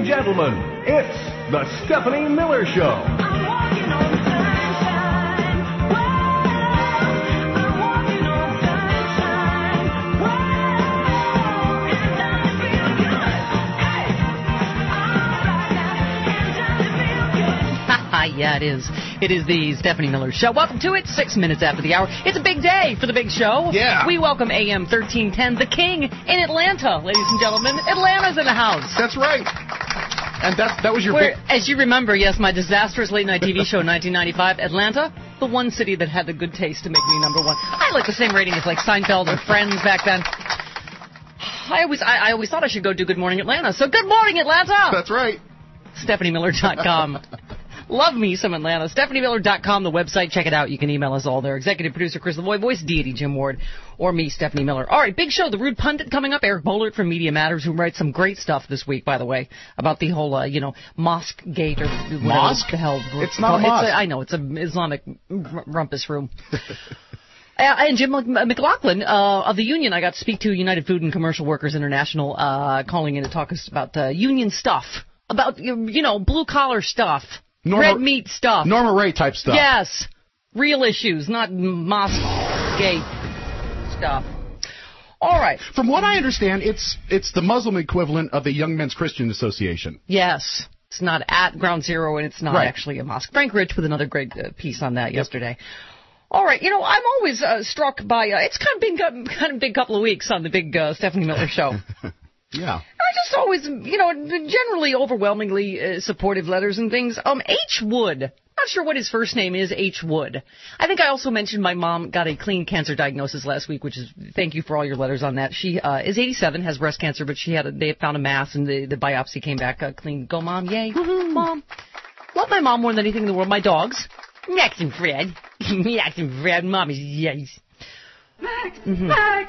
and gentlemen, it's the Stephanie Miller Show. I'm walking on sunshine. Whoa, I'm walking on sunshine. Whoa, and doesn't it feel good? Hey, all right now, and doesn't it feel good? Yeah, it is. It is the Stephanie Miller Show. Welcome to it, 6 minutes after the hour. It's a big day for the big show. Yeah. We welcome AM 1310, the king in Atlanta, ladies and gentlemen. Atlanta's in the house. That's right. And that was your big... As you remember, yes, my disastrous late-night TV show in 1995, Atlanta, the one city that had the good taste to make me number one. I had like the same rating as like Seinfeld or Friends back then. I always thought I should go do Good Morning Atlanta. So Good Morning Atlanta! That's right. StephanieMiller.com. Love me some Atlanta. StephanieMiller.com, the website. Check it out. You can email us all there. Executive producer Chris Lavoie, voice deity Jim Ward, or me, Stephanie Miller. All right, big show. The Rude Pundit coming up. Eric Bollert from Media Matters, who writes some great stuff this week, by the way, about the whole, mosque gate or whatever Mosque? the hell. It's not a mosque. I know. It's an Islamic rumpus room. And Jim McLaughlin of the union, I got to speak to United Food and Commercial Workers International, calling in to talk us about union stuff, about, blue-collar stuff. Red meat stuff. Norma Ray type stuff. Yes. Real issues, not mosque gate stuff. All right. From what I understand, it's the Muslim equivalent of the Young Men's Christian Association. Yes. It's not at Ground Zero, and it's not actually a mosque. Frank Rich with another great piece on that yesterday. All right. I'm always struck by, it's kind of big couple of weeks on the big Stephanie Miller Show. Yeah. I just always, generally overwhelmingly supportive letters and things. H. Wood. Not sure what his first name is, H. Wood. I think I also mentioned my mom got a clean cancer diagnosis last week, which is, thank you for all your letters on that. She is 87, has breast cancer, but they had found a mass and the biopsy came back clean. Go, Mom. Yay. Mom. Love my mom more than anything in the world. My dogs. Max and Fred. Max and Fred. Mommy's yes. Max, Max,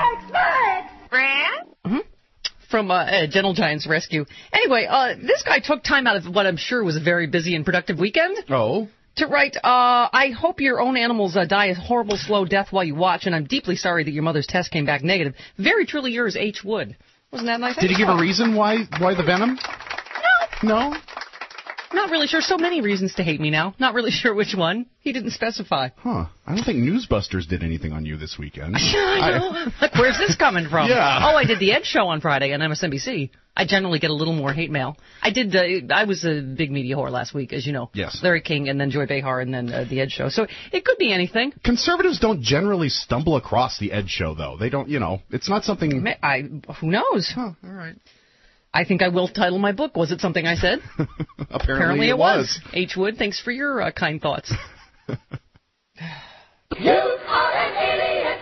Fred. Mm-hmm. From Gentle Giants Rescue. Anyway, this guy took time out of what I'm sure was a very busy and productive weekend. Oh. To write, I hope your own animals die a horrible, slow death while you watch, and I'm deeply sorry that your mother's test came back negative. Very truly yours, H. Wood. Wasn't that nice? Did he give a reason why the venom? No. Not really sure. So many reasons to hate me now. Not really sure which one. He didn't specify. Huh. I don't think Newsbusters did anything on you this weekend. I know. Like, where's this coming from? Yeah. Oh, I did the Ed Show on Friday on MSNBC. I generally get a little more hate mail. I was a big media whore last week, as you know. Yes. Larry King and then Joy Behar and then the Ed Show. So it could be anything. Conservatives don't generally stumble across the Ed Show, though. They don't, it's not something... Who knows? Huh, all right. I think I will title my book. Was it something I said? Apparently it was. H. Wood, thanks for your kind thoughts. You are an idiot.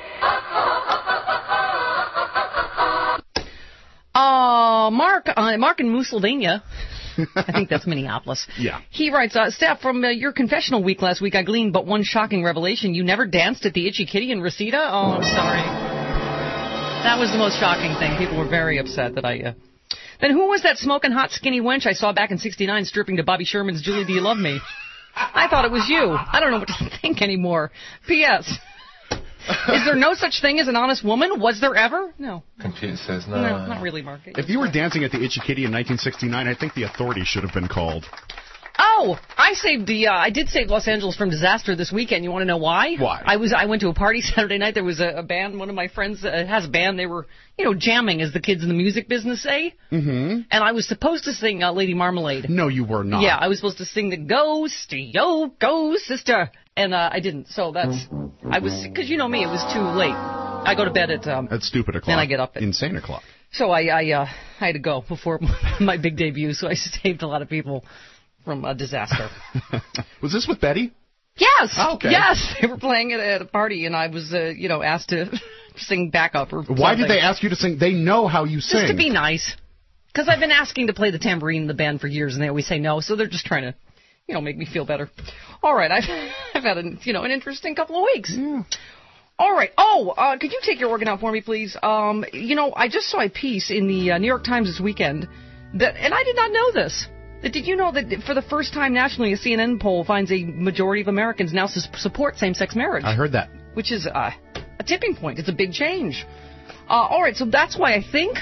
Mark in Musylvania. I think that's Minneapolis. Yeah. He writes, Steph, from your confessional week last week, I gleaned but one shocking revelation. You never danced at the Itchy Kitty in Reseda? Oh, I'm sorry. That was the most shocking thing. People were very upset that I... Then who was that smoking hot skinny wench I saw back in '69 stripping to Bobby Sherman's Julie, Do You Love Me? I thought it was you. I don't know what to think anymore. P.S. Is there no such thing as an honest woman? Was there ever? No. Computer says no. No, not really, Mark. If you were dancing at the Itchy Kitty in 1969, I think the authorities should have been called. Oh, I did save Los Angeles from disaster this weekend. You want to know why? Why? I went to a party Saturday night. There was a band. One of my friends has a band. They were, jamming, as the kids in the music business say. Mm-hmm. And I was supposed to sing Lady Marmalade. No, you were not. Yeah, I was supposed to sing the Ghost, Yo, Go, Sister. And I didn't. So because you know me, it was too late. I go to bed at stupid o'clock. Then I get up at insane o'clock. So I had to go before my big debut. So I saved a lot of people from a disaster. Was this with Betty? Yes. Oh, okay. Yes. They were playing it at a party, and I was, asked to sing backup or something. Why did they ask you to sing? They know how you sing. Just to be nice. Because I've been asking to play the tambourine in the band for years, and they always say no, so they're just trying to, make me feel better. All right. I've had an interesting couple of weeks. Yeah. All right. Oh, could you take your organ out for me, please? I just saw a piece in the New York Times this weekend and I did not know this. Did you know that for the first time nationally, a CNN poll finds a majority of Americans now support same-sex marriage? I heard that. Which is a tipping point. It's a big change. All right, so that's why I think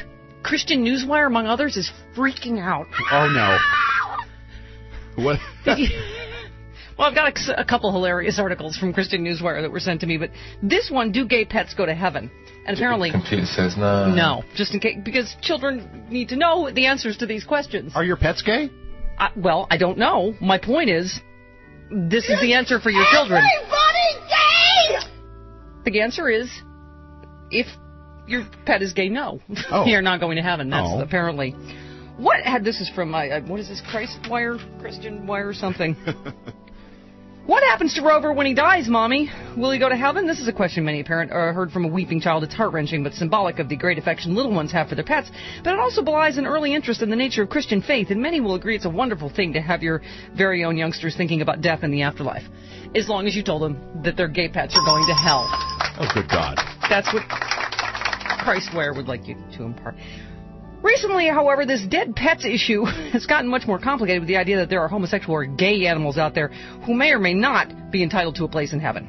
Christian Newswire, among others, is freaking out. Oh, no. What? Well, I've got a couple hilarious articles from Christian Newswire that were sent to me, but this one, do gay pets go to heaven? And apparently... Computer says no. No, just in case, because children need to know the answers to these questions. Are your pets gay? Well, I don't know. My point is, this is the answer for your children. Everybody gay! The answer is, if your pet is gay, no. Oh. You're not going to heaven. That's Oh. apparently... This is from, what is this, Christian Wire something? What happens to Rover when he dies, Mommy? Will he go to heaven? This is a question many parent heard from a weeping child. It's heart-wrenching, but symbolic of the great affection little ones have for their pets. But it also belies an early interest in the nature of Christian faith, and many will agree it's a wonderful thing to have your very own youngsters thinking about death and the afterlife. As long as you told them that their gay pets are going to hell. Oh, good God. That's what Christware would like you to impart. Recently, however, this dead pets issue has gotten much more complicated with the idea that there are homosexual or gay animals out there who may or may not be entitled to a place in heaven.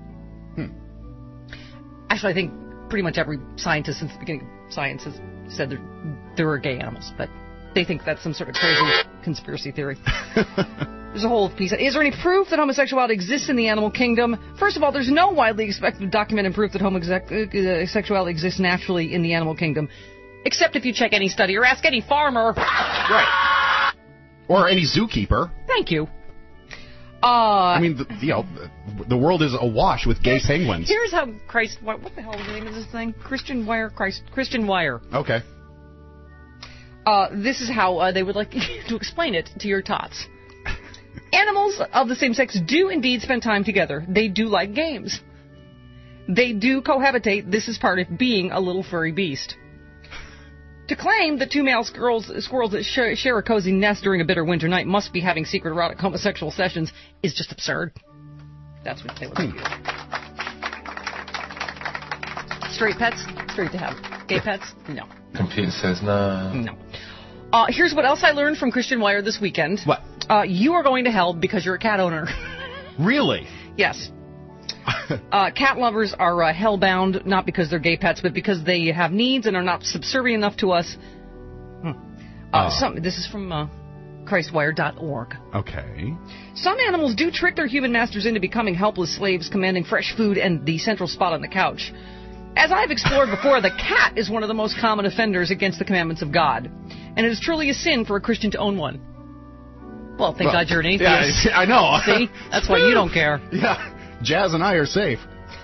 Actually, I think pretty much every scientist since the beginning of science has said there are gay animals, but they think that's some sort of crazy conspiracy theory. There's a whole piece. Is there any proof that homosexuality exists in the animal kingdom? First of all, there's no widely accepted documented proof that homosexuality exists naturally in the animal kingdom. Except if you check any study or ask any farmer. Right. Or any zookeeper. Thank you. I mean, the world is awash with gay penguins. Here's how what the hell is the name of this thing? Christian Wire. Okay. This is how they would like to explain it to your tots. Animals of the same sex do indeed spend time together. They do like games. They do cohabitate. This is part of being a little furry beast. To claim that two male squirrels that share a cozy nest during a bitter winter night must be having secret erotic homosexual sessions is just absurd. That's what they would like you. Straight pets, straight to hell. Gay pets, no. Computer says no. No. Here's what else I learned from Christian Wire this weekend. What? You are going to hell because you're a cat owner. Really? Yes. Cat lovers are hellbound, not because they're gay pets, but because they have needs and are not subservient enough to us. This is from Christwire.org. Okay. Some animals do trick their human masters into becoming helpless slaves, commanding fresh food and the central spot on the couch. As I've explored before, the cat is one of the most common offenders against the commandments of God. And it is truly a sin for a Christian to own one. Well, thank God you're an atheist. Yeah, I know. See? That's why you don't care. Yeah. Jazz and I are safe.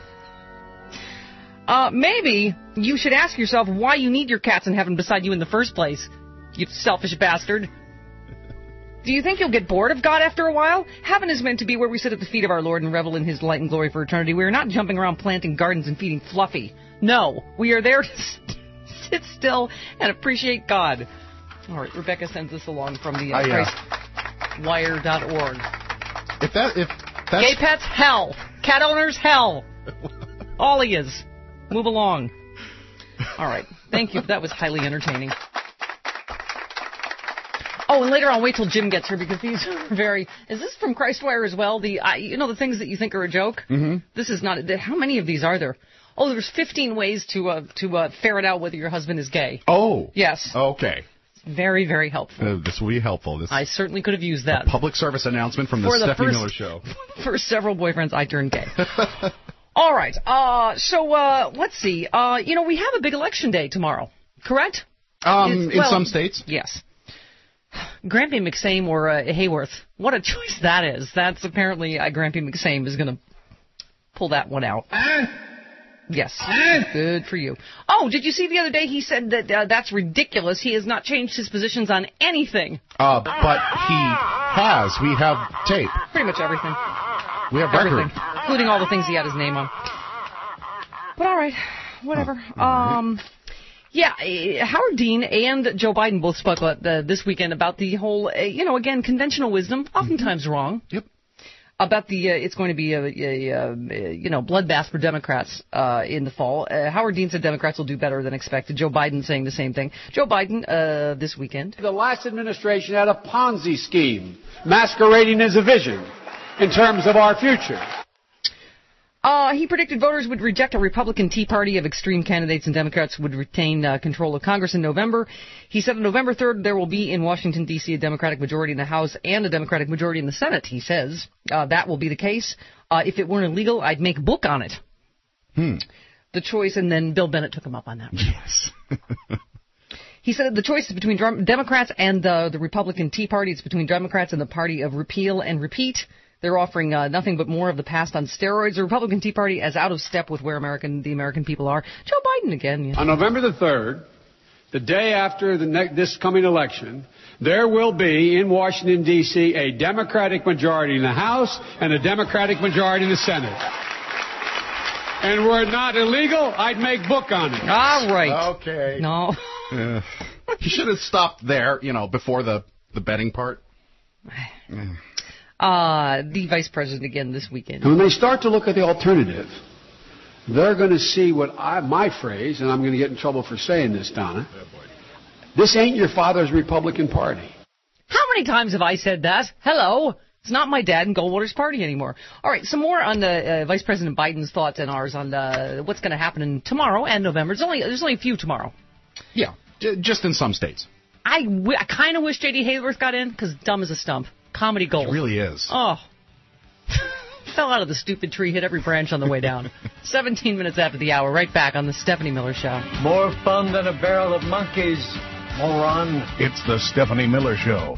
Maybe you should ask yourself why you need your cats in heaven beside you in the first place, you selfish bastard. Do you think you'll get bored of God after a while? Heaven is meant to be where we sit at the feet of our Lord and revel in His light and glory for eternity. We are not jumping around planting gardens and feeding Fluffy. No, we are there to sit still and appreciate God. All right, Rebecca sends this along from the Christwire.org. If that's... Gay pets, hell. Cat owners, hell. All he is. Move along. All right. Thank you. That was highly entertaining. Oh, and later on, wait till Jim gets here because these are very... Is this from Christwire as well? The things that you think are a joke? Mm-hmm. This is not... How many of these are there? Oh, there's 15 ways to ferret out whether your husband is gay. Oh. Yes. Okay. Very, very helpful. This will be helpful. I certainly could have used that. A public service announcement from the Stephanie Miller Show. For several boyfriends, I turned gay. All right. So let's see. We have a big election day tomorrow, correct? In some states. Yes. Grampy McSame or Hayworth. What a choice that is. That's apparently Grampy McSame is going to pull that one out. Yes. Good for you. Oh, did you see the other day he said that that's ridiculous. He has not changed his positions on anything. But he has. We have tape. Pretty much everything. We have Everything. record. Including all the things he had his name on. But all right. Whatever. Yeah, Howard Dean and Joe Biden both spoke about this weekend about the whole, again, conventional wisdom, oftentimes wrong. Yep. About it's going to be a bloodbath for Democrats in the fall. Howard Dean said Democrats will do better than expected. Joe Biden saying the same thing. Joe Biden this weekend. The last administration had a Ponzi scheme masquerading as a vision in terms of our future. He predicted voters would reject a Republican Tea Party of extreme candidates and Democrats would retain control of Congress in November. He said on November 3rd there will be in Washington, D.C. a Democratic majority in the House and a Democratic majority in the Senate, he says. That will be the case. If it weren't illegal, I'd make a book on it. The choice, and then Bill Bennett took him up on that. Yes. He said the choice is between Democrats and the Republican Tea Party. It's between Democrats and the party of repeal and repeat. They're offering nothing but more of the past on steroids. The Republican Tea Party is out of step with where the American people are. Joe Biden again. Yeah. On November the 3rd, the day after this coming election, there will be in Washington, D.C., a Democratic majority in the House and a Democratic majority in the Senate. And were it not illegal, I'd make book on it. All right. Okay. No. He should have stopped there, before the betting part. The vice president again this weekend. And when they start to look at the alternative, they're going to see what my phrase, and I'm going to get in trouble for saying this, Donna. This ain't your father's Republican Party. How many times have I said that? Hello. It's not my dad and Goldwater's party anymore. All right, some more on the Vice President Biden's thoughts and ours on what's going to happen tomorrow and November. There's only a few tomorrow. Yeah, just in some states. I kind of wish J.D. Hayworth got in because dumb as a stump. Comedy gold. It really is. Oh. Fell out of the stupid tree, hit every branch on the way down. 17 minutes after the hour, right back on the Stephanie Miller Show. More fun than a barrel of monkeys, moron. It's the Stephanie Miller Show.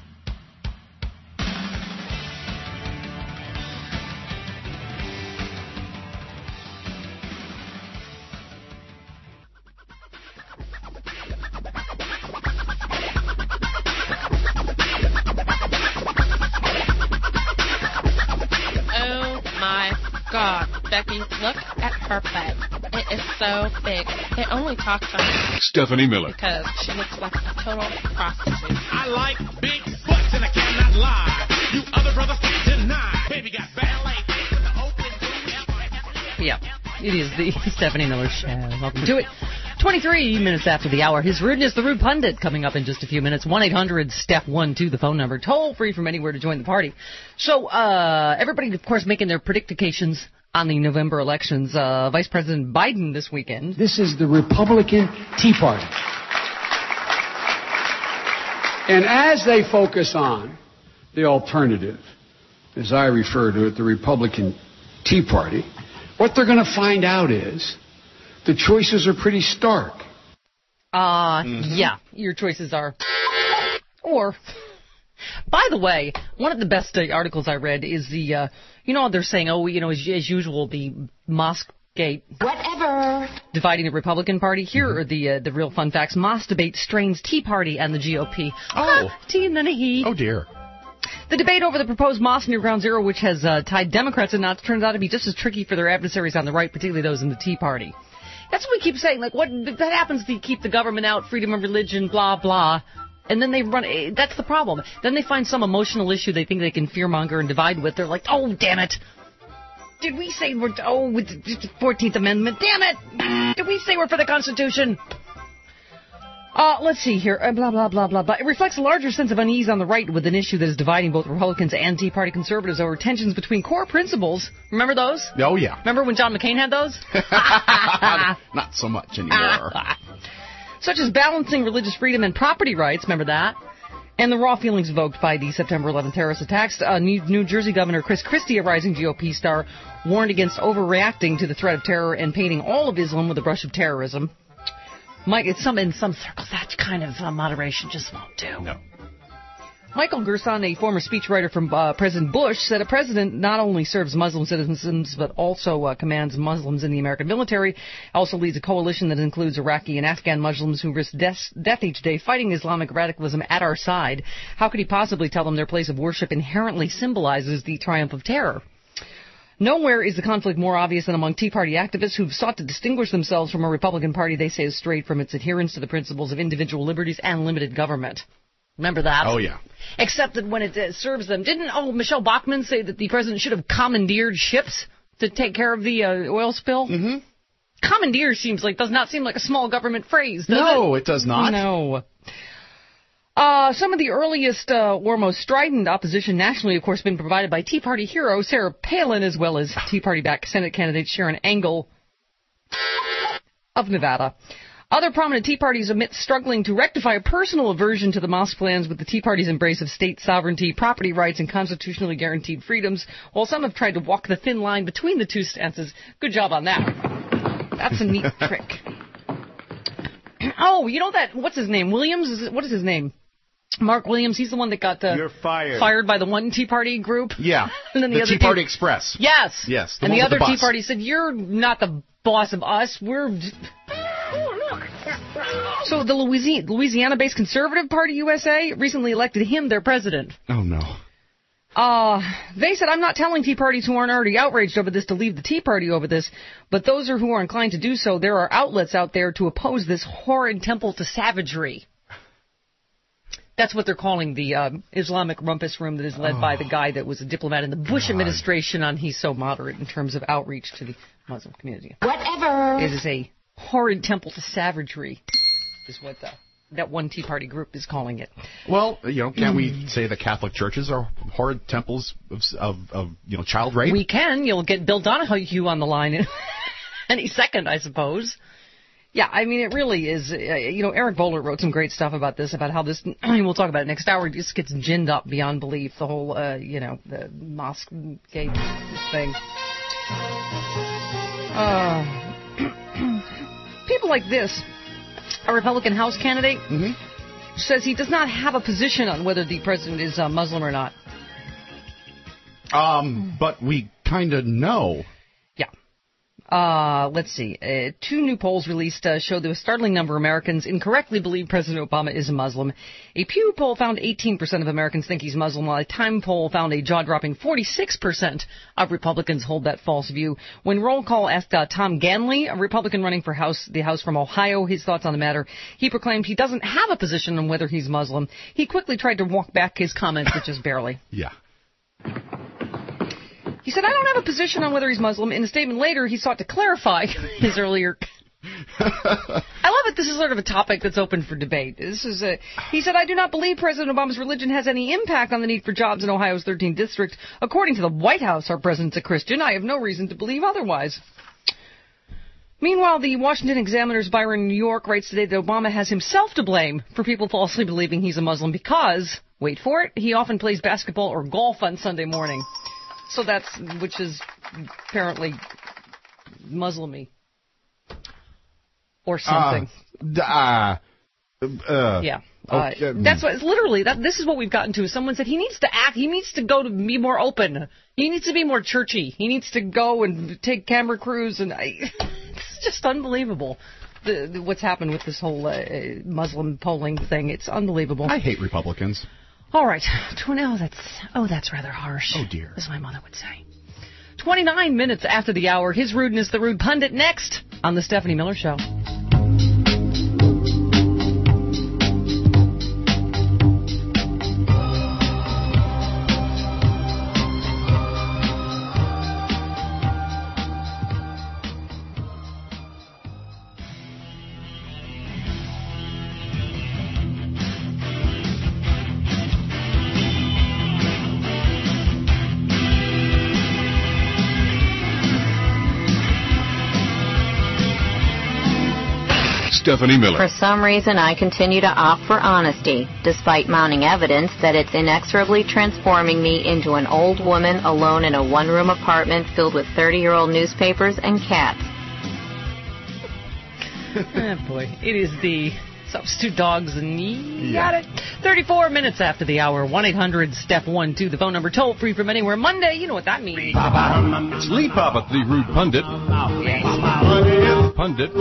God, Becky, look at her butt. It is so big. It only talks on Stephanie Miller. because she looks like a total prostitute. I like big butts and I cannot lie. You other brothers can't deny. Baby got ballet feet with the open booty. Yeah, it is the Stephanie Miller Show. Welcome to it. 23 minutes after the hour. His Rudeness, the Rude Pundit, coming up in just a few minutes. 1-800-STEP-12, the phone number. Toll free from anywhere to join the party. So, everybody, of course, making their predictications on the November elections. Vice President Biden this weekend. This is the Republican Tea Party. And as they focus on the alternative, as I refer to it, the Republican Tea Party, what they're going to find out is the choices are pretty stark. Yeah, your choices are. Or, by the way, one of the best articles I read is the, they're saying, as usual, the Moss-gate. Whatever. Dividing the Republican Party. Here are the real fun facts. Moss debate strains Tea Party and the GOP. Tea and then a he. Oh, dear. The debate over the proposed Moss near Ground Zero, which has tied Democrats in knots, turns out to be just as tricky for their adversaries on the right, particularly those in the Tea Party. That's what we keep saying. Like, what that happens to keep the government out, freedom of religion, blah, blah. And then they run. That's the problem. Then they find some emotional issue they think they can fearmonger and divide with. They're like, oh, damn it. Did we say with the 14th Amendment? Damn it. Did we say we're for the Constitution? Let's see here. Blah, blah, blah, blah, blah. It reflects a larger sense of unease on the right with an issue that is dividing both Republicans and Tea Party conservatives over tensions between core principles. Remember those? Oh, yeah. Remember when John McCain had those? Not so much anymore. Such as balancing religious freedom and property rights. Remember that? And the raw feelings evoked by the September 11th terrorist attacks. New Jersey Governor Chris Christie, a rising GOP star, warned against overreacting to the threat of terror and painting all of Islam with a brush of terrorism. Mike, in some circles, that kind of moderation just won't do. No. Michael Gerson, a former speechwriter from President Bush, said a president not only serves Muslim citizens but also commands Muslims in the American military, also leads a coalition that includes Iraqi and Afghan Muslims who risk death each day fighting Islamic radicalism at our side. How could he possibly tell them their place of worship inherently symbolizes the triumph of terror? Nowhere is the conflict more obvious than among Tea Party activists who've sought to distinguish themselves from a Republican Party they say is strayed from its adherence to the principles of individual liberties and limited government. Remember that? Oh, yeah. Except that when it serves them. Didn't Michelle Bachmann say that the president should have commandeered ships to take care of the oil spill? Mm-hmm. Commandeer does not seem like a small government phrase, does it? No, it does not. No. Some of the earliest or most strident opposition nationally, of course, been provided by Tea Party hero Sarah Palin, as well as Tea Party-backed Senate candidate Sharon Engel of Nevada. Other prominent Tea Parties admit struggling to rectify a personal aversion to the mosque plans with the Tea Party's embrace of state sovereignty, property rights, and constitutionally guaranteed freedoms, while some have tried to walk the thin line between the two stances. Good job on that. That's a neat trick. Oh, you know that, what's his name? Williams? What is his name? Mark Williams, he's the one that got You're fired. fired by the one Tea Party group. Yeah. And then the other Tea Party Express. Yes. Yes. And the one other with the Tea bus. Party said, you're not the boss of us. We're... So the Louisiana-based Conservative Party USA recently elected him their president. Oh, no. They said, I'm not telling Tea Parties who aren't already outraged over this to leave the Tea Party over this, but those who are inclined to do so, there are outlets out there to oppose this horrid temple to savagery. That's what they're calling the Islamic rumpus room that is led by the guy that was a diplomat in the Bush administration on He's So Moderate in terms of outreach to the Muslim community. Whatever. It is a horrid temple to savagery, is what that one Tea Party group is calling it. Well, can't we say that Catholic churches are horrid temples of child rape? We can. You'll get Bill Donahue on the line in any second, I suppose. Yeah, I mean, it really is. Eric Boehlert wrote some great stuff about this, about how this, we'll talk about it next hour, just gets ginned up beyond belief, the whole, the mosque gate thing. People like this, a Republican House candidate, says he does not have a position on whether the president is Muslim or not. But we kind of know. Let's see. 2 new polls released show that a startling number of Americans incorrectly believe President Obama is a Muslim. A Pew poll found 18% of Americans think he's Muslim, while a Time poll found a jaw-dropping 46% of Republicans hold that false view. When Roll Call asked Tom Ganley, a Republican running for the House from Ohio, his thoughts on the matter, he proclaimed he doesn't have a position on whether he's Muslim. He quickly tried to walk back his comments, but just barely. Yeah. He said, I don't have a position on whether he's Muslim. In a statement later, he sought to clarify his earlier... I love it. This is sort of a topic that's open for debate. He said, I do not believe President Obama's religion has any impact on the need for jobs in Ohio's 13th district. According to the White House, our president's a Christian. I have no reason to believe otherwise. Meanwhile, the Washington Examiner's Byron New York writes today that Obama has himself to blame for people falsely believing he's a Muslim because, wait for it, he often plays basketball or golf on Sunday morning. So which is apparently Muslim-y. Or something. Yeah. That's what, it's literally, this is what we've gotten to. Someone said he needs to act, he needs to go to be more open. He needs to be more churchy. He needs to go and take camera crews, and it's just unbelievable. What's happened with this whole Muslim polling thing. It's unbelievable. I hate Republicans. All right. That's rather harsh. Oh, dear. As my mother would say. 29 minutes after the hour, his rudeness, the rude pundit, next on the Stephanie Miller Show. Stephanie Miller. For some reason, I continue to opt for honesty, despite mounting evidence that it's inexorably transforming me into an old woman alone in a one-room apartment filled with 30-year-old newspapers and cats. Oh, boy. It is the substitute dogs, and you got it. 34 minutes after the hour, 1-800-STEP-1-2, the phone number toll free from anywhere. Monday, you know what that means. It's Lee Papa, the rude pundit. Pundit.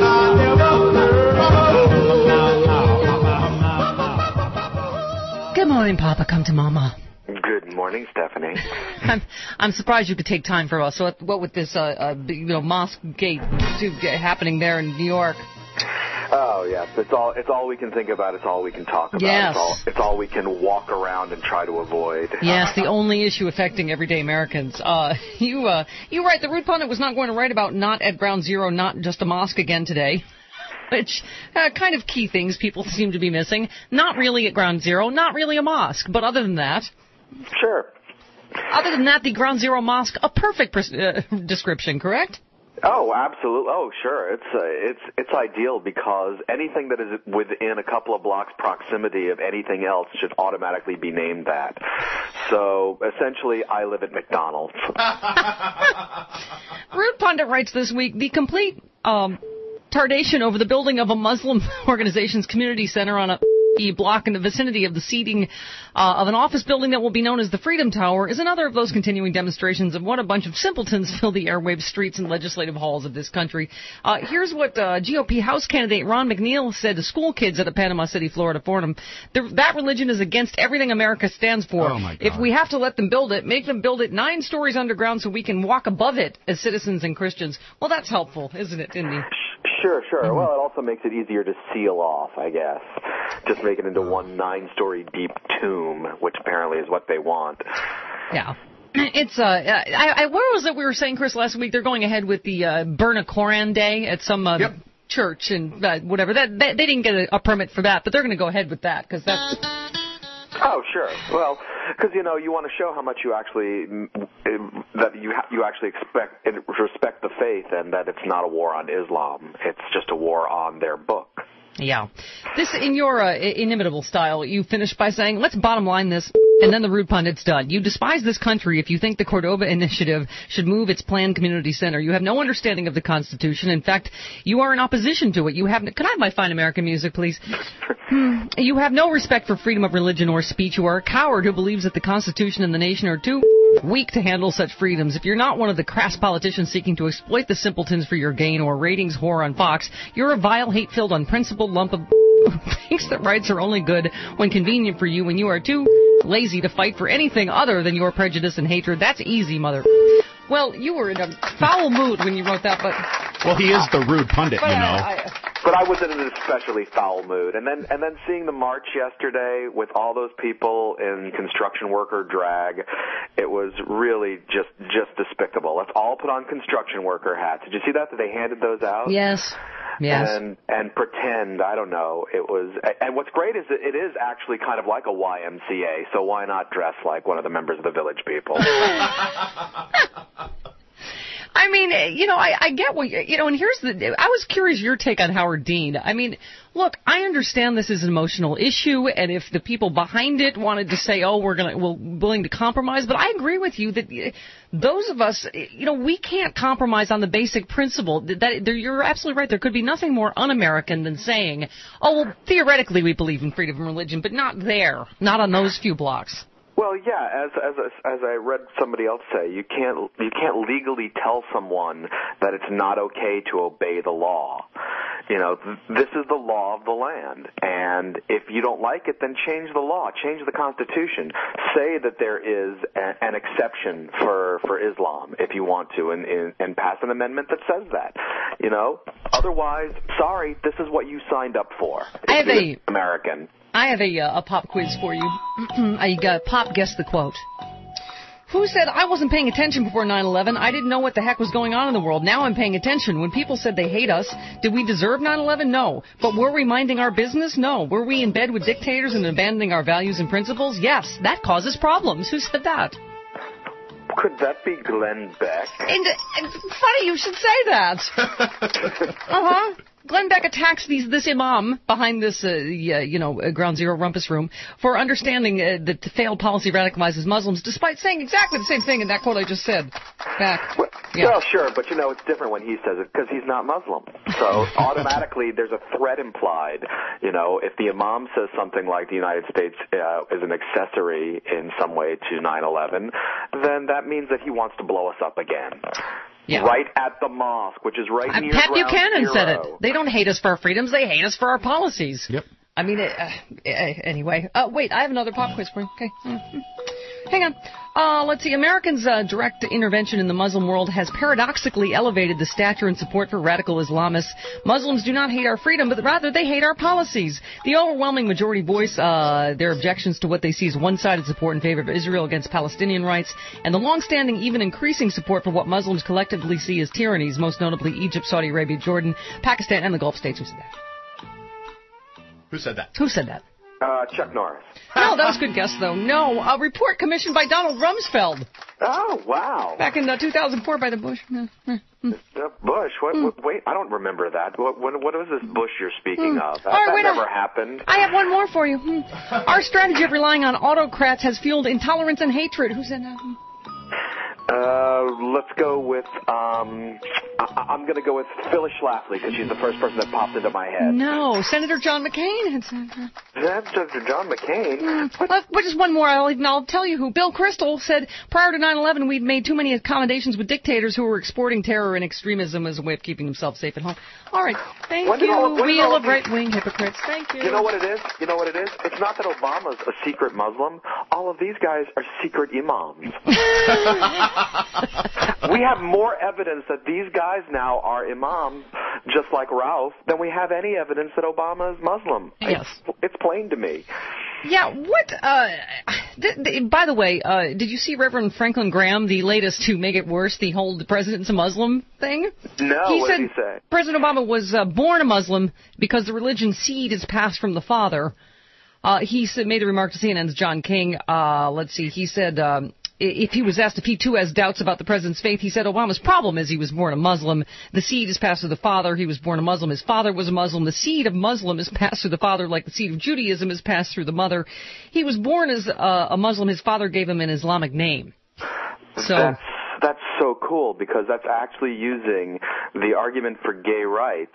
Good morning, Papa. Come to Mama. Good morning, Stephanie. I'm surprised you could take time for us. So what with this, mosque gate happening there in New York? Oh yes, it's all we can think about. It's all we can talk about. Yes. It's all we can walk around and try to avoid. Yes, the only issue affecting everyday Americans. You write the rude pundit was not going to write about not at Ground Zero, not just a mosque again today. which kind of key things people seem to be missing. Not really at Ground Zero, not really a mosque, but other than that... Sure. Other than that, the Ground Zero Mosque, a perfect description, correct? Oh, absolutely. Oh, sure. It's ideal because anything that is within a couple of blocks proximity of anything else should automatically be named that. So essentially, I live at McDonald's. Rude Pundit writes this week, the complete tardation over the building of a Muslim organization's community center on a block in the vicinity of the seating of an office building that will be known as the Freedom Tower is another of those continuing demonstrations of what a bunch of simpletons fill the airwaves, streets, and legislative halls of this country. Here's what GOP House candidate Ron McNeil said to school kids at a Panama City, Florida forum. That religion is against everything America stands for. Oh my God. If we have to let them build it, make them build it 9 stories underground so we can walk above it as citizens and Christians. Well, that's helpful, isn't it, Indy? Sure. Well, it also makes it easier to seal off, I guess. Just make it into one 9-story deep tomb, which apparently is what they want. Yeah. It's where was it we were saying, Chris, last week? They're going ahead with the Burn a Koran Day at some church and whatever. They didn't get a permit for that, but they're going to go ahead with that because that's... Oh, sure. Well, because, you want to show how much you actually, that you actually respect the faith and that it's not a war on Islam. It's just a war on their book. Yeah. This, in your inimitable style, you finish by saying, let's bottom line this, and then the Rude Pundit's done. You despise this country if you think the Cordova Initiative should move its planned community center. You have no understanding of the Constitution. In fact, you are in opposition to it. You have... Could I have my fine American music, please? You have no respect for freedom of religion or speech. You are a coward who believes that the Constitution and the nation are too weak to handle such freedoms. If you're not one of the crass politicians seeking to exploit the simpletons for your gain or ratings whore on Fox, you're a vile, hate-filled, unprincipled lump of who thinks that rights are only good when convenient for you when you are too lazy to fight for anything other than your prejudice and hatred. That's easy, mother. Well, you were in a foul mood when you wrote that, but... Well, he is the Rude Pundit, But I was in an especially foul mood. And then seeing the march yesterday with all those people in construction worker drag, it was really just despicable. Let's all put on construction worker hats. Did you see that they handed those out? Yes. Yes. And pretend, I don't know, it was, and what's great is that it is actually kind of like a YMCA, so why not dress like one of the members of the Village People? I mean, I get what, and here's I was curious your take on Howard Dean. I mean, look, I understand this is an emotional issue, and if the people behind it wanted to say, oh, we're willing to compromise, but I agree with you that those of us, we can't compromise on the basic principle that you're absolutely right. There could be nothing more un-American than saying, oh, well, theoretically we believe in freedom of religion, but not not on those few blocks. Well, yeah, as I read somebody else say, you can't legally tell someone that it's not okay to obey the law. This is the law of the land, and if you don't like it, then change the law, change the Constitution. Say that there is an exception for Islam if you want to, and pass an amendment that says that. Otherwise, sorry, this is what you signed up for. If you're American. I have a pop quiz for you. I got pop guess the quote. Who said, I wasn't paying attention before 9/11? I didn't know what the heck was going on in the world. Now I'm paying attention. When people said they hate us, did we deserve 9/11? No. But were we minding our business? No. Were we in bed with dictators and abandoning our values and principles? Yes. That causes problems. Who said that? Could that be Glenn Beck? And funny you should say that. Uh-huh. Glenn Beck attacks this imam behind this, Ground Zero rumpus room for understanding that the failed policy radicalizes Muslims, despite saying exactly the same thing in that quote I just said. Back. Well, sure, but it's different when he says it because he's not Muslim. So automatically there's a threat implied. If the imam says something like the United States is an accessory in some way to 9/11, then that means that he wants to blow us up again. Yeah. Right at the mosque, which is right near Pat Ground Buchanan Zero. said it. They don't hate us for our freedoms. They hate us for our policies. Yep. I mean, anyway. Wait, I have another pop quiz for you. Okay. Hang on. Let's see. Americans' direct intervention in the Muslim world has paradoxically elevated the stature and support for radical Islamists. Muslims do not hate our freedom, but rather they hate our policies. The overwhelming majority voice their objections to what they see as one-sided support in favor of Israel against Palestinian rights, and the long-standing, even increasing support for what Muslims collectively see as tyrannies, most notably Egypt, Saudi Arabia, Jordan, Pakistan, and the Gulf states. Who said that? Who said that? Who said that? Chuck Norris. No, that was a good guess, though. No, a report commissioned by Donald Rumsfeld. Oh, wow. Back in 2004 by the Bush. Bush? Wait, I don't remember that. What was this Bush you're speaking of? All right, that wait, never happened. I have one more for you. Our strategy of relying on autocrats has fueled intolerance and hatred. Who said that? Let's go with, I'm going to go with Phyllis Schlafly because she's the first person that popped into my head. No, Senator John McCain had said that. That's Senator John McCain? But just one more. I'll tell you who. Bill Kristol said, prior to 9/11, we'd made too many accommodations with dictators who were exporting terror and extremism as a way of keeping themselves safe at home. All right. Thank you, wheel of right-wing hypocrites. Thank you. You know what it is? It's not that Obama's a secret Muslim. All of these guys are secret imams. We have more evidence that these guys now are imams, just like Ralph, than we have any evidence that Obama is Muslim. Yes. It's plain to me. Yeah, what, by the way, did you see Reverend Franklin Graham, the latest to make it worse, the whole the president's a Muslim thing? No, what did he say? President Obama was born a Muslim because the religion seed is passed from the father. He made the remark to CNN's John King. He said, if he was asked if he too has doubts about the president's faith, he said Obama's problem is he was born a Muslim. The seed is passed through the father. He was born a Muslim. His father was a Muslim. The seed of Muslim is passed through the father like the seed of Judaism is passed through the mother. He was born as a Muslim. His father gave him an Islamic name. So that's so cool because that's actually using the argument for gay rights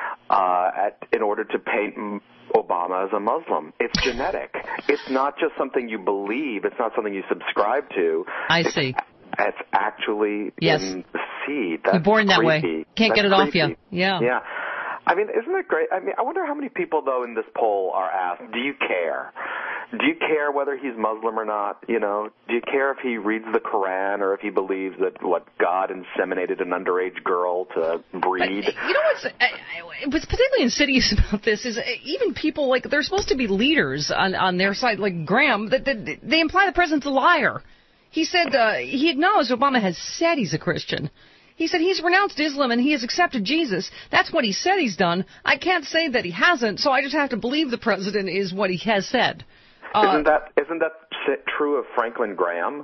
in order to paint Obama as a Muslim. It's genetic. It's not just something you believe. It's not something you subscribe to. I see. It's actually in the seed. That's You're born that creepy. way. Can't get it off you. Yeah. Yeah. I mean, isn't it great? I mean, I wonder how many people, though, in this poll are asked, do you care? Do you care whether he's Muslim or not? You know, do you care if he reads the Quran or if he believes that, God inseminated an underage girl to breed? But, you know what's particularly insidious about this is even people, like, they're supposed to be leaders on their side, like Graham, that they imply the president's a liar. He said, he acknowledged Obama has said he's a Christian. He said he's renounced Islam and he has accepted Jesus. That's what he said he's done. I can't say that he hasn't, so I just have to believe the president is what he has said. Isn't that true of Franklin Graham?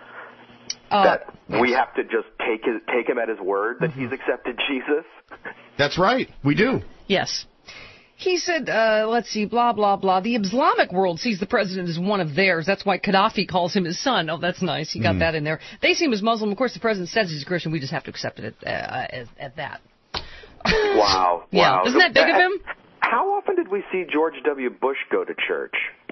That we have to just take him at his word that he's accepted Jesus? That's right. We do. Yes. He said, blah, blah, blah. The Islamic world sees the president as one of theirs. That's why Gaddafi calls him his son. Oh, that's nice. He got that in there. They see him as Muslim. Of course, the president says he's a Christian. We just have to accept it at that. Wow. Yeah. Wow. Isn't that big of him? How often did we see George W. Bush go to church?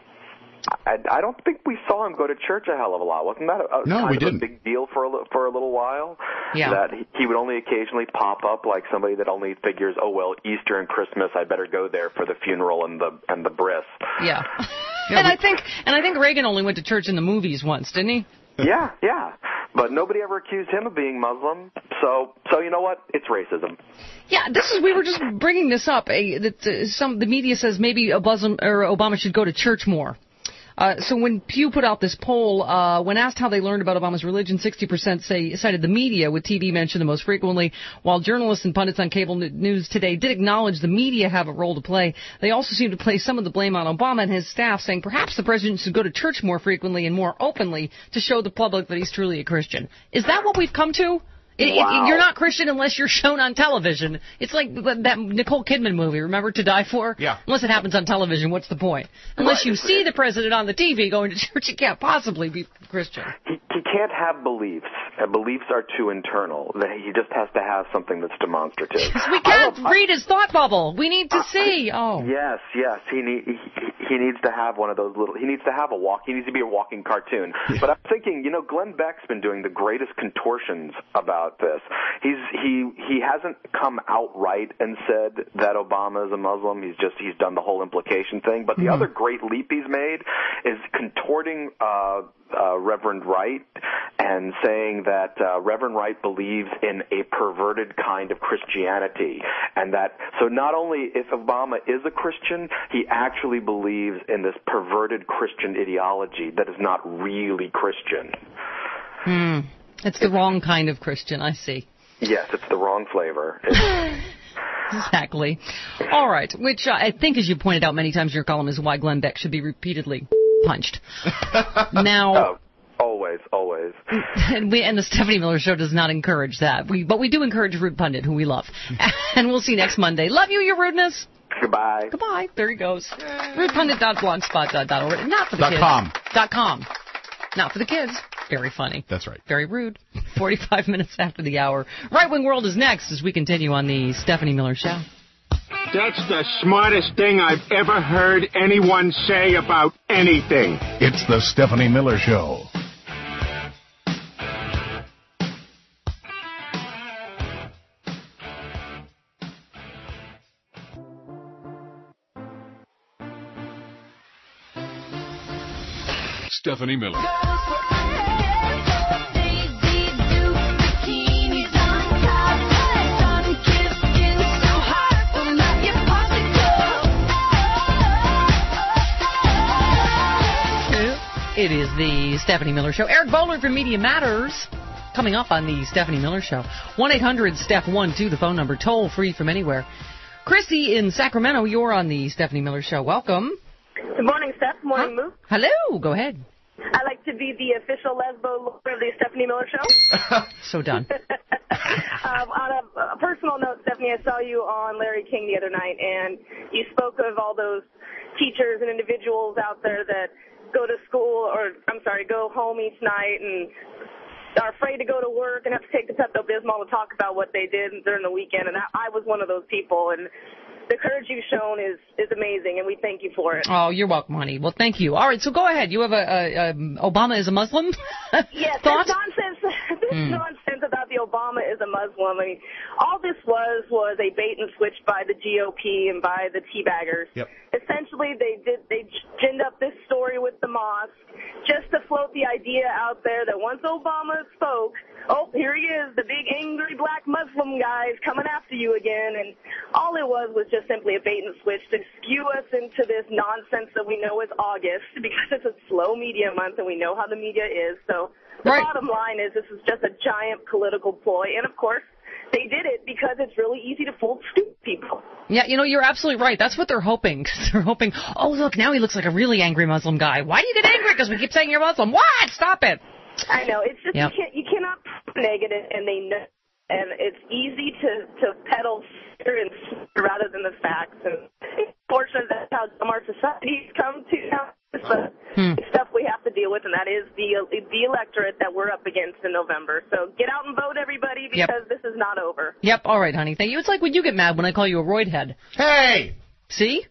I don't think we saw him go to church a hell of a lot. Wasn't that a big deal for a little while? Yeah. That he would only occasionally pop up like somebody that only figures, oh well, Easter and Christmas, I better go there for the funeral and the bris. Yeah. And I think Reagan only went to church in the movies once, didn't he? Yeah. But nobody ever accused him of being Muslim. So you know what? It's racism. Yeah, we were just bringing this up. The media says maybe Obama should go to church more. So when Pew put out this poll, when asked how they learned about Obama's religion, 60% cited the media, with TV mentioned the most frequently, while journalists and pundits on cable news today did acknowledge the media have a role to play. They also seem to place some of the blame on Obama and his staff, saying perhaps the president should go to church more frequently and more openly to show the public that he's truly a Christian. Is that what we've come to? Wow. You're not Christian unless you're shown on television. It's like that Nicole Kidman movie, remember, To Die For? Yeah. Unless it happens on television, what's the point? Unless you see the president on the TV going to church, you can't possibly be Christian. He can't have beliefs. Beliefs are too internal. He just has to have something that's demonstrative. We can't read his thought bubble. We need to see. Oh. Yes. He needs to have one of those little. He needs to have he needs to be a walking cartoon. But I'm thinking, Glenn Beck's been doing the greatest contortions about this. He hasn't come outright and said that Obama is a Muslim. He's done the whole implication thing. But the other great leap he's made is contorting Reverend Wright and saying that Reverend Wright believes in a perverted kind of Christianity, and that so not only if Obama is a Christian, he actually believes in this perverted Christian ideology that is not really Christian. It's the wrong kind of Christian, I see. Yes, it's the wrong flavor. Exactly. All right, which I think, as you pointed out many times in your column, is why Glenn Beck should be repeatedly punched. Now, always. And the Stephanie Miller Show does not encourage that. But we do encourage Rude Pundit, who we love. And we'll see you next Monday. Love you, your rudeness. Goodbye. Goodbye. There he goes. RudePundit.blogspot.org. Not for the kids. .com. Not for the kids. Very funny. That's right. Very rude. 45 minutes after the hour. Right Wing World is next as we continue on the Stephanie Miller Show. That's the smartest thing I've ever heard anyone say about anything. It's the Stephanie Miller Show. Stephanie Miller. It is the Stephanie Miller Show. Eric Bowler from Media Matters coming up on the Stephanie Miller Show. 1-800-STEPH-12, the phone number, toll free from anywhere. Chrissy in Sacramento, you're on the Stephanie Miller Show. Welcome. Good morning, Steph. Morning, Moo. Hello. Go ahead. I like to be the official lesbo lawyer of the Stephanie Miller Show. So done. On a personal note, Stephanie, I saw you on Larry King the other night, and you spoke of all those teachers and individuals out there that go home each night and are afraid to go to work and have to take the Pepto-Bismol to talk about what they did during the weekend. And I was one of those people, and the courage you've shown is amazing, and we thank you for it. Oh, you're welcome, honey. Well, thank you. All right, so go ahead. You have Obama is a Muslim Yes, thought? This nonsense about the Obama is a Muslim. I mean, all this was a bait and switch by the GOP and by the teabaggers. Yep. Essentially, they ginned up this story with the mosque just to float the idea out there that once Obama spoke, oh, here he is, the big angry black Muslim guy is coming after you again. And all it was just simply a bait and switch to skew us into this nonsense that we know is August, because it's a slow media month and we know how the media is. So the bottom line is this is just a giant political ploy. And, of course, they did it because it's really easy to fool stupid people. Yeah, you're absolutely right. That's what they're hoping. 'Cause they're hoping, oh, look, now he looks like a really angry Muslim guy. Why do you get angry? Because we keep saying you're Muslim. What? Stop it. I know. It's just you cannot prove negative, and they know. And it's easy to peddle fear and rather than the facts. And unfortunately, that's how dumb our society's come to now. But it's stuff we have to deal with, and that is the electorate that we're up against in November. So get out and vote, everybody, because this is not over. Yep. All right, honey. Thank you. It's like when you get mad when I call you a roid head. Hey! See?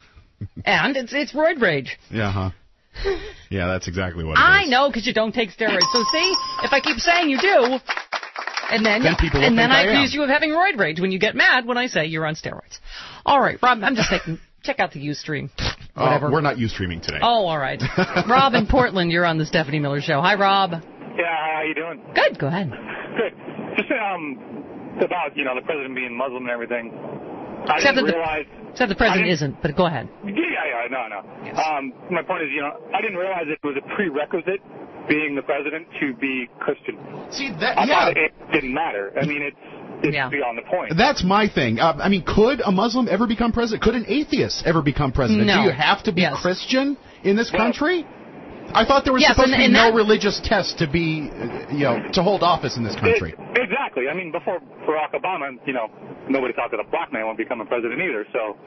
And it's roid rage. Yeah, huh? Yeah, that's exactly what it I is. know, because you don't take steroids. So see, if I keep saying you do, and then people will think I I am. accuse you of having roid rage when you get mad when I say you're on steroids. All right, Rob, I'm just thinking, check out the Ustream. Whatever. We're not Ustreaming today. Oh, all right. Rob in Portland, you're on the Stephanie Miller Show. Hi, Rob. Yeah, how you doing? Good, go ahead. Good. Just about, the president being Muslim and everything. Except the president isn't, but go ahead. Yeah, no. Yes. My point is, I didn't realize it was a prerequisite, being the president, to be Christian. See, I thought it didn't matter. I mean, it's beyond the point. That's my thing. Could a Muslim ever become president? Could an atheist ever become president? No. Do you have to be Christian in this country? I thought there was supposed to be no religious test to be, to hold office in this country. Exactly. I mean, before Barack Obama, nobody thought that a black man would become a president either. So,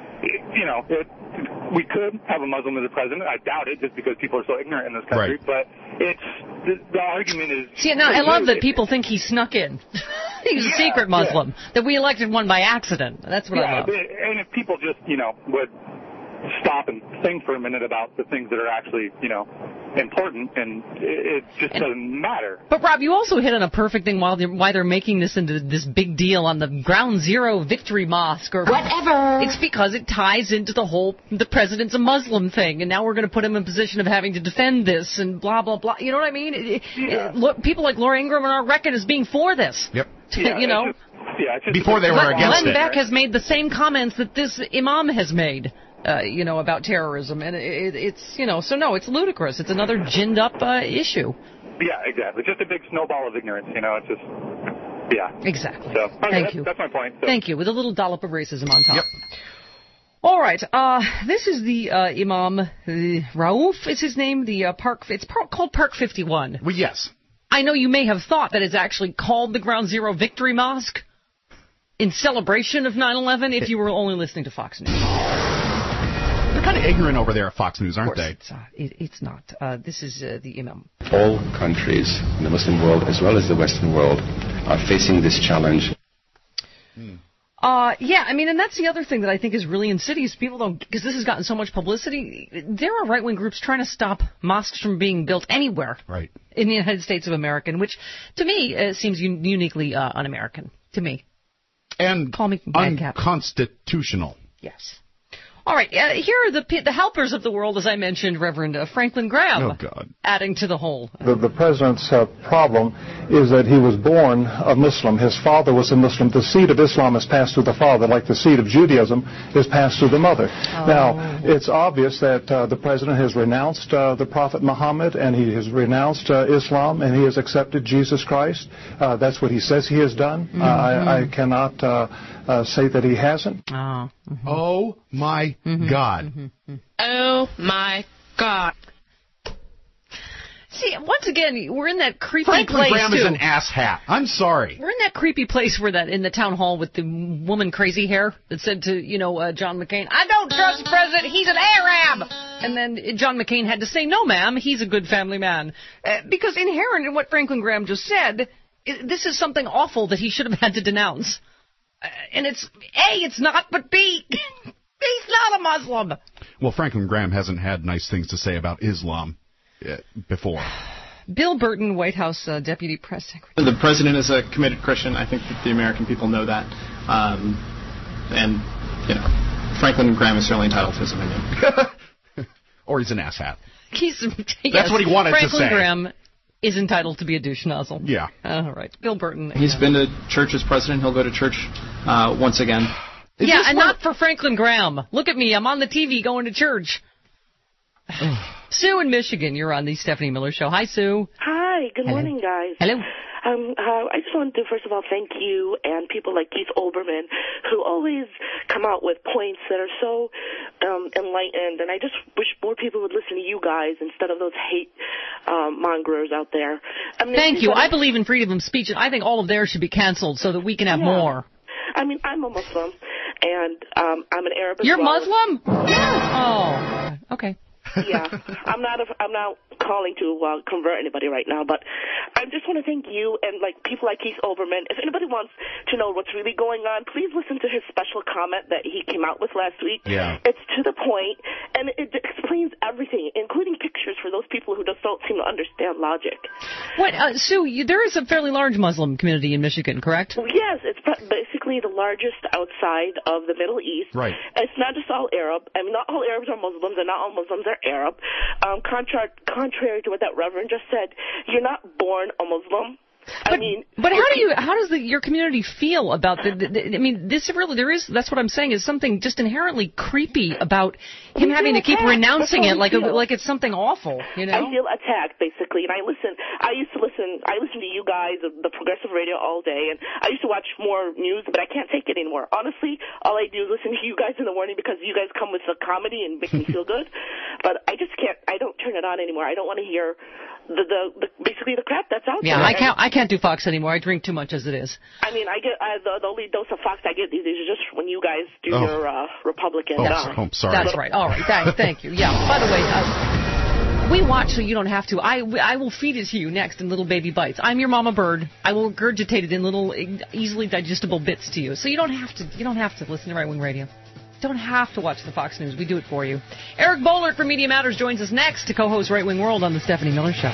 we could have a Muslim as a president. I doubt it, just because people are so ignorant in this country. Right. But the argument is... See, now, I love that people think he snuck in. He's a secret Muslim, that we elected one by accident. That's what I love. And if people just, would stop and think for a minute about the things that are actually, important, and it just doesn't matter. But Rob, you also hit on a perfect thing why they're making this into this big deal on the Ground Zero Victory Mosque or whatever. It's because it ties into the president's a Muslim thing, and now we're going to put him in a position of having to defend this and blah blah blah. You know what I mean? People like Laura Ingraham and our reckon as being for this. Yep. You know. Before they were against Glenn it. Beck has made the same comments that this imam has made. About terrorism, and it's so no, it's ludicrous. It's another ginned up issue. Yeah, exactly. Just a big snowball of ignorance. It's just, yeah. Exactly. So, Thank you. That's my point. So. Thank you. With a little dollop of racism on top. Yep. All right. This is the Imam Rauf is his name. The park. It's called Park 51. Well, yes. I know you may have thought that it's actually called the Ground Zero Victory Mosque in celebration of 9/11. If you were only listening to Fox News. They're kind of ignorant over there at Fox News, aren't they? It's not. This is the Imam. All countries in the Muslim world, as well as the Western world, are facing this challenge. Yeah, I mean, and that's the other thing that I think is really insidious. People don't, because this has gotten so much publicity. There are right-wing groups trying to stop mosques from being built anywhere in the United States of America, which, to me, seems uniquely un-American. To me. And call me unconstitutional. Yes. All right, here are the helpers of the world, as I mentioned, Reverend Franklin Graham. Oh, God. Adding to the whole. The president's problem is that he was born a Muslim. His father was a Muslim. The seed of Islam is passed through the father, like the seed of Judaism is passed through the mother. Oh. Now, it's obvious that the president has renounced the Prophet Muhammad, and he has renounced Islam, and he has accepted Jesus Christ. That's what he says he has done. Mm-hmm. I cannot say that he hasn't. Oh, oh my God. Oh, my God. See, once again, we're in that creepy Franklin place, Graham too. is an asshat. I'm sorry. We're in that creepy place where in the town hall with the woman crazy hair that said to, John McCain, I don't trust the president, he's an Arab! And then John McCain had to say, no, ma'am, he's a good family man. Because inherent in what Franklin Graham just said, this is something awful that he should have had to denounce. And it's, A, it's not, but B, he's not a Muslim. Well, Franklin Graham hasn't had nice things to say about Islam before. Bill Burton, White House Deputy Press Secretary. The president is a committed Christian. I think that the American people know that. Franklin Graham is certainly entitled to his opinion. Or he's an asshat. Yes, That's what he wanted to say. Franklin Graham is entitled to be a douche nozzle. Yeah. All right. Bill Burton. He's been to church as president. He'll go to church once again. Yeah, and not for Franklin Graham. Look at me. I'm on the TV going to church. Sue in Michigan, you're on the Stephanie Miller Show. Hi, Sue. Hi. Good morning, guys. Hello. I just wanted to, first of all, thank you and people like Keith Olbermann who always come out with points that are so enlightened. And I just wish more people would listen to you guys instead of those hate mongers out there. I mean, thank you. I believe in freedom of speech, and I think all of theirs should be canceled so that we can have more. I mean, I'm a Muslim, and I'm an Arab as You're well. Muslim? Yeah. Oh, okay. Yeah, I'm not calling to convert anybody right now, but I just want to thank you and people like Keith Olbermann. If anybody wants to know what's really going on, please listen to his special comment that he came out with last week. Yeah. It's to the point, and it explains everything, including pictures for those people who just don't seem to understand logic. What, Sue? There is a fairly large Muslim community in Michigan, correct? Well, yes, it's basically the largest outside of the Middle East. Right. It's not just all Arab. I mean, not all Arabs are Muslims, and not all Muslims are Arab. Contrary to what that reverend just said, you're not born a Muslim. But how does your community feel about I mean, this really, that's what I'm saying, is something just inherently creepy about him having to keep renouncing it like it's something awful, I feel attacked, basically, and I listen to you guys, the progressive radio all day, and I used to watch more news, but I can't take it anymore. Honestly, all I do is listen to you guys in the morning because you guys come with the comedy and make me feel good, but I just can't, I don't turn it on anymore. I don't want to hear basically the crap that's out there. Yeah, I can't do Fox anymore. I drink too much as it is. I mean, I get the only dose of Fox I get these days is just when you guys do your Republican. I'm sorry. That's right. All right. Thank you. Yeah. By the way, we watch so you don't have to. I will feed it to you next in little baby bites. I'm your mama bird. I will regurgitate it in little easily digestible bits to you. So you don't have to listen to Right Wing Radio. don't have to watch the Fox News. We do it for you. Eric Boehlert from Media Matters joins us next to co-host Right Wing World on the Stephanie Miller Show.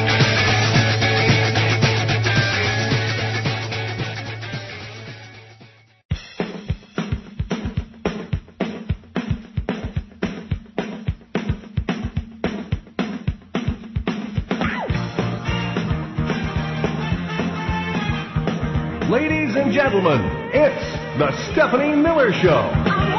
Ladies and gentlemen, it's the Stephanie Miller Show.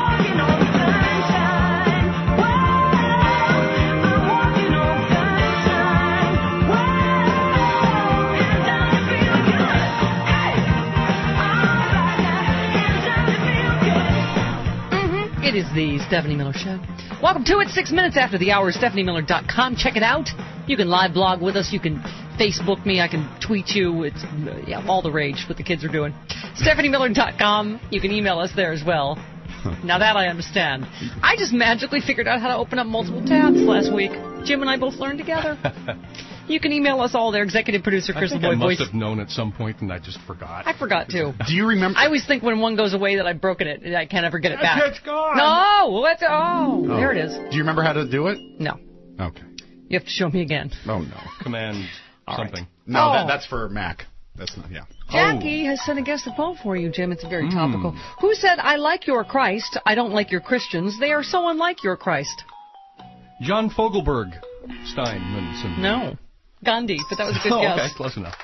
It is the Stephanie Miller Show. Welcome to it. 6 minutes after the hour. StephanieMiller.com. Check it out. You can live blog with us. You can Facebook me. I can tweet you. It's all the rage what the kids are doing. StephanieMiller.com. You can email us there as well. Now that I understand. I just magically figured out how to open up multiple tabs last week. Jim and I both learned together. You can email us all there. Executive producer Chris LeBoy. I must have known at some point, and I just forgot. I forgot, too. Do you remember? I always think when one goes away that I've broken it, and I can't ever get it back. It's gone. No! There it is. Do you remember how to do it? No. Okay. You have to show me again. Oh, no. Command something. Right. No, that's for Mac. That's not, yeah. Jackie has sent a guest a poll for you, Jim. It's very topical. Who said, I like your Christ, I don't like your Christians. They are so unlike your Christ. John Fogelberg. Steinmanson. No. Gandhi, but that was a good guess. Okay, close enough.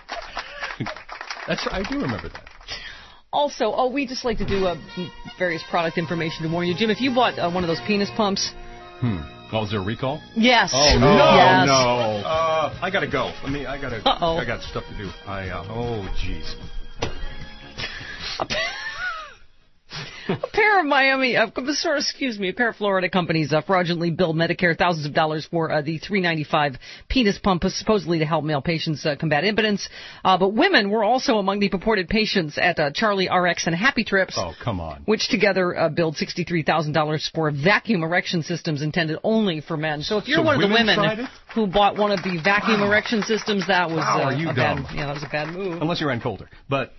I do remember that. Also, we just like to do various product information to warn you. Jim, if you bought one of those penis pumps... Oh, is there a recall? Yes. Oh, no. Yes. No. I got to go. I got stuff to do. Jeez. A pair of Florida companies fraudulently billed Medicare thousands of dollars for the $3.95 penis pump, supposedly to help male patients combat impotence. But women were also among the purported patients at Charlie RX and Happy Trips. Oh, come on. Which together billed $63,000 for vacuum erection systems intended only for men. So if you're one of the women who bought one of the vacuum erection systems, that was that was a bad move. Unless you ran colder. But...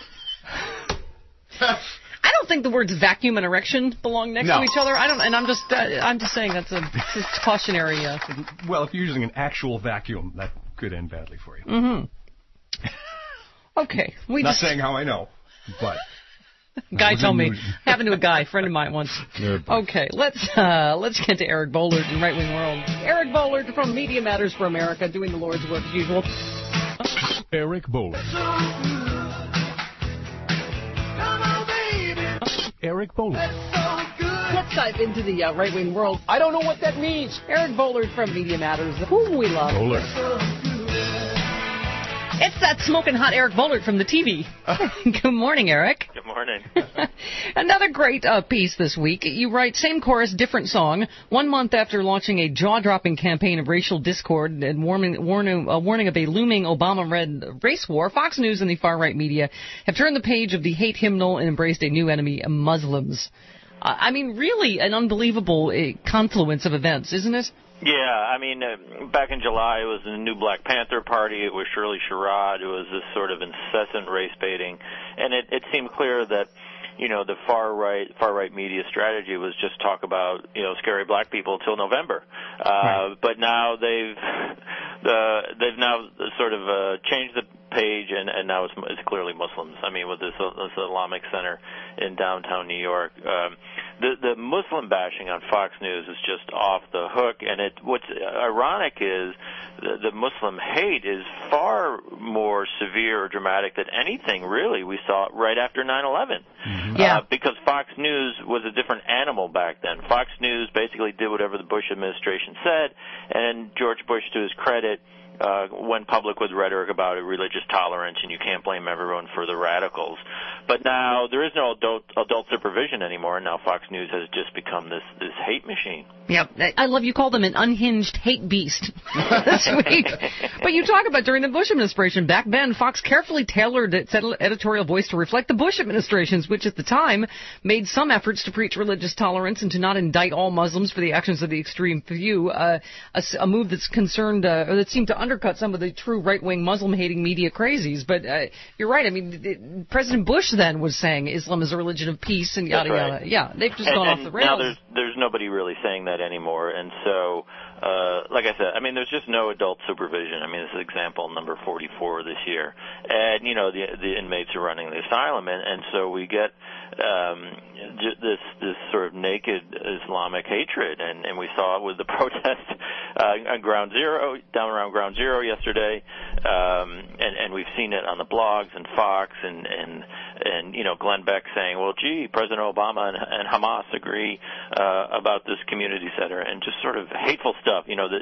I don't think the words vacuum and erection belong next to each other. I'm just saying that's a cautionary. Well, if you're using an actual vacuum, that could end badly for you. Mm-hmm. Okay, not saying how I know, but guy told me. Happened to a guy, friend of mine once. Okay, let's get to Eric Boehlert in Right Wing World. Eric Boehlert from Media Matters for America, doing the Lord's work as usual. Eric Boehlert. Eric Boehlert. Let's dive into the Right Wing World. I don't know what that means. Eric Boehlert from Media Matters, whom we love. It's that smoking hot Eric Boehlert from the TV. Good morning, Eric. Good morning. Another great piece this week. You write, same chorus, different song. 1 month after launching a jaw-dropping campaign of racial discord and warning of a looming Obama-led race war, Fox News and the far-right media have turned the page of the hate hymnal and embraced a new enemy, Muslims. Really an unbelievable confluence of events, isn't it? Yeah, back in July it was the New Black Panther Party, it was Shirley Sherrod, it was this sort of incessant race baiting, and it seemed clear that, the far right media strategy was just talk about, scary black people till November. But now they've now sort of changed the page, and now it's clearly Muslims. With this Islamic Center in downtown New York, the Muslim bashing on Fox News is just off the hook. And what's ironic is the Muslim hate is far more severe or dramatic than anything really we saw right after 9/11. Mm-hmm. Because Fox News was a different animal back then. Fox News basically did whatever the Bush administration said, and George Bush, to his credit, went public with rhetoric about religious tolerance, and you can't blame everyone for the radicals. But now there is no adult supervision anymore, and now Fox News has just become this hate machine. Yep. I love you called them an unhinged hate beast this week. But you talk about during the Bush administration, back then, Fox carefully tailored its editorial voice to reflect the Bush administrations, which at the time made some efforts to preach religious tolerance and to not indict all Muslims for the actions of the extreme few, a move that's concerned, or that seemed to undercut some of the true right-wing Muslim-hating media crazies. But you're right. I mean, President Bush then was saying Islam is a religion of peace and yada That's right. yada. Yeah, they've just gone off the rails. Now there's nobody really saying that anymore, and so. Like I said, I mean, there's just no adult supervision. I mean, this is example number 44 this year. And, the inmates are running the asylum, and so we get this sort of naked Islamic hatred, and we saw it with the protest on Ground Zero, down around Ground Zero yesterday, and we've seen it on the blogs and Fox, and Glenn Beck saying, well, gee, President Obama and Hamas agree about this community center, and just sort of hateful stuff.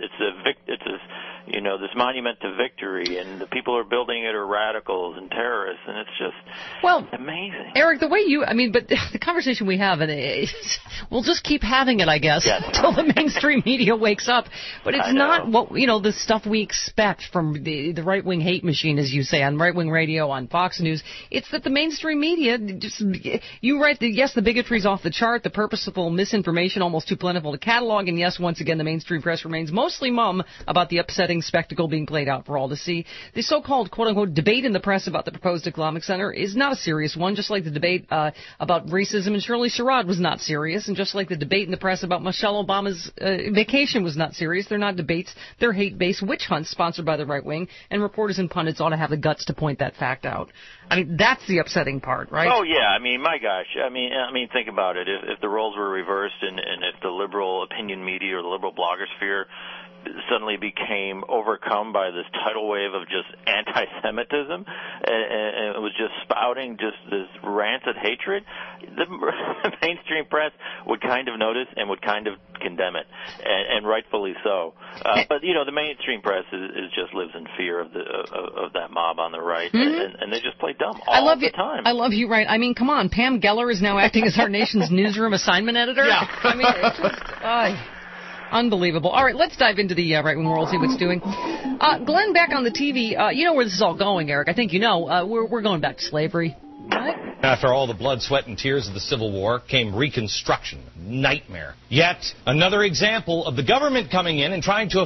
It's this monument to victory, and the people who are building it are radicals and terrorists, and it's just amazing. Eric, the way but the conversation we have, and we'll just keep having it, I guess, until the mainstream media wakes up. But it's not what the stuff we expect from the right-wing hate machine, as you say, on right-wing radio, on Fox News. It's that the mainstream media you write yes, the bigotry's off the chart, the purposeful misinformation almost too plentiful to catalog, and yes, once again, the mainstream press remains mostly mum about the upsetting spectacle being played out for all to see. The so-called quote-unquote debate in the press about the proposed Islamic Center is not a serious one, just like the debate about racism and Shirley Sherrod was not serious, and just like the debate in the press about Michelle Obama's vacation was not serious. They're not debates. They're hate-based witch hunts sponsored by the right wing, and reporters and pundits ought to have the guts to point that fact out. I mean, that's the upsetting part, right? Oh, yeah. I mean, my gosh. I mean, think about it. If the roles were reversed and if the liberal opinion media or the liberal blogosphere suddenly became overcome by this tidal wave of just anti-Semitism, and it was just spouting just this rancid hatred, the mainstream press would kind of notice and would kind of condemn it, and rightfully so. But the mainstream press is just lives in fear of that mob on the right, and they just play dumb all the time. I love you, right? I mean, come on, Pam Geller is now acting as our nation's newsroom assignment editor. Yeah. I mean, it's just. Unbelievable. All right, let's dive into the right-wing world, see what's doing. Glenn Beck on the TV, you know where this is all going, Eric. I think you know. We're going back to slavery. What? After all the blood, sweat, and tears of the Civil War came Reconstruction. Nightmare. Yet another example of the government coming in and trying to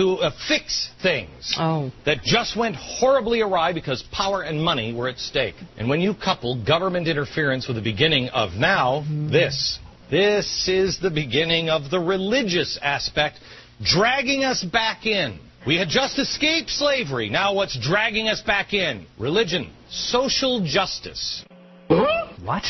fix things that just went horribly awry because power and money were at stake. And when you couple government interference with the beginning of now, this is the beginning of the religious aspect dragging us back in. We had just escaped slavery. Now what's dragging us back in? Religion. Social justice. What?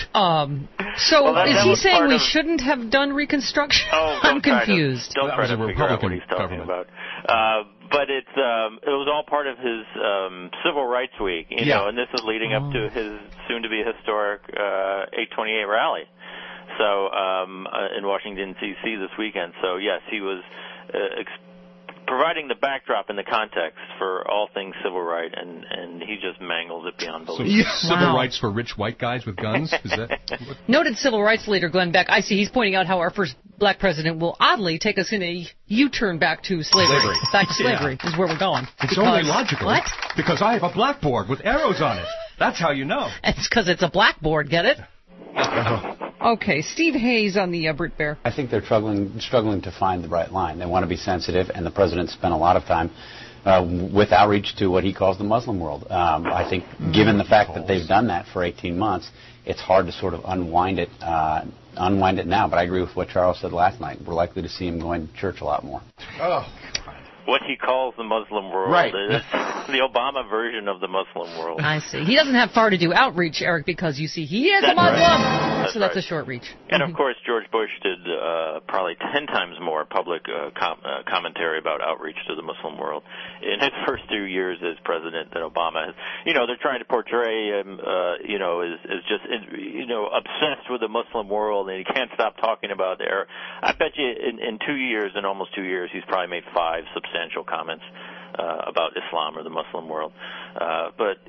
Is he saying we shouldn't have done Reconstruction? I'm confused. Don't try to figure out what he's talking about. But it was all part of his Civil Rights Week, you know, and this is leading up to his soon-to-be historic 828 rally. So in Washington, D.C. this weekend. So, yes, he was providing the backdrop and the context for all things civil rights, and he just mangles it beyond belief. So, civil rights for rich white guys with guns? Is that Noted civil rights leader Glenn Beck. I see he's pointing out how our first black president will oddly take us in a U-turn back to slavery. Back to slavery is where we're going. It's only logical. What? Because I have a blackboard with arrows on it. That's how you know. It's because it's a blackboard, get it? Okay, Steve Hayes on the Brit Bear. I think they're struggling to find the right line. They want to be sensitive, and the president spent a lot of time with outreach to what he calls the Muslim world. I think given the fact that they've done that for 18 months, it's hard to sort of unwind it now. But I agree with what Charles said last night. We're likely to see him going to church a lot more. What he calls the Muslim world is the Obama version of the Muslim world. I see. He doesn't have far to do outreach, Eric, because you see he is a Muslim. So that's a short reach. And of course, George Bush did probably 10 times more public commentary about outreach to the Muslim world in his first 2 years as president than Obama has. You know, they're trying to portray him, as just, obsessed with the Muslim world, and he can't stop talking about it. I bet you in 2 years, in almost 2 years, he's probably made 5 substantial comments about Islam or the Muslim world. But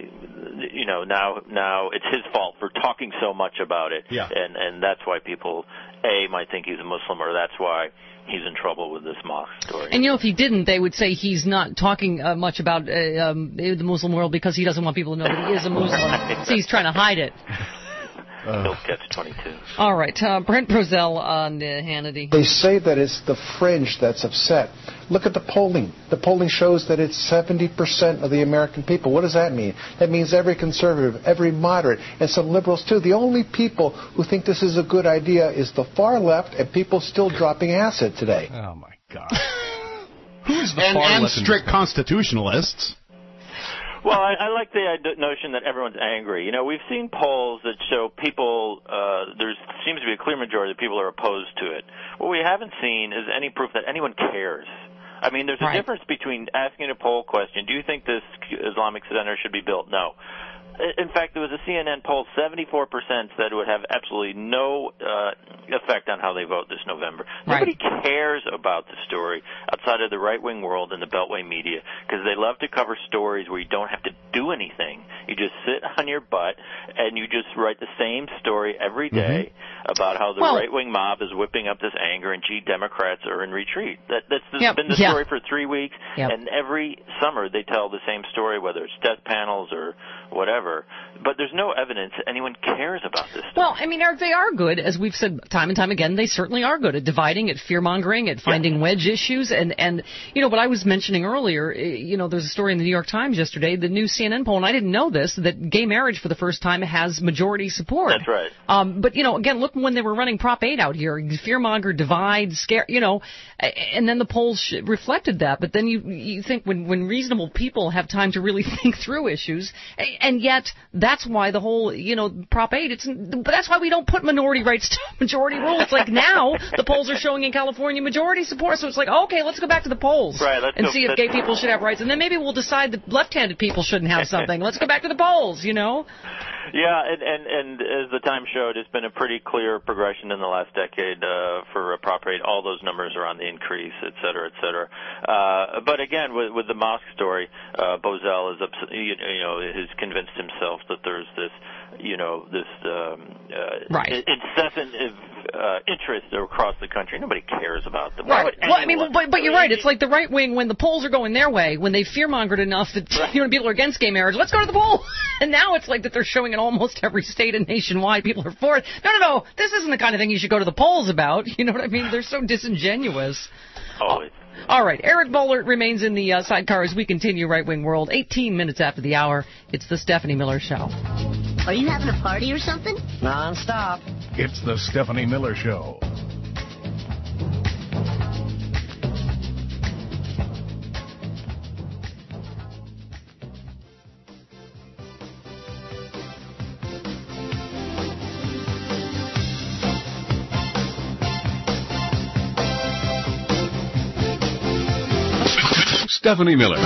now it's his fault for talking so much about it. Yeah. And that's why people, might think he's a Muslim, or that's why he's in trouble with this mosque story. And, if he didn't, they would say he's not talking much about the Muslim world because he doesn't want people to know that he is a Muslim. So he's trying to hide it. He'll catch 22. All right, Brent Brozell on Hannity. They say that it's the fringe that's upset. Look at the polling. The polling shows that it's 70% of the American people. What does that mean? That means every conservative, every moderate, and some liberals too. The only people who think this is a good idea is the far left and people still dropping acid today. Oh, my God. Who's the far left? And strict constitutionalists. Well, I like the notion that everyone's angry. You know, we've seen polls that show people, there seems to be a clear majority of people are opposed to it. What we haven't seen is any proof that anyone cares. I mean, there's a difference between asking a poll question, do you think this Islamic Center should be built? No. In fact, there was a CNN poll, 74% said it would have absolutely no effect on how they vote this November. Nobody cares about the story outside of the right-wing world and the Beltway media because they love to cover stories where you don't have to do anything. You just sit on your butt and you just write the same story every day about how the right-wing mob is whipping up this anger and, gee, Democrats are in retreat. That's been the story for 3 weeks, and every summer they tell the same story, whether it's death panels or whatever. But there's no evidence that anyone cares about this stuff. Well, I mean, Eric, they are good, as we've said time and time again. They certainly are good at dividing, at fear-mongering, at finding wedge issues. And you know, what I was mentioning earlier, you know, there's a story in the New York Times yesterday, the new CNN poll, and I didn't know this, that gay marriage for the first time has majority support. That's right. But, you know, again, look when they were running Prop 8 out here, fear-monger, divide, scare, you know, and then the polls reflected that. But then you think when reasonable people have time to really think through issues, and yet that's why the whole, you know, Prop 8, that's why we don't put minority rights to majority rule. It's like now the polls are showing in California majority support, so it's like, okay, let's go back to the polls and see if gay people should have rights. And then maybe we'll decide that left-handed people shouldn't have something. Let's go back to the polls, you know? Yeah, and as the Times showed, it's been a pretty clear progression in the last decade for Prop 8. All those numbers are on the increase, et cetera, et cetera. But again, with the mosque story, Bozell is, has convinced himself that there's this, you know, this incessant interest across the country. Nobody cares about them. Right. Well, I mean, but you're right. It's like the right wing, when the polls are going their way, when they fear-mongered enough that people are against gay marriage, let's go to the poll. And now it's like that they're showing in almost every state and nationwide people are for it. No, this isn't the kind of thing you should go to the polls about. You know what I mean? They're so disingenuous. Always. All right, Eric Boehlert remains in the sidecar as we continue Right Wing World. 18 minutes after the hour, it's the Stephanie Miller Show. Are you having a party or something? Non-stop. It's the Stephanie Miller Show. Stephanie Miller.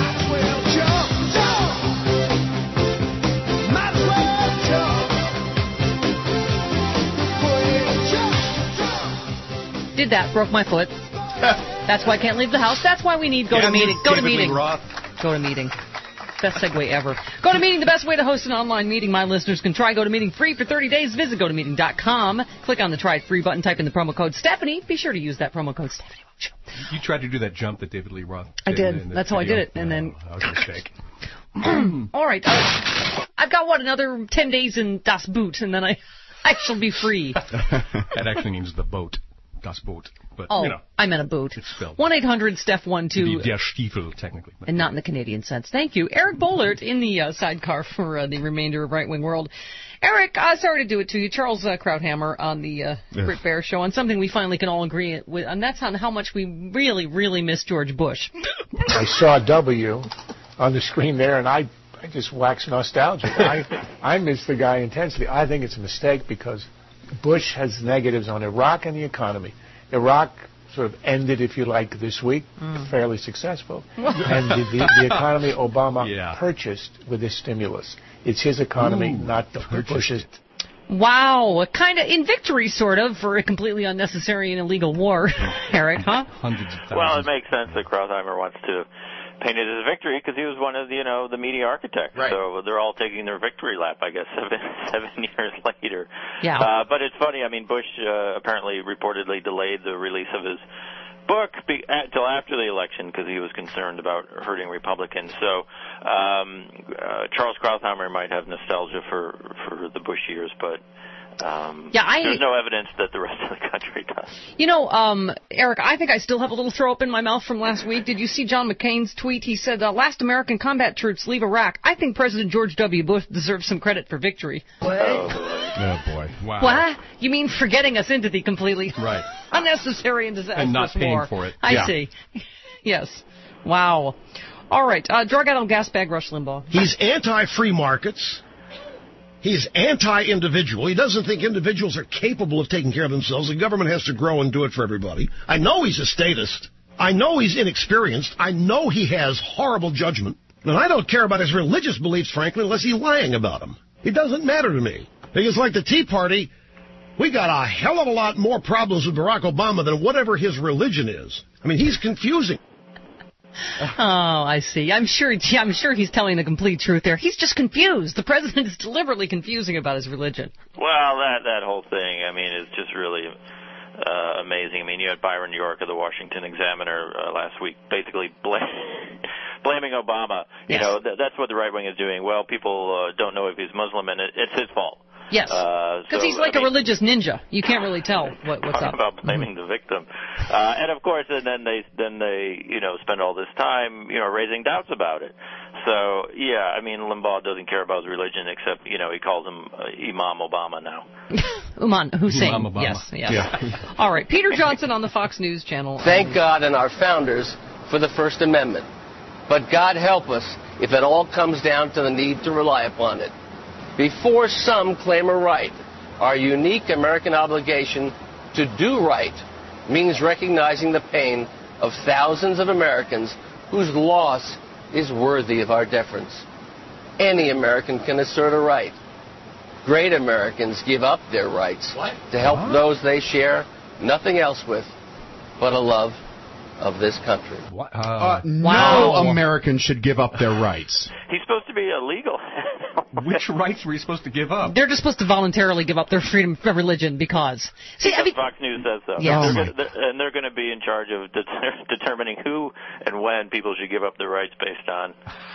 Did that, broke my foot. That's why I can't leave the house. That's why we need go to meeting. Go to meeting. Go to meeting. Best segue ever. Go to meeting, the best way to host an online meeting. My listeners can try GoToMeeting free for 30 days. Visit GoToMeeting.com. Click on the Try It Free button. Type in the promo code Stephanie. Be sure to use that promo code Stephanie. You tried to do that jump that David Lee Roth did. I did. That's how I did it. And then. That was a mistake. All right. I've got, another 10 days in Das Boot, and then I shall be free. That actually means the boat. Das Boot. But, I meant a boot. It's spelled. 1-800-STEPH12. Der Stiefel, technically. And not in the Canadian sense. Thank you. Eric Boehlert in the sidecar for the remainder of Right Wing World. Eric, sorry to do it to you. Charles Krauthammer on the Brit Bear Show on something we finally can all agree with, and that's on how much we really, really miss George Bush. I saw W on the screen there, and I just waxed nostalgic. I miss the guy intensely. I think it's a mistake because Bush has negatives on Iraq and the economy. Iraq sort of ended, if you like, this week, fairly successful. And the economy Obama purchased with this stimulus. It's his economy, not Bush's. Wow, kind of in victory, sort of, for a completely unnecessary and illegal war, Eric, huh? Hundreds of thousands. Well, it makes sense that Krauthammer wants to paint it as a victory because he was one of the media architects. Right. So they're all taking their victory lap, I guess, seven years later. Yeah. But it's funny. I mean, Bush apparently reportedly delayed the release of his book until after the election because he was concerned about hurting Republicans. So Charles Krauthammer might have nostalgia for the Bush years, but There's no evidence that the rest of the country does. You know, Eric, I think I still have a little throw up in my mouth from last week. Did you see John McCain's tweet? He said, last American combat troops leave Iraq. I think President George W. Bush deserves some credit for victory. What? Oh, boy. Wow. What? You mean forgetting us into the completely unnecessary and disastrous and not paying war. For it. I see. Yes. Wow. All right. Drug addled gas bag Rush Limbaugh. He's anti-free markets. He's anti-individual. He doesn't think individuals are capable of taking care of themselves. The government has to grow and do it for everybody. I know he's a statist. I know he's inexperienced. I know he has horrible judgment. And I don't care about his religious beliefs, frankly, unless he's lying about them. It doesn't matter to me. Because like the Tea Party, we got a hell of a lot more problems with Barack Obama than whatever his religion is. I mean, he's confusing. Oh, I see. I'm sure he's telling the complete truth there. He's just confused. The president is deliberately confusing about his religion. Well, that whole thing, I mean, is just really amazing. I mean, you had Byron York of the Washington Examiner last week basically blaming Obama. You know, that's what the right wing is doing. Well, people don't know if he's Muslim, and it's his fault. Yes, because he's like a religious ninja. You can't really tell what's up. About blaming the victim, and of course, and then they spend all this time raising doubts about it. So yeah, I mean Limbaugh doesn't care about his religion except he calls him Imam Obama now. Imam Hussein. Imam Obama. Yes. Yeah. All right, Peter Johnson on the Fox News Channel. Thank God and our founders for the First Amendment, but God help us if it all comes down to the need to rely upon it. Before some claim a right, our unique American obligation to do right means recognizing the pain of thousands of Americans whose loss is worthy of our deference. Any American can assert a right. Great Americans give up their rights to help those they share nothing else with but a love of this country. No American should give up their rights. He's supposed to be illegal. Which rights were you supposed to give up? They're just supposed to voluntarily give up their freedom of religion because... See, Fox News says so. Yes. They're going to be in charge of determining who and when people should give up their rights based on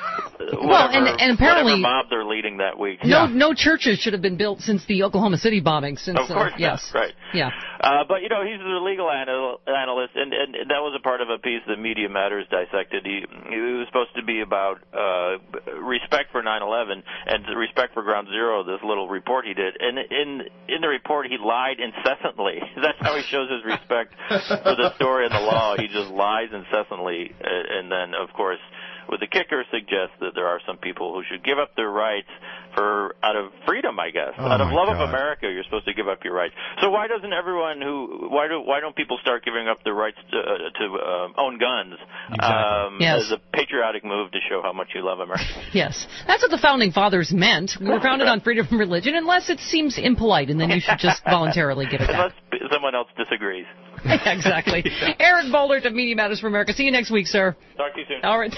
and apparently whatever mob they're leading that week. No churches should have been built since the Oklahoma City bombing. Of course not. Right. Yeah. But, he's a legal analyst, and that was a part of a piece that Media Matters dissected. He was supposed to be about respect for 9/11 and respect for Ground Zero, this little report he did. And in the report, he lied incessantly. That's how he shows his respect for the story and the law. He just lies incessantly. And then, of course, with the kicker suggests that there are some people who should give up their rights out of freedom, I guess. Out of love of America, you're supposed to give up your rights. So why doesn't why don't people start giving up their rights to own guns as a patriotic move to show how much you love America? Yes. That's what the Founding Fathers meant. We were founded on freedom from religion, unless it seems impolite, and then you should just voluntarily give it back. Unless someone else disagrees. Exactly. Eric Boehlert of Media Matters for America. See you next week, sir. Talk to you soon. All right.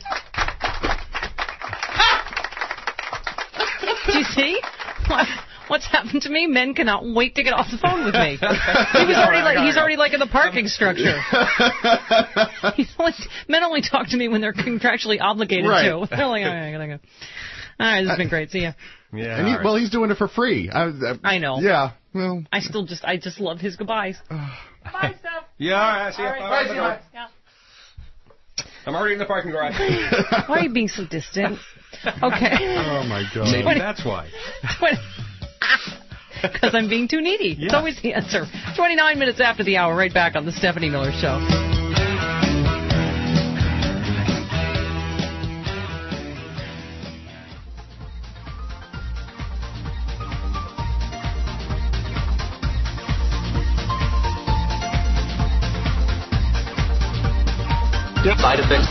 Do you see? What's happened to me? Men cannot wait to get off the phone with me. He's already like in the parking structure. Men only talk to me when they're contractually obligated to. They're like, all right, I gotta go. All right, this has been great. See ya. Yeah. And he's doing it for free. I know. Yeah. Well, I just love his goodbyes. Bye, Steph. Yeah, all right. See you. Bye. Yeah. I'm already in the parking garage. Why are you being so distant? Okay. Oh, my God. Maybe that's why. Because I'm being too needy. Yeah. It's always the answer. 29 minutes after the hour, right back on the Stephanie Miller Show. Side effects.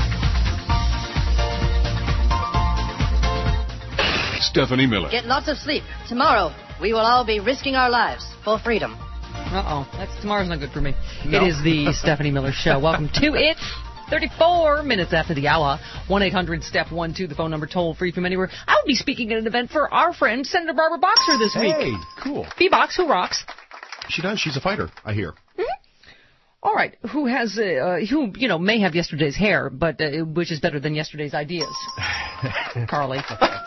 Stephanie Miller. Get lots of sleep. Tomorrow, we will all be risking our lives for freedom. Tomorrow's not good for me. No. It is the Stephanie Miller Show. Welcome to it. 34 minutes after the hour. 1-800-STEP-12, the phone number toll free from anywhere. I will be speaking at an event for our friend Senator Barbara Boxer this week. Hey, cool. B-Box, who rocks? She does. She's a fighter, I hear. Mm-hmm. All right, who may have yesterday's hair, but which is better than yesterday's ideas? Carly.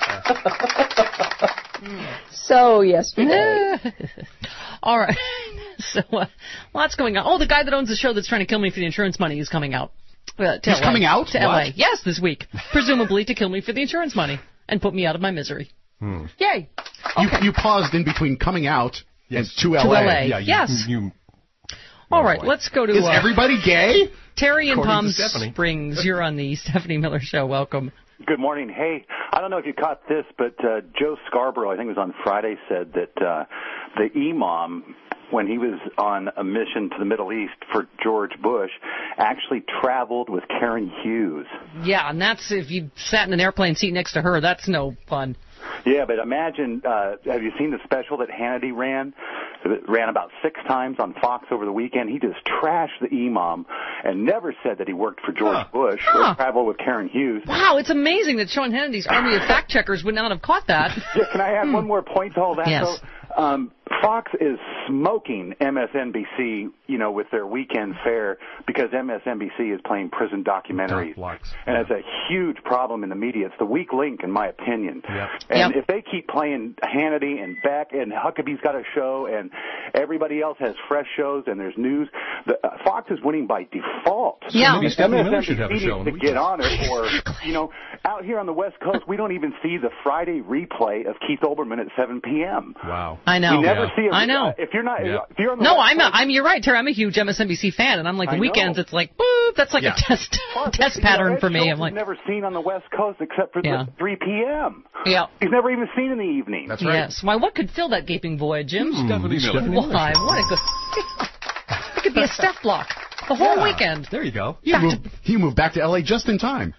So yesterday. All right. So lots going on. Oh, the guy that owns the show that's trying to kill me for the insurance money is coming out. He's coming out? To LA. Yes, this week. Presumably to kill me for the insurance money and put me out of my misery. Yay. Okay. You paused in between coming out and to LA. To LA. Yeah, yes. All right, let's go to... Is everybody gay? Terry in Palm Springs, you're on the Stephanie Miller Show. Welcome. Good morning. Hey, I don't know if you caught this, but Joe Scarborough, I think it was on Friday, said that the imam, when he was on a mission to the Middle East for George Bush, actually traveled with Karen Hughes. Yeah, and that's if you sat in an airplane seat next to her, that's no fun. Yeah, but imagine, have you seen the special that Hannity ran? It ran about 6 times on Fox over the weekend. He just trashed the imam and never said that he worked for George Bush or traveled with Karen Hughes. Wow, it's amazing that Sean Hannity's army of fact checkers would not have caught that. Yeah, can I add one more point to all that? Yes. So, Fox is smoking MSNBC, with their weekend fare because MSNBC is playing prison documentaries. And it's a huge problem in the media. It's the weak link, in my opinion. Yep. And if they keep playing Hannity and Beck and Huckabee's got a show and everybody else has fresh shows and there's news, Fox is winning by default. Yeah. So MSNBC should have a show needs to get on it. Or, out here on the West Coast, we don't even see the Friday replay of Keith Olbermann at 7 p.m. Wow. I know. We never see it. I know. If you're not, if you're on the no, West Coast, you're right, Terry. I'm a huge MSNBC fan, and I'm like the weekends. It's like, boop, that's like a test pattern for me. I'm like, never seen on the West Coast except for the 3 p.m. Yeah, he's never even seen in the evening. That's right. Yes. Why? What could fill that gaping void, Jim? Stephanie Miller. Why? What a good. It could be a Steph block the whole weekend. There you go. He moved back to L.A. just in time.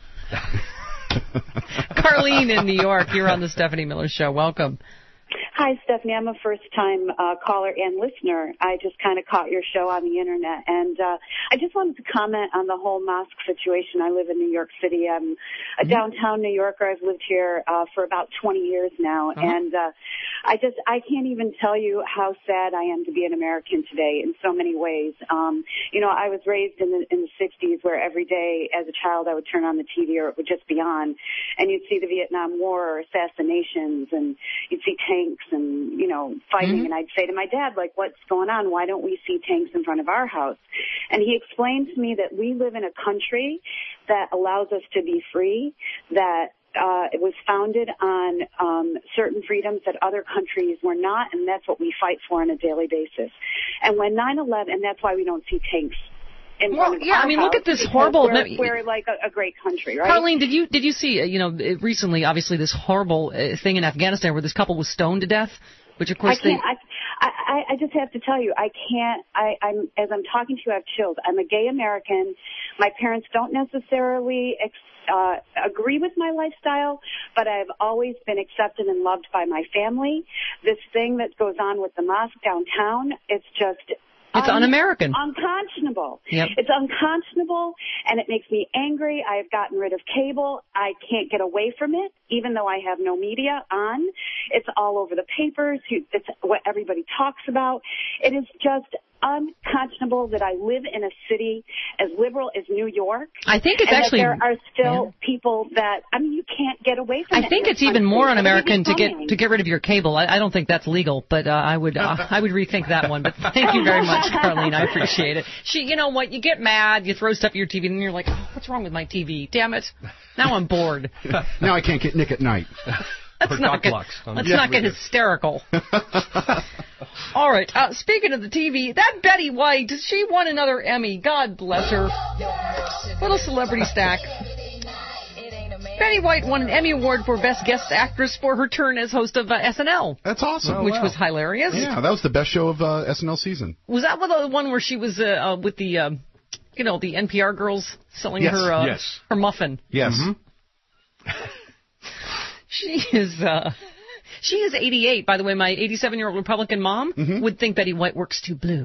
Carlene in New York, you're on the Stephanie Miller Show. Welcome. Hi, Stephanie. I'm a first-time caller and listener. I just kind of caught your show on the Internet. And I just wanted to comment on the whole mosque situation. I live in New York City. I'm a downtown New Yorker. I've lived here for about 20 years now. And I can't even tell you how sad I am to be an American today in so many ways. I was raised in the 60s where every day as a child I would turn on the TV or it would just be on. And you'd see the Vietnam War or assassinations and you'd see tanks and, fighting. And I'd say to my dad, like, what's going on? Why don't we see tanks in front of our house? And he explained to me that we live in a country that allows us to be free, that it was founded on certain freedoms that other countries were not, and that's what we fight for on a daily basis. And when 9/11, and that's why we don't see tanks. Look at this horrible. We're like a great country, right? Carlene, did you see? Recently, obviously, this horrible thing in Afghanistan where this couple was stoned to death, which of course I just have to tell you, I can't. As I'm talking to you, I have chills. I'm a gay American. My parents don't necessarily agree with my lifestyle, but I've always been accepted and loved by my family. This thing that goes on with the mosque downtown, it's just. It's un-American. Unconscionable. Yep. It's unconscionable, and it makes me angry. I have gotten rid of cable. I can't get away from it, even though I have no media on. It's all over the papers. It's what everybody talks about. It is just unconscionable that I live in a city as liberal as New York. I think it's actually there are still people that you can't get away from. I think it's even more un-American to get rid of your cable. I don't think that's legal, but I would rethink that one. But thank you very much, Carlene. I appreciate it. You know what? You get mad, you throw stuff at your TV, and you're like, what's wrong with my TV? Damn it! Now I'm bored. Now I can't get Nick at night. Let's not get hysterical. All right. Speaking of the TV, that Betty White, she won another Emmy. God bless her. Little celebrity stack. Betty White won an Emmy Award for Best Guest Actress for her turn as host of SNL. That's awesome. Which was hilarious. Yeah, that was the best show of SNL season. Was that the one where she was with the, the NPR girls selling her muffin? Yes. Mm-hmm. She is 88. By the way, my 87-year-old Republican mom would think Betty White works too blue.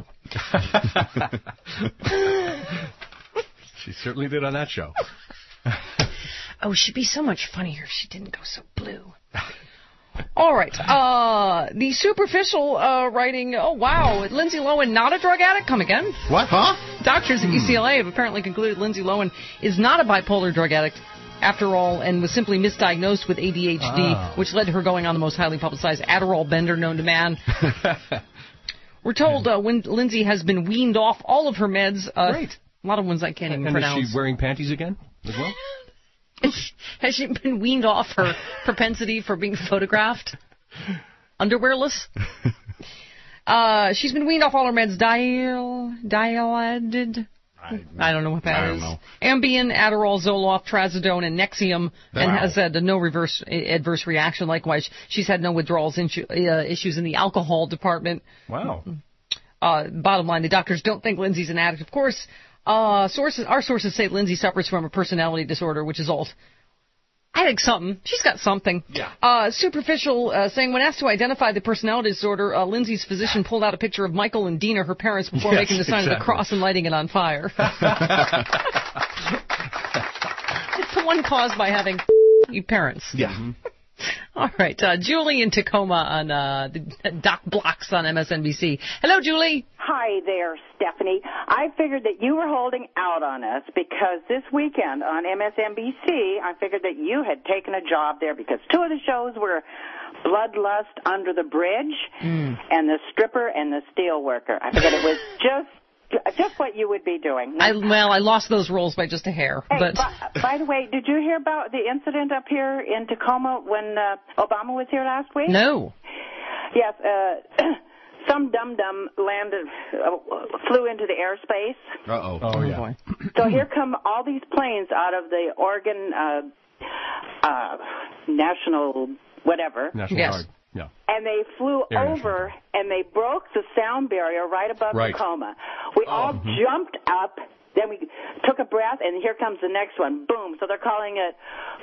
She certainly did on that show. Oh, she'd be so much funnier if she didn't go so blue. All right. The superficial writing, oh, wow. Lindsay Lohan, not a drug addict? Come again? What, huh? Doctors at UCLA have apparently concluded Lindsay Lohan is not a bipolar drug addict after all, and was simply misdiagnosed with ADHD, which led to her going on the most highly publicized Adderall bender known to man. We're told when Lindsay has been weaned off all of her meds. Great. A lot of ones I can't even pronounce. And is she wearing panties again as well? Has she been weaned off her propensity for being photographed? Underwearless? She's been weaned off all her meds. Dilaudid? I don't know what that is. Ambien, Adderall, Zoloft, Trazodone, and Nexium, and has had no adverse reaction. Likewise, she's had no withdrawals issues in the alcohol department. Wow. Bottom line, the doctors don't think Lindsay's an addict. Of course, our sources say Lindsay suffers from a personality disorder, which is all. I think something. She's got something. Yeah. Superficial, saying when asked to identify the personality disorder, Lindsay's physician pulled out a picture of Michael and Dina, her parents, before making the sign of the cross and lighting it on fire. It's the one caused by having parents. Yeah. Mm-hmm. All right. Julie in Tacoma on the Doc Blocks on MSNBC. Hello, Julie. Hi there, Stephanie. I figured that you were holding out on us because this weekend on MSNBC, I figured that you had taken a job there because two of the shows were Bloodlust Under the Bridge and The Stripper and The Steelworker. I figured it was just what you would be doing. I lost those roles by just a hair. Hey, but by the way, did you hear about the incident up here in Tacoma when Obama was here last week? No. Yes, some dum-dum flew into the airspace. Uh-oh. Oh, yeah. Boy. So here come all these planes out of the Oregon National whatever. National Guard. Yeah. And they flew over, and they broke the sound barrier right above Tacoma. We all jumped up, then we took a breath, and here comes the next one. Boom. So they're calling it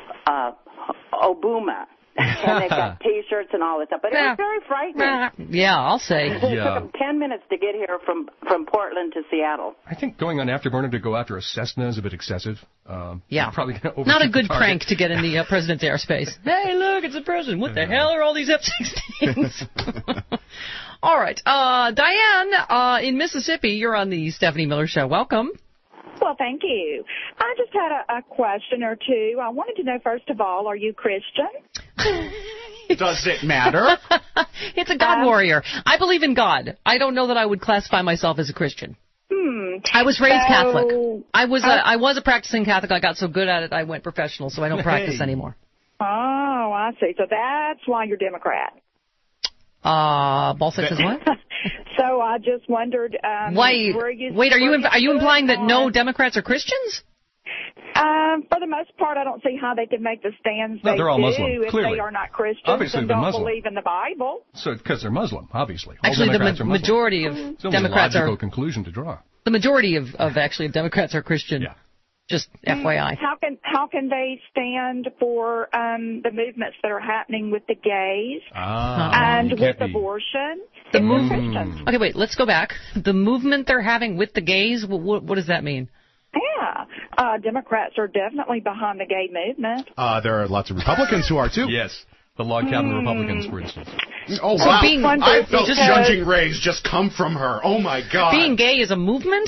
Obuma. And they've got T-shirts and all this stuff. But it was very frightening. Yeah, I'll say. It took them 10 minutes to get here from Portland to Seattle. I think going on Afterburner to go after a Cessna is a bit excessive. Probably gonna not a good prank to get in the president's airspace. Hey, look, it's the president. What the hell are all these F-16s? All right. Diane in Mississippi, you're on the Stephanie Miller Show. Welcome. Well, thank you. I just had a question or two. I wanted to know, first of all, are you Christian? Does it matter? It's a God warrior. I believe in God. I don't know that I would classify myself as a Christian. I was raised Catholic. I was a practicing Catholic. I got so good at it, I went professional, so I don't practice anymore. Oh, I see. So that's why you're Democrat. Ballsack says what? So I just wondered. Wait, are you implying that no Democrats are Christians? For the most part, I don't see how they can make the stands they're all Muslim, if clearly. they are not Christians obviously and they're don't Muslim. believe in the Bible. So because they're Muslim, obviously. Actually, the majority of Democrats are. Conclusion to draw. The majority of Democrats are Christian. Yeah. Just FYI. How can they stand for the movements that are happening with the gays and with abortion? Christians. Okay, wait. Let's go back. The movement they're having with the gays. What does that mean? Yeah, Democrats are definitely behind the gay movement. There are lots of Republicans who are too. Yes, the log cabin Republicans, for instance. Oh wow! I felt judging rays just come from her. Oh my God! Being gay is a movement.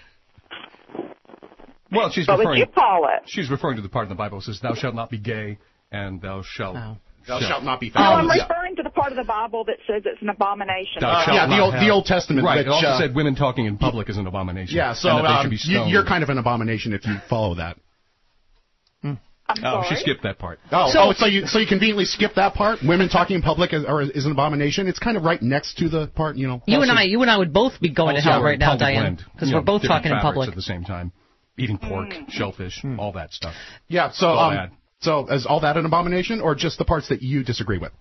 Well, she's what would you call it? She's referring to the part in the Bible that says, "Thou shalt not be gay, and thou shalt." Thou shalt not be found. Oh, I'm referring to the part of the Bible that says it's an abomination. The Old Testament. Right. It also said women talking in public is an abomination. Yeah, so you're kind of an abomination if you follow that. I'm sorry? She skipped that part. So you conveniently skip that part? Women talking in public is an abomination? It's kind of right next to the part, You and I would both be going to hell right now, Diane, because we're both talking in public at the same time. Eating pork, shellfish, all that stuff. Yeah, so is all that an abomination, or just the parts that you disagree with?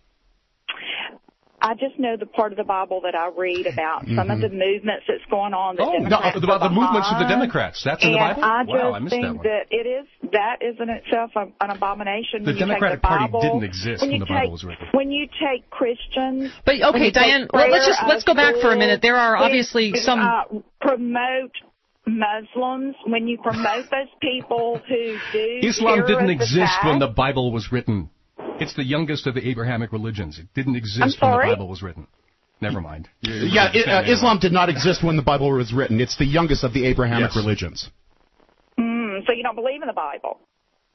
I just know the part of the Bible that I read about some of the movements that's going on. The movements of the Democrats. That's in the Bible? I missed think that one. that is in itself an abomination. The Democratic Party didn't exist when the Bible was written. When you take Christians... But, okay, Diane, let's go back for a minute. There are obviously some... promote Muslims, when you promote those people who do... Islam didn't exist when the Bible was written. It's the youngest of the Abrahamic religions. It didn't exist when the Bible was written. Never mind. Islam did not exist when the Bible was written. It's the youngest of the Abrahamic religions. So you don't believe in the Bible?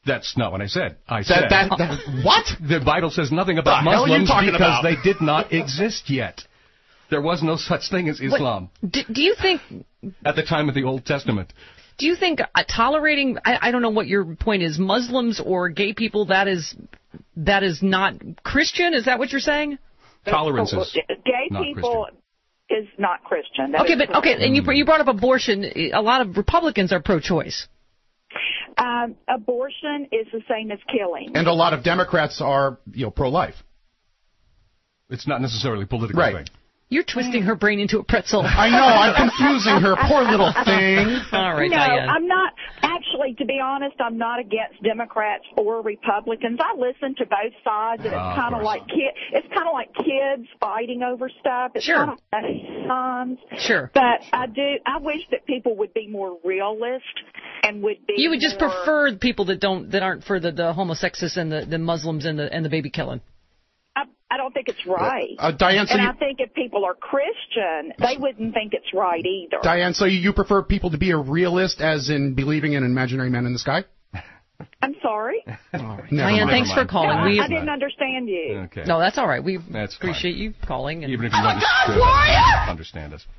That's not what I said. I said what? The Bible says nothing about Muslims because they did not exist yet. There was no such thing as Islam. Do you think at the time of the Old Testament? Do you think tolerating? I don't know what your point is. Muslims or gay people, that is not Christian. Is that what you're saying? Tolerance is gay not people Christian. Is not Christian. And you brought up abortion. A lot of Republicans are pro-choice. Abortion is the same as killing. And a lot of Democrats are, pro-life. It's not necessarily a political thing. You're twisting her brain into a pretzel. I know. I'm confusing her. Poor little thing. All right, no, Diane. I'm not. Actually, to be honest, I'm not against Democrats or Republicans. I listen to both sides, and it's kind of like kids fighting over stuff. It's kind of funny. Sure. But I wish that people would be more realist and would be. You would just prefer people that aren't for the homosexuals and the Muslims and the baby killing. I don't think it's right. Diane, I think if people are Christian, they wouldn't think it's right either. Diane, so you prefer people to be a realist, as in believing in imaginary men in the sky? I'm sorry? Diane, thanks for calling. No, I didn't understand you. Okay. No, that's all right. We that's appreciate you calling. And even if you understand us.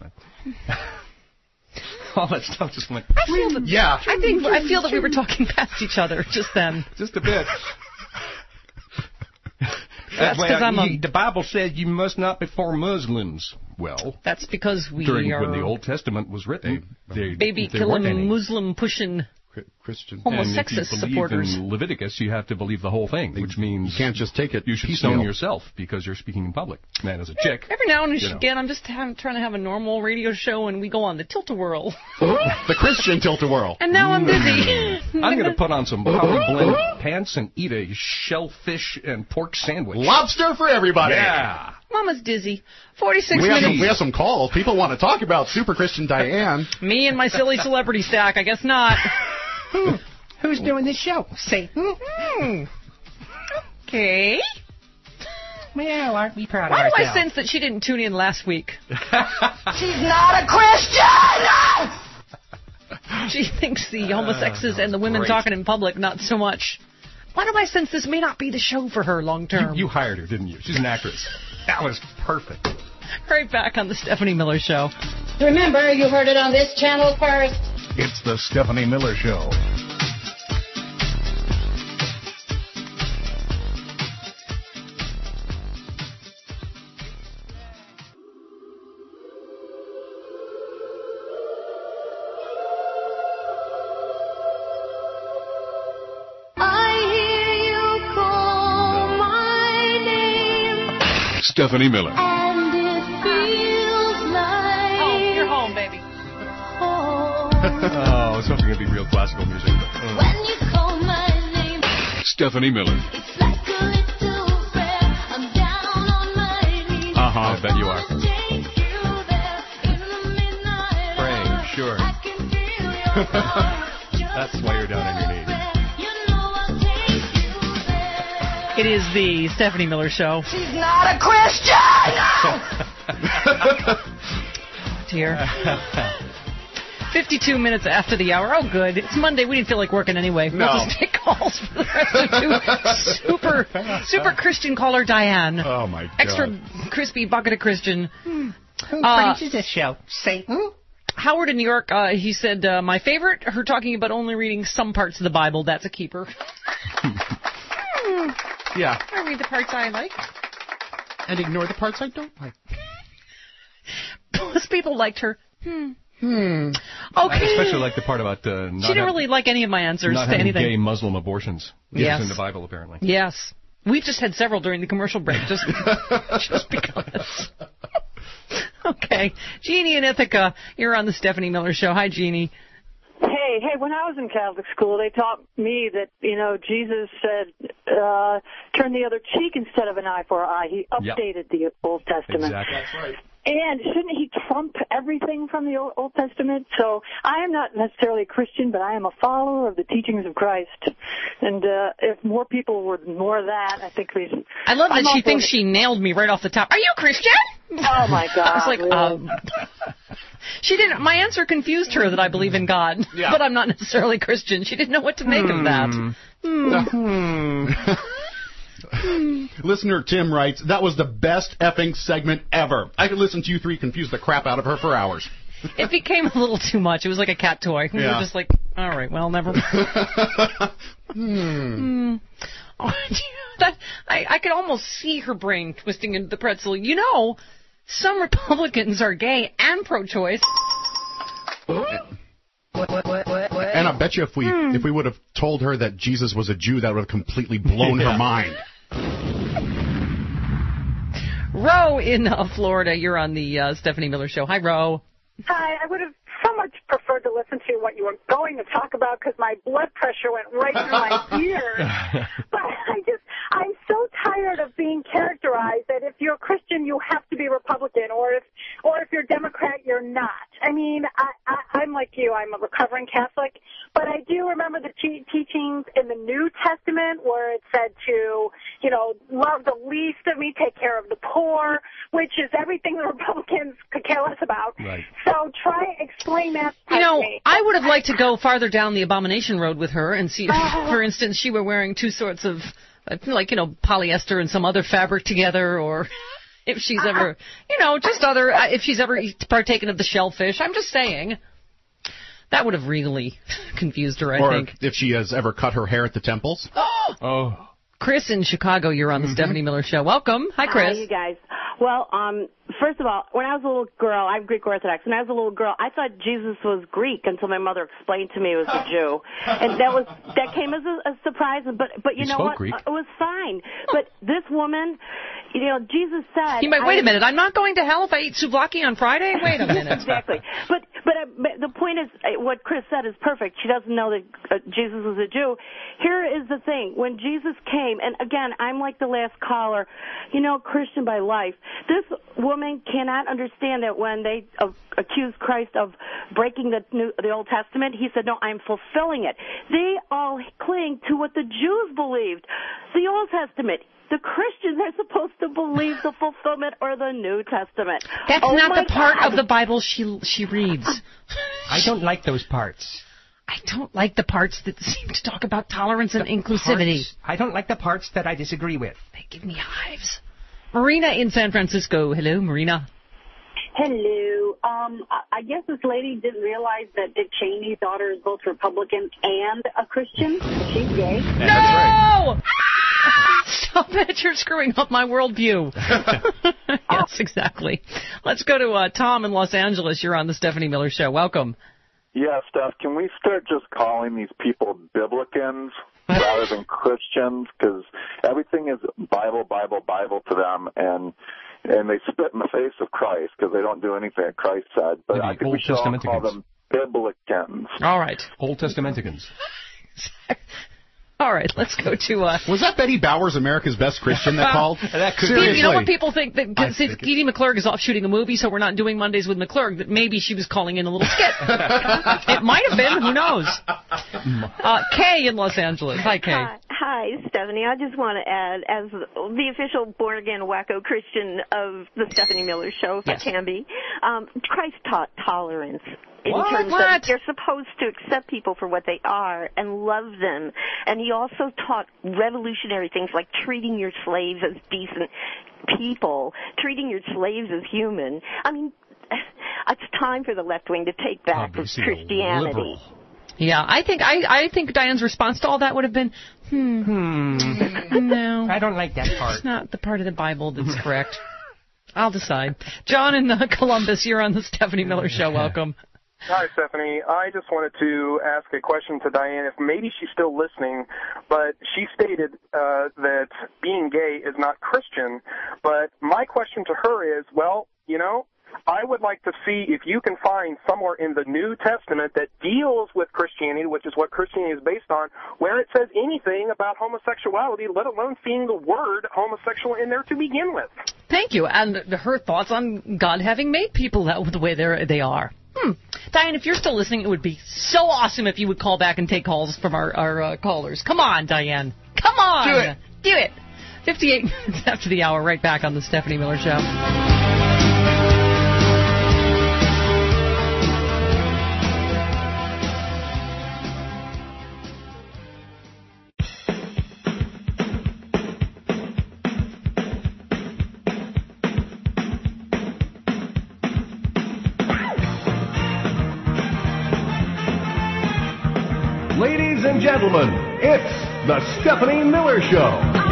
All that stuff just went. I feel that we were talking past each other just then. Just a bit. That's because the Bible says you must not be for Muslims. Well, that's because when the Old Testament was written, baby killing, Muslim pushing Christian homosexist supporters. In Leviticus, you have to believe the whole thing, which means you can't just take it. You should stone yourself because you're speaking in public. Man, as a chick. Every now and again, I'm just trying to have a normal radio show, and we go on the Tilt-A-Whirl. The Christian Tilt-A-Whirl. And now I'm busy. I'm going to put on some power blend pants and eat a shellfish and pork sandwich. Lobster for everybody. Yeah. Mama's dizzy. 46 minutes. We have some calls. People want to talk about Super Christian Diane. Me and my silly celebrity stack. I guess not. Who's doing this show? Satan. Okay. Well, aren't we proud of ourselves? Why do I sense that she didn't tune in last week? She's not a Christian! She thinks the homosexuals and the women talking in public, not so much. Why do I sense this may not be the show for her long term? You hired her, didn't you? She's an actress. That was perfect. Right back on the Stephanie Miller Show. Remember, you heard it on this channel first. It's the Stephanie Miller Show. Stephanie Miller. And it feels like you're home, baby. Oh, I was hoping it'd be real classical music. When you call my name, Stephanie Miller. It's like a little prayer. I'm down on my knees. I bet you are. Take you there in the midnight praying, hour. sure. I can feel your love. That's why you're down on your knees. It is the Stephanie Miller Show. She's not a Christian! Dear. 52 minutes after the hour. Oh, good. It's Monday. We didn't feel like working anyway. No. We'll just take calls for the rest of super Christian caller Diane. Oh, my God. Extra crispy bucket of Christian. Who produces this show? Satan? Howard in New York, he said, my favorite, her talking about only reading some parts of the Bible. That's a keeper. Yeah. I read the parts I like. And ignore the parts I don't like. Most people liked her. Okay. I especially like the part about she didn't really like any of my answers not to anything. Gay Muslim abortions. Yes. In the Bible, apparently. Yes. We've just had several during the commercial break, just because. Okay. Jeannie in Ithaca, you're on the Stephanie Miller Show. Hi, Jeannie. Hey, when I was in Catholic school, they taught me that, Jesus said, turn the other cheek instead of an eye for an eye. He updated the Old Testament. Exactly. That's right. And shouldn't he trump everything from the Old Testament? So I am not necessarily a Christian, but I am a follower of the teachings of Christ. And if more people would more that, I think we... I love that she thinks she nailed me right off the top. Are you a Christian? Oh, my God. I was like, really? She didn't. My answer confused her that I believe in God, but I'm not necessarily Christian. She didn't know what to make of that. Listener Tim writes, that was the best effing segment ever. I could listen to you three confuse the crap out of her for hours. It became a little too much. It was like a cat toy. We were just like, all right, well, never mind. I could almost see her brain twisting into the pretzel. You know, some Republicans are gay and pro-choice. And I bet you if we would have told her that Jesus was a Jew, that would have completely blown her mind. Ro in Florida, you're on the Stephanie Miller Show. Hi, Ro. Hi, I would have so much preferred to listen to what you were going to talk about because my blood pressure went right through my ears. But I'm so tired of being characterized that if you're a Christian, you have to be Republican, or if you're Democrat, you're not. I mean, I'm like you. I'm a recovering Catholic, but I do remember the teachings in the New Testament where it said to, love the least of me, take care of the poor, which is everything the Republicans could care less about. Right. So explain that to me. I would have liked to go farther down the abomination road with her and see, for instance, she were wearing two sorts of, polyester and some other fabric together, or if she's ever, if she's ever partaken of the shellfish. I'm just saying. That would have really confused her, I think. Or if she has ever cut her hair at the temples. Oh. Chris in Chicago, you're on the Stephanie Miller Show. Welcome. Hi, Chris. Hi, you guys. Well, first of all, when I was a little girl, I'm Greek Orthodox. When I was a little girl, I thought Jesus was Greek until my mother explained to me he was a Jew, and that came as a surprise. But you know what? Greek. It was fine. But this woman, Jesus said. Wait a minute. I'm not going to hell if I eat souvlaki on Friday. Wait a minute. Exactly. But the point is, what Chris said is perfect. She doesn't know that Jesus was a Jew. Here is the thing: when Jesus came, and again, I'm like the last caller, Christian by life. This woman cannot understand that when they accused Christ of breaking the Old Testament, he said, no, I'm fulfilling it. They all cling to what the Jews believed, the Old Testament. The Christians are supposed to believe the fulfillment or the New Testament. That's not the part of the Bible she reads. I don't like those parts. I don't like the parts that seem to talk about tolerance and inclusivity. I don't like the parts that I disagree with. They give me hives. Marina in San Francisco. Hello, Marina. Hello. I guess this lady didn't realize that Dick Cheney's daughter is both Republican and a Christian. She's gay. No! Stop it. You're screwing up my worldview. Yes, exactly. Let's go to Tom in Los Angeles. You're on the Stephanie Miller Show. Welcome. Yeah, Steph, can we start just calling these people Biblicans rather than Christians? Because everything is Bible, Bible, Bible to them, and they spit in the face of Christ because they don't do anything that Christ said. But Maybe I think we should all call them Biblicans. All right. Old Testamenticans. All right, let's go to... Was that Betty Bowers, America's Best Christian, that called? That could be. You know what people think? That Edie McClurg is off shooting a movie, so we're not doing Mondays with McClurg, that maybe she was calling in a little skit. It might have been. Who knows? Kay in Los Angeles. Hi, Kay. Hi, Stephanie. I just want to add, as the official born-again wacko Christian of the Stephanie Miller Show, if I can be, Christ taught tolerance. In terms of you're supposed to accept people for what they are and love them. And he also taught revolutionary things like treating your slaves as decent people, treating your slaves as human. I mean, it's time for the left wing to take back Christianity. Yeah, I think Diane's response to all that would have been, no. I don't like that part. It's not the part of the Bible that's correct. I'll decide. John in Columbus, you're on the Stephanie Miller Show. Welcome. Hi, Stephanie. I just wanted to ask a question to Diane, if maybe she's still listening, but she stated that being gay is not Christian. But my question to her is, I would like to see if you can find somewhere in the New Testament that deals with Christianity, which is what Christianity is based on, where it says anything about homosexuality, let alone seeing the word homosexual in there to begin with. Thank you. And her thoughts on God having made people the way they are. Diane, if you're still listening, it would be so awesome if you would call back and take calls from our callers. Come on, Diane. Come on. Do it. 58 minutes after the hour, right back on the Stephanie Miller Show. and gentlemen, it's the Stephanie Miller Show.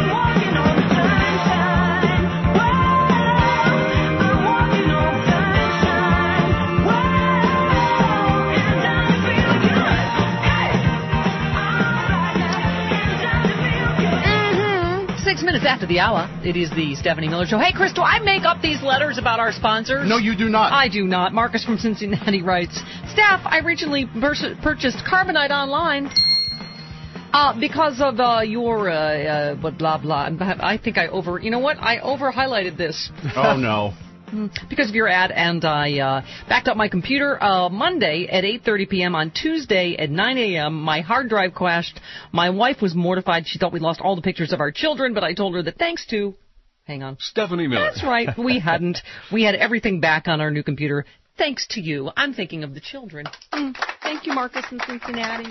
Minutes after the hour, it is the Stephanie Miller Show. Hey, Chris, do I make up these letters about our sponsors? No, you do not. I do not. Marcus from Cincinnati writes, Steph, I recently purchased Carbonite online because of your blah, blah. I think you know what? I over-highlighted this. Oh, no. Because of your ad, and I backed up my computer Monday at 8:30 p.m. On Tuesday at 9 a.m. My hard drive crashed. My wife was mortified. She thought we lost all the pictures of our children, but I told her that thanks to... Hang on. Stephanie Miller. That's right. We hadn't. We had everything back on our new computer. Thanks to you. I'm thinking of the children. Thank you, Marcus in Cincinnati.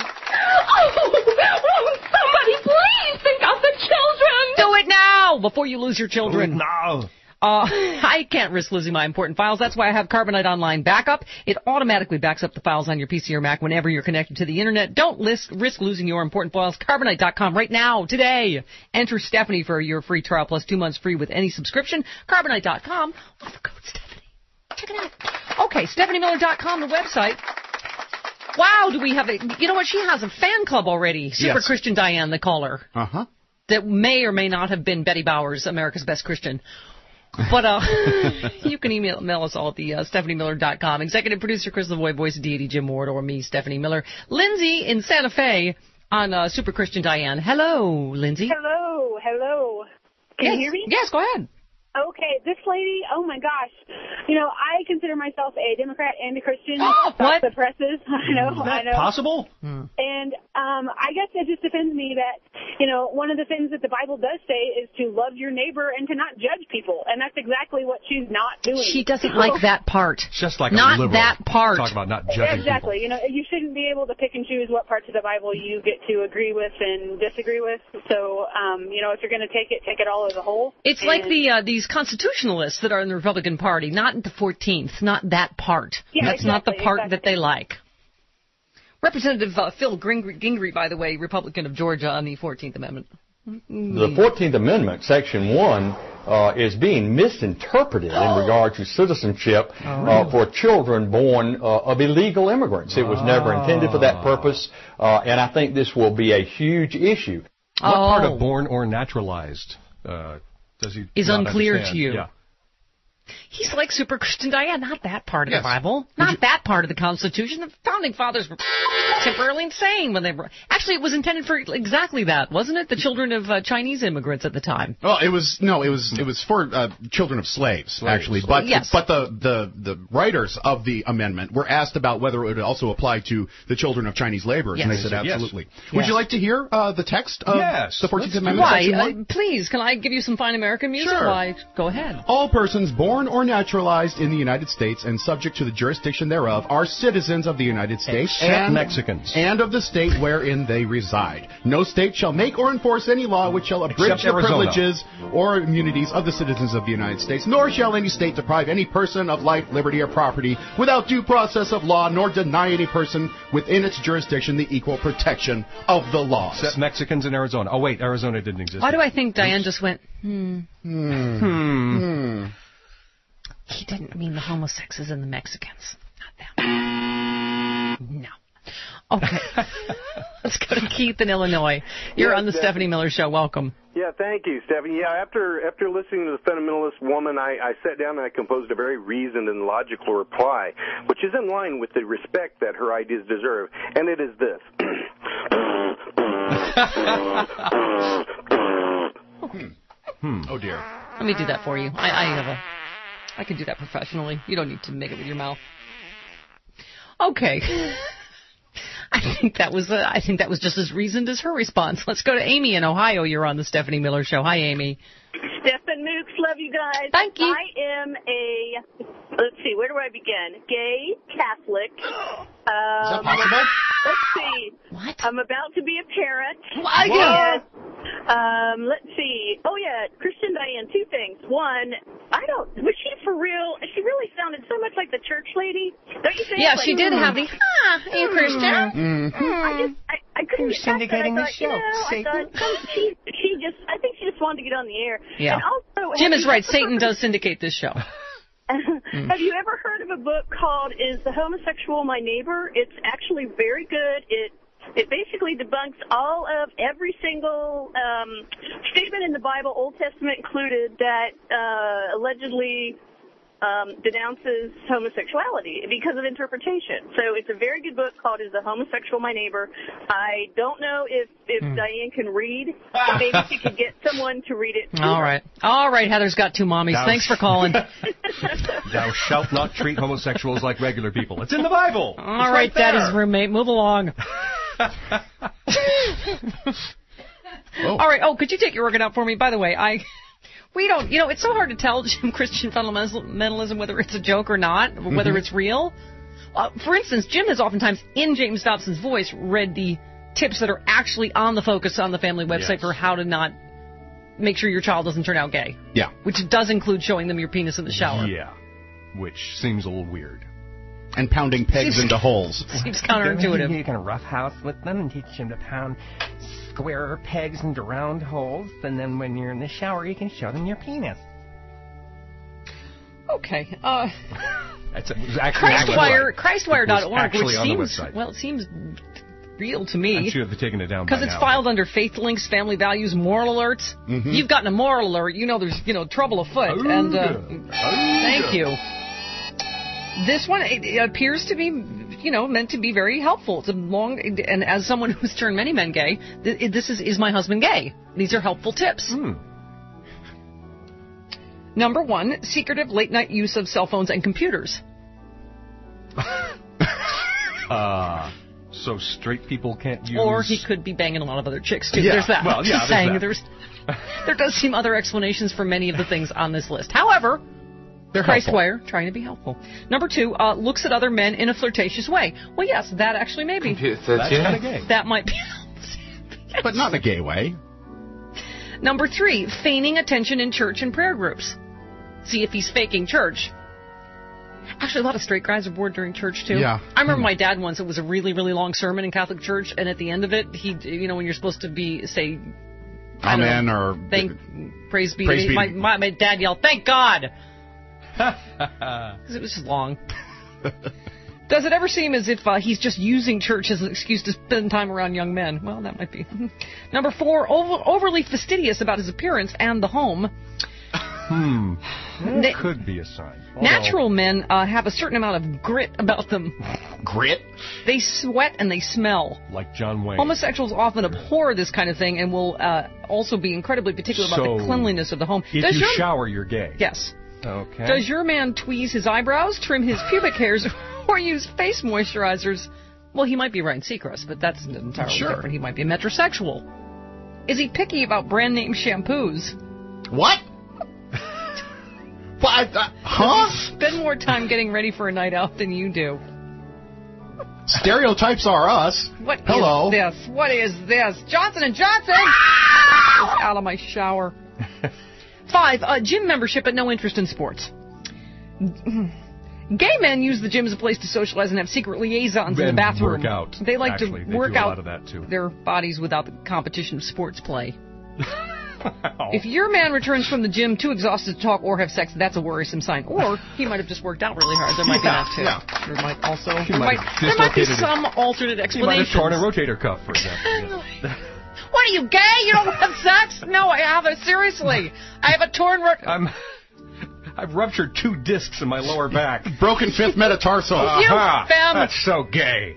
Oh, somebody please think of the children. Do it now before you lose your children. Do it now. I can't risk losing my important files. That's why I have Carbonite Online Backup. It automatically backs up the files on your PC or Mac whenever you're connected to the Internet. Don't risk losing your important files. Carbonite.com right now, today. Enter Stephanie for your free trial plus 2 months free with any subscription. Carbonite.com with the code Stephanie. Check it out. Okay, StephanieMiller.com, the website. Wow, do we have you know what? She has a fan club already. Super Christian Diane, the caller. Uh-huh. That may or may not have been Betty Bowers, America's Best Christian. But you can email us all at the StephanieMiller.com. Executive producer Chris Lavoie, voice of deity Jim Ward, or me, Stephanie Miller. Lindsay in Santa Fe on Super Christian Diane. Hello, Lindsay. Hello. Can you hear me? Yes, go ahead. Okay, this lady, oh my gosh. You know, I consider myself a Democrat and a Christian. What? The presses. I know. Is that possible? And I guess it just offends me that, you know, one of the things that the Bible does say is to love your neighbor and to not judge people. And that's exactly what she's not doing. She doesn't like that part. Just like not a liberal. That part. Talk about not judging Exactly. people. You know, you shouldn't be able to pick and choose what parts of the Bible you get to agree with and disagree with. So, you know, if you're going to take it all as a whole. It's like these constitutionalists that are in the Republican Party, not the 14th, not that part. Yeah, That's not the part that they like. Representative Phil Gingrey, by the way, Republican of Georgia, on the 14th Amendment. The 14th Amendment, Section 1, is being misinterpreted in regard to citizenship for children born of illegal immigrants. It was never intended for that purpose, and I think this will be a huge issue. What part of born or naturalized does he is not unclear understand? to you? Yeah. He's like Super Christian Diane, not that part of the Bible, not that part of the Constitution. The Founding Fathers were temporarily insane when they were... Actually, it was intended for exactly that, wasn't it? The children of Chinese immigrants at the time. Well, it was for children of slaves, actually. But but the writers of the amendment were asked about whether it would also apply to the children of Chinese laborers, and they said absolutely. Would you like to hear the text of the 14th Amendment? Why? Please, can I give you some fine American music? Sure. Why? Go ahead. All persons born or naturalized in the United States and subject to the jurisdiction thereof are citizens of the United States and Mexicans and of the state wherein they reside. No state shall make or enforce any law which shall abridge Except the Arizona. privileges or immunities of the citizens of the United States, nor shall any state deprive any person of life, liberty, or property without due process of law, nor deny any person within its jurisdiction the equal protection of the laws. Except Mexicans in Arizona. Oh, wait, Arizona didn't exist. Why do I think Diane just went, He didn't mean the homosexuals and the Mexicans. Not them. No. Okay. Let's go to Keith in Illinois. You're on the Stephanie Miller Show. Welcome. Yeah, thank you, Stephanie. Yeah, after listening to the fundamentalist woman, I sat down and I composed a very reasoned and logical reply, which is in line with the respect that her ideas deserve. And it is this. Oh, dear. Let me do that for you. I can do that professionally. You don't need to make it with your mouth. Okay. I think that was just as reasoned as her response. Let's go to Amy in Ohio. You're on the Stephanie Miller Show. Hi, Amy. Stephen Mooks, love you guys. Thank you. I am let's see, where do I begin? Gay Catholic. Is that possible? Let's see. What? I'm about to be a parent. What? Let's see. Oh, yeah, Christian Diane, two things. One, was she for real? She really sounded so much like the church lady. Don't you think? Yeah, she did have the, hey, Christian. I I couldn't Who's syndicating the show? I think she just wanted to get on the air. Yeah. And also, Jim is right. Satan does syndicate this show. Have you ever heard of a book called "Is the Homosexual My Neighbor"? It's actually very good. It basically debunks every single statement in the Bible, Old Testament included, that allegedly denounces homosexuality because of interpretation. So it's a very good book called "Is the Homosexual My Neighbor?" I don't know if Diane can read, but maybe she could get someone to read it. All right. Heather's got two mommies. Thanks for calling. Thou shalt not treat homosexuals like regular people. It's in the Bible. All right, Daddy's roommate. Move along. All right. Oh, could you take your organ out for me? By the way, we don't, it's so hard to tell Christian fundamentalism whether it's a joke or not, whether it's real. For instance, Jim has oftentimes, in James Dobson's voice, read the tips that are actually on the Focus on the Family website for how to not make sure your child doesn't turn out gay. Yeah. Which does include showing them your penis in the shower. Yeah. Which seems a little weird. And pounding pegs into holes. Seems counterintuitive. You can roughhouse with them and teach them to pound square pegs into round holes, and then when you're in the shower, you can show them your penis. Okay. That's actually Christwire.org, which seems real to me. I'm sure they've taken it down because it's filed under Faith Links, Family Values, Moral Alerts. Mm-hmm. You've gotten a moral alert, there's trouble afoot. Thank you. This one it appears to be, meant to be very helpful. It's a long, and as someone who's turned many men gay, this is my husband gay? These are helpful tips. Number 1, secretive late-night use of cell phones and computers. So straight people can't use... Or he could be banging a lot of other chicks, too. Yeah. There's that. Well, yeah, there does seem other explanations for many of the things on this list. However... Christwire, trying to be helpful. Number 2, looks at other men in a flirtatious way. Well, yes, that actually may be. That's kind of gay. That might be. But not in a gay way. Number 3, feigning attention in church and prayer groups. See if he's faking church. Actually, a lot of straight guys are bored during church, too. Yeah. I remember my dad once, it was a really, really long sermon in Catholic church, and at the end of it, he, when you're supposed to say... Amen, or... Praise be. My dad yelled, "Thank God!" Because it was just long. Does it ever seem as if he's just using church as an excuse to spend time around young men? Well, that might be. Number 4, overly fastidious about his appearance and the home. That could be a sign. Natural men have a certain amount of grit about them. Grit? They sweat and they smell. Like John Wayne. Homosexuals often abhor this kind of thing and will also be incredibly particular about the cleanliness of the home. If you shower, you're gay. Yes. Okay. Does your man tweeze his eyebrows, trim his pubic hairs, or use face moisturizers? Well, he might be Ryan Seacrest, but that's entirely different. He might be a metrosexual. Is he picky about brand name shampoos? What? Huh? Spend more time getting ready for a night out than you do. Stereotypes are us. Hello. Is this? What is this? Johnson & Johnson! Out of my shower. 5, gym membership but no interest in sports. Gay men use the gym as a place to socialize and have secret liaisons in the bathroom. Work out. They like to work out of that too. Their bodies without the competition of sports play. If your man returns from the gym too exhausted to talk or have sex, that's a worrisome sign. Or he might have just worked out really hard. There might be that too. Yeah. There might also there might be some alternate explanation. He might have torn a rotator cuff, for example. What are you, gay? You don't have sex? No, I haven't. Seriously. I have a torn I've ruptured 2 discs in my lower back. Broken 5th metatarsal. That's so gay.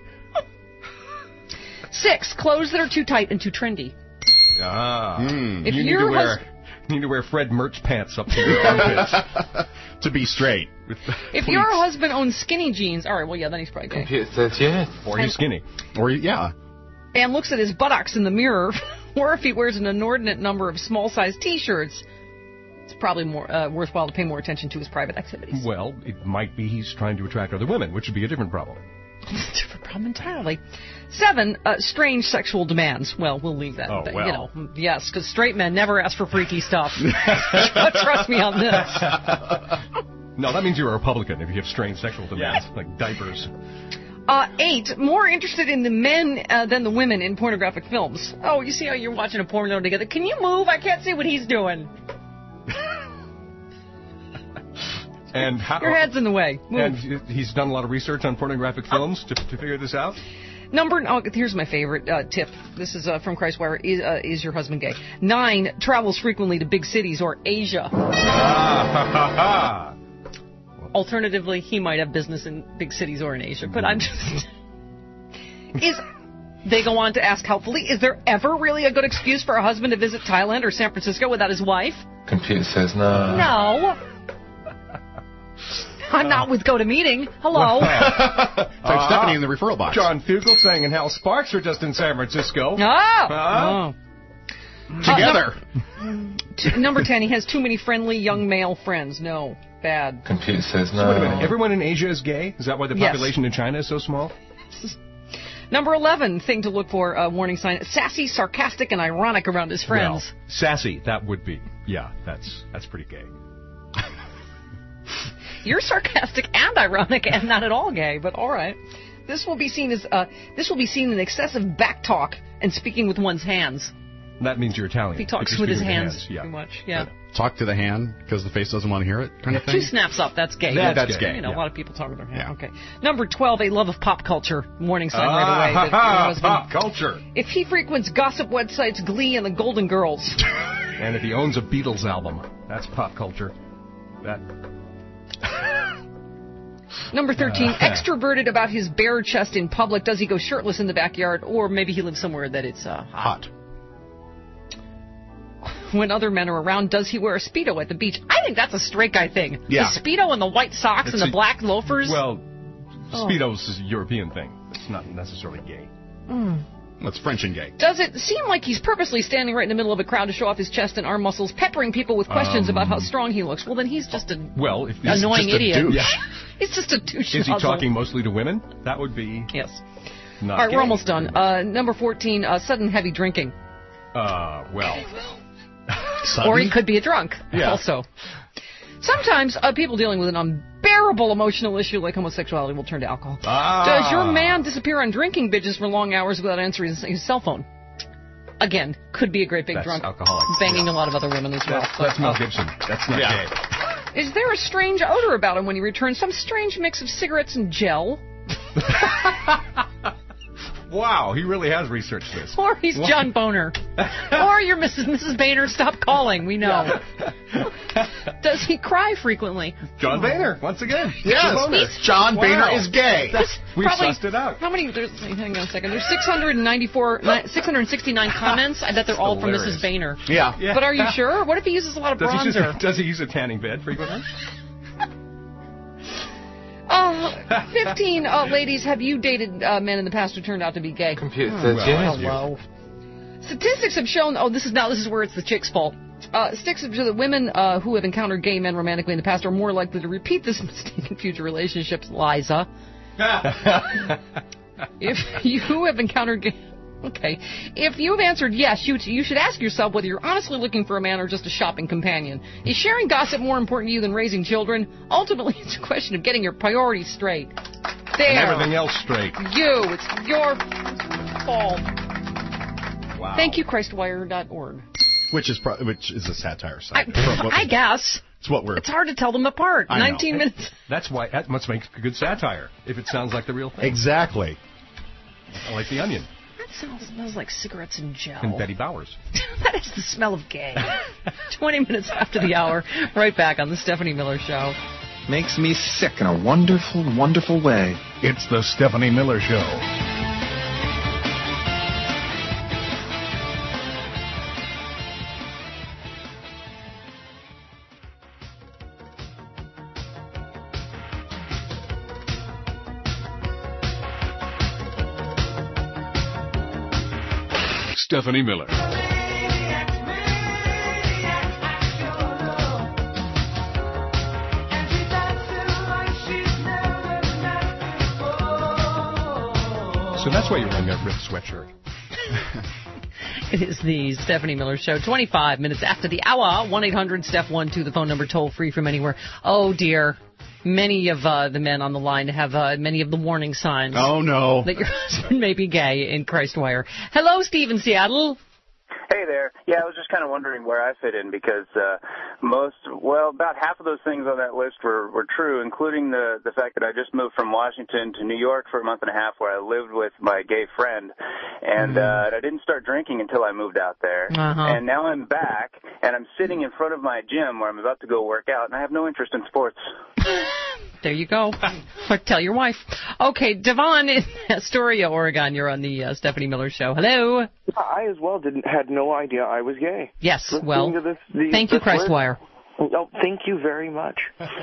6, clothes that are too tight and too trendy. If you need to wear Fred Merch pants up to your armpits. To be straight. If your husband owns skinny jeans, all right, well, yeah, then he's probably gay. Computer says yes. Or he's skinny. Or, yeah. And looks at his buttocks in the mirror, or if he wears an inordinate number of small-sized T-shirts, it's probably more worthwhile to pay more attention to his private activities. Well, it might be he's trying to attract other women, which would be a different problem. Different problem entirely. 7, strange sexual demands. Well, we'll leave that. Oh, well. Yes, because straight men never ask for freaky stuff. Trust me on this. No, that means you're a Republican if you have strange sexual demands, like diapers. 8, more interested in the men than the women in pornographic films. Oh, you see how you're watching a porno together. Can you move? I can't see what he's doing. And your head's in the way. Move. And he's done a lot of research on pornographic films to figure this out? Here's my favorite tip. This is from Christwire. Is your husband gay? 9, travels frequently to big cities or Asia. Alternatively, he might have business in big cities or in Asia. But I'm just... They go on to ask helpfully, is there ever really a good excuse for a husband to visit Thailand or San Francisco without his wife? Computer says no. No. I'm not with GoToMeeting. Hello. So Stephanie in the referral box. John Fugelsang and Hal Sparks are just in San Francisco. Together. Number 10, he has too many friendly young male friends. No. Bad. Computer says no. So wait a minute. Everyone in Asia is gay? Is that why the population in China is so small? Number 11, thing to look for, warning sign, sassy, sarcastic, and ironic around his friends. Well, sassy, that would be. Yeah, that's pretty gay. You're sarcastic and ironic and not at all gay, but all right. This will be seen as in excessive back talk and speaking with one's hands. That means you're Italian. He talks with his hands too much. Yeah. Talk to the hand because the face doesn't want to hear it, kind of thing. 2 snaps up. That's gay. That's gay. A lot of people talk with their hand. Yeah. Okay. Number 12, a love of pop culture. Warning sign right away. Pop culture. If he frequents gossip websites, Glee, and the Golden Girls. And if he owns a Beatles album, that's pop culture. That. Number 13, extroverted about his bare chest in public. Does he go shirtless in the backyard, or maybe he lives somewhere that it's hot? When other men are around, does he wear a Speedo at the beach? I think that's a straight guy thing. Yeah. The Speedo and the white socks and the black loafers. Well, Speedos is a European thing. It's not necessarily gay. That's French and gay. Does it seem like he's purposely standing right in the middle of a crowd to show off his chest and arm muscles, peppering people with questions about how strong he looks? Well, then he's just an annoying idiot. Douche. He's just a douche. Is he talking mostly to women? That would be... Yes. Not all right, gay. we're almost done. Number 14, sudden heavy drinking. Sudden? Or he could be a drunk also. Sometimes people dealing with an unbearable emotional issue like homosexuality will turn to alcohol. Does your man disappear on drinking binges for long hours without answering his cell phone? Again, could be a great big drunk. Alcoholic. Banging a lot of other women as well. That's Mel Gibson. That's not gay. Is there a strange odor about him when he returns? Some strange mix of cigarettes and gel? Wow, he really has researched this. Or he's John Boner. Or you're Mrs. Boehner. Stop calling. We know. Does he cry frequently? John Boehner, once again. Yes. John Boehner is gay. We sussed it out. How many? Hang on a second. There's 669 comments. I bet they're all from Mrs. Boehner. Yeah. But are you sure? What if he uses a lot of bronzer? Does he use a tanning bed frequently? 15 ladies, have you dated men in the past who turned out to be gay? Computer says yes. Hello. Statistics have shown. This is where it's the chick's fault. Statistics have shown that women who have encountered gay men romantically in the past are more likely to repeat this mistake in future relationships. Liza. If you have encountered gay... Okay. If you have answered yes, you should ask yourself whether you're honestly looking for a man or just a shopping companion. Is sharing gossip more important to you than raising children? Ultimately, it's a question of getting your priorities straight. There. And everything else straight. It's your fault. Wow. Thank you, Christwire.org. Which is a satire site. I guess. It's hard to tell them apart. 19 minutes. That must make a good satire, if it sounds like the real thing. Exactly. I like The Onion. Smells like cigarettes and gel. And Betty Bowers. That is the smell of gay. 20 minutes after the hour, right back on the Stephanie Miller Show. Makes me sick in a wonderful, wonderful way. It's the Stephanie Miller Show. Stephanie Miller. So that's why you're wearing that ripped sweatshirt. It is the Stephanie Miller Show. 25 minutes after the hour. 1-800-STEPH-12, the phone number toll free from anywhere. Oh, dear. Many of the men on the line have many of the warning signs. Oh, no. That your husband may be gay in Christwire. Hello, Steve in Seattle. Hey there. Yeah, I was just kind of wondering where I fit in because about half of those things on that list were true, including the fact that I just moved from Washington to New York for a month and a half where I lived with my gay friend. And I didn't start drinking until I moved out there. And now I'm back, and I'm sitting in front of my gym where I'm about to go work out, and I have no interest in sports. There you go. Or tell your wife. Okay, Devon in Astoria, Oregon. You're on the Stephanie Miller Show. Hello. I as well had no idea I was gay. Yes, well, thank you, Christwire. Oh, thank you very much.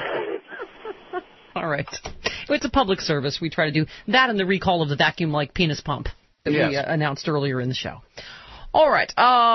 All right. It's a public service. We try to do that and the recall of the vacuum-like penis pump that we announced earlier in the show. All right.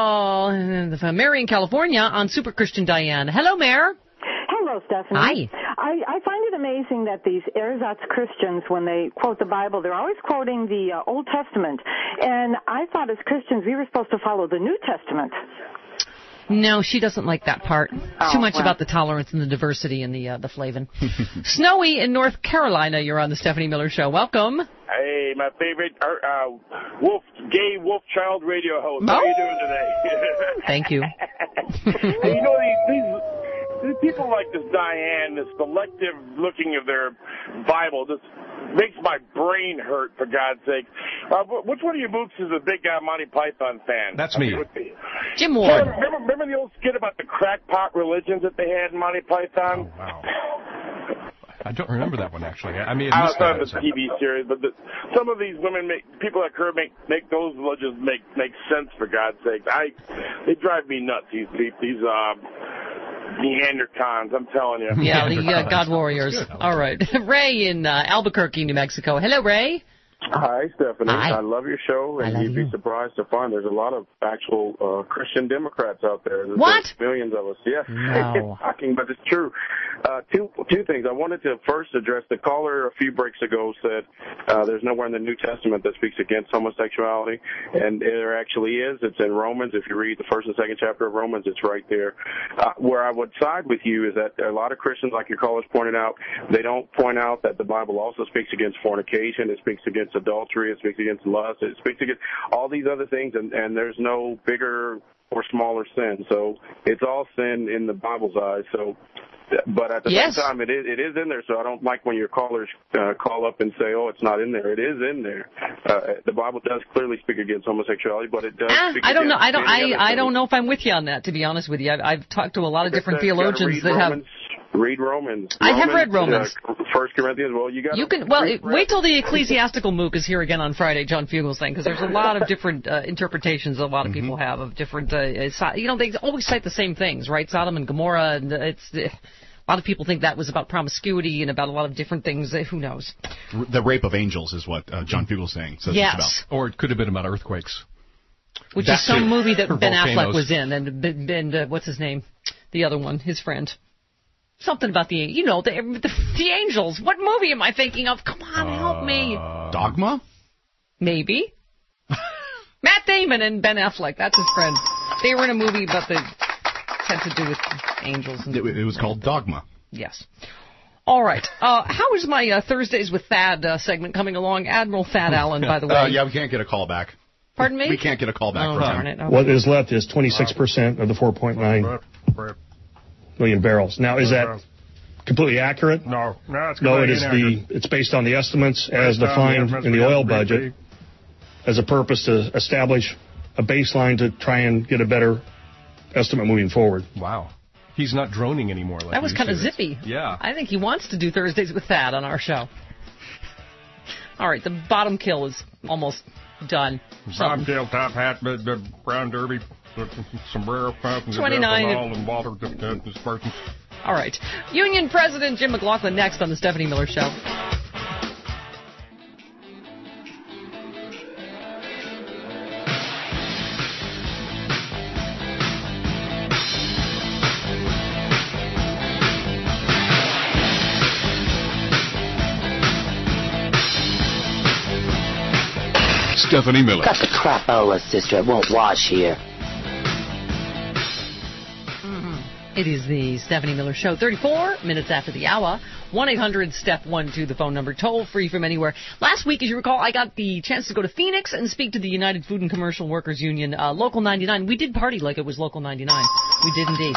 Mary in California on Super Christian Diane. Hello, Mare. Hello, Stephanie. Hi. I find it amazing that these ersatz Christians, when they quote the Bible, they're always quoting the Old Testament. And I thought as Christians we were supposed to follow the New Testament. No, she doesn't like that part. Too much about the tolerance and the diversity and the flavin. Snowy in North Carolina, you're on the Stephanie Miller Show. Welcome. Hey, my favorite gay wolf child radio host. How are you doing today? Thank you. Hey, you know, these people like this Diane, this selective looking of their Bible, just makes my brain hurt, for God's sake. Which one of you mooks is a big Monty Python fan? That's me. Jim Ward. Remember the old skit about the crackpot religions that they had in Monty Python? Oh, wow. I don't remember that one, actually. I mean, I thought it was a TV series, but some of these women, people like her, make those religions make sense, for God's sake. They drive me nuts, these Neanderthals, I'm telling you. Yeah, the God Warriors. All right. Ray in Albuquerque, New Mexico. Hello, Ray. Hi, Stephanie. Hi. I love your show, and you'd be surprised to find there's a lot of actual Christian Democrats out there. There's millions of us. Yeah, no. It's shocking, but it's true. Two things. I wanted to first address the caller a few breaks ago said there's nowhere in the New Testament that speaks against homosexuality, and there actually is. It's in Romans. If you read the first and second chapter of Romans, it's right there. Where I would side with you is that a lot of Christians, like your callers pointed out, they don't point out that the Bible also speaks against fornication. It speaks against adultery. It speaks against lust. It speaks against all these other things, and there's no bigger or smaller sin. So it's all sin in the Bible's eyes. So, but at the same time, it is in there. So I don't like when your callers call up and say, "Oh, it's not in there." It is in there. The Bible does clearly speak against homosexuality, but it does. I don't know. I don't know if I'm with you on that. To be honest with you, I've talked to a lot of different theologians that have. Read Romans. I have read Romans. 1 Corinthians. Well, you got. You can. Well, wait till the ecclesiastical mook is here again on Friday. John Fugel's thing, because there's a lot of different interpretations a lot of people have of different. They always cite the same things, right? Sodom and Gomorrah, and a lot of people think that was about promiscuity and about a lot of different things. Who knows? The rape of angels is what John Fugel's saying. Says yes. It's about. Or it could have been about earthquakes. Which is some movie that Ben Affleck was in, and what's his name? The other one, his friend. Something about the angels. What movie am I thinking of? Come on, help me. Dogma? Maybe. Matt Damon and Ben Affleck. That's his friend. They were in a movie about had to do with angels. It was called Dogma. Yes. All right. How is my Thursdays with Thad segment coming along? Admiral Thad Allen, by the way. Yeah, we can't get a call back. Pardon me? We can't get a call back. Oh, darn it. Okay. What is left is 26% of the 4.9 million barrels. Now, is that completely accurate? No, it's completely inaccurate. It's based on the estimates as defined in the oil budget as a purpose to establish a baseline to try and get a better estimate moving forward. Wow. He's not droning anymore. That was kind of zippy. Yeah. I think he wants to do Thursdays with Thad on our show. All right, the bottom kill is almost done. Bottom kill, top hat, brown derby. Sombrero, 29 and water dispersion. All right. Union President Jim McLaughlin next on the Stephanie Miller Show. Stephanie Miller. Cut the crap out of us, sister. It won't wash here. It is the Stephanie Miller Show, 34 minutes after the hour. 1-800-STEP-12, the phone number, toll free from anywhere. Last week, as you recall, I got the chance to go to Phoenix and speak to the United Food and Commercial Workers Union, Local 99. We did party like it was Local 99. We did indeed.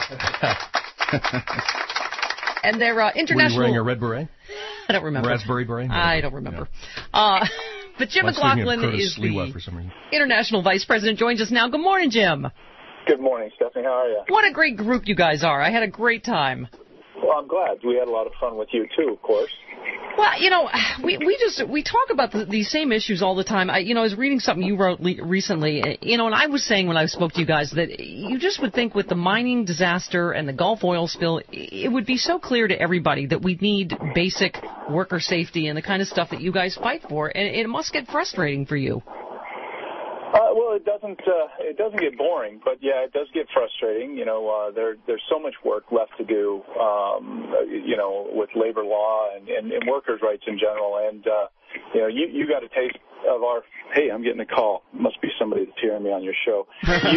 And their international... Were you wearing a red beret? I don't remember. Raspberry beret? I don't remember. Yeah. But Jim McLaughlin is the international vice president. Joins us now. Good morning, Jim. Good morning, Stephanie. How are you? What a great group you guys are. I had a great time. Well, I'm glad. We had a lot of fun with you, too, of course. Well, you know, we talk about these same issues all the time. I was reading something you wrote recently, and I was saying when I spoke to you guys that you just would think with the mining disaster and the Gulf oil spill, it would be so clear to everybody that we need basic worker safety and the kind of stuff that you guys fight for, and it must get frustrating for you. Well, it doesn't get boring, but yeah, it does get frustrating. There's so much work left to do, with labor law and workers' rights in general. And, you got a taste of our, hey, I'm getting a call. Must be somebody that's hearing me on your show.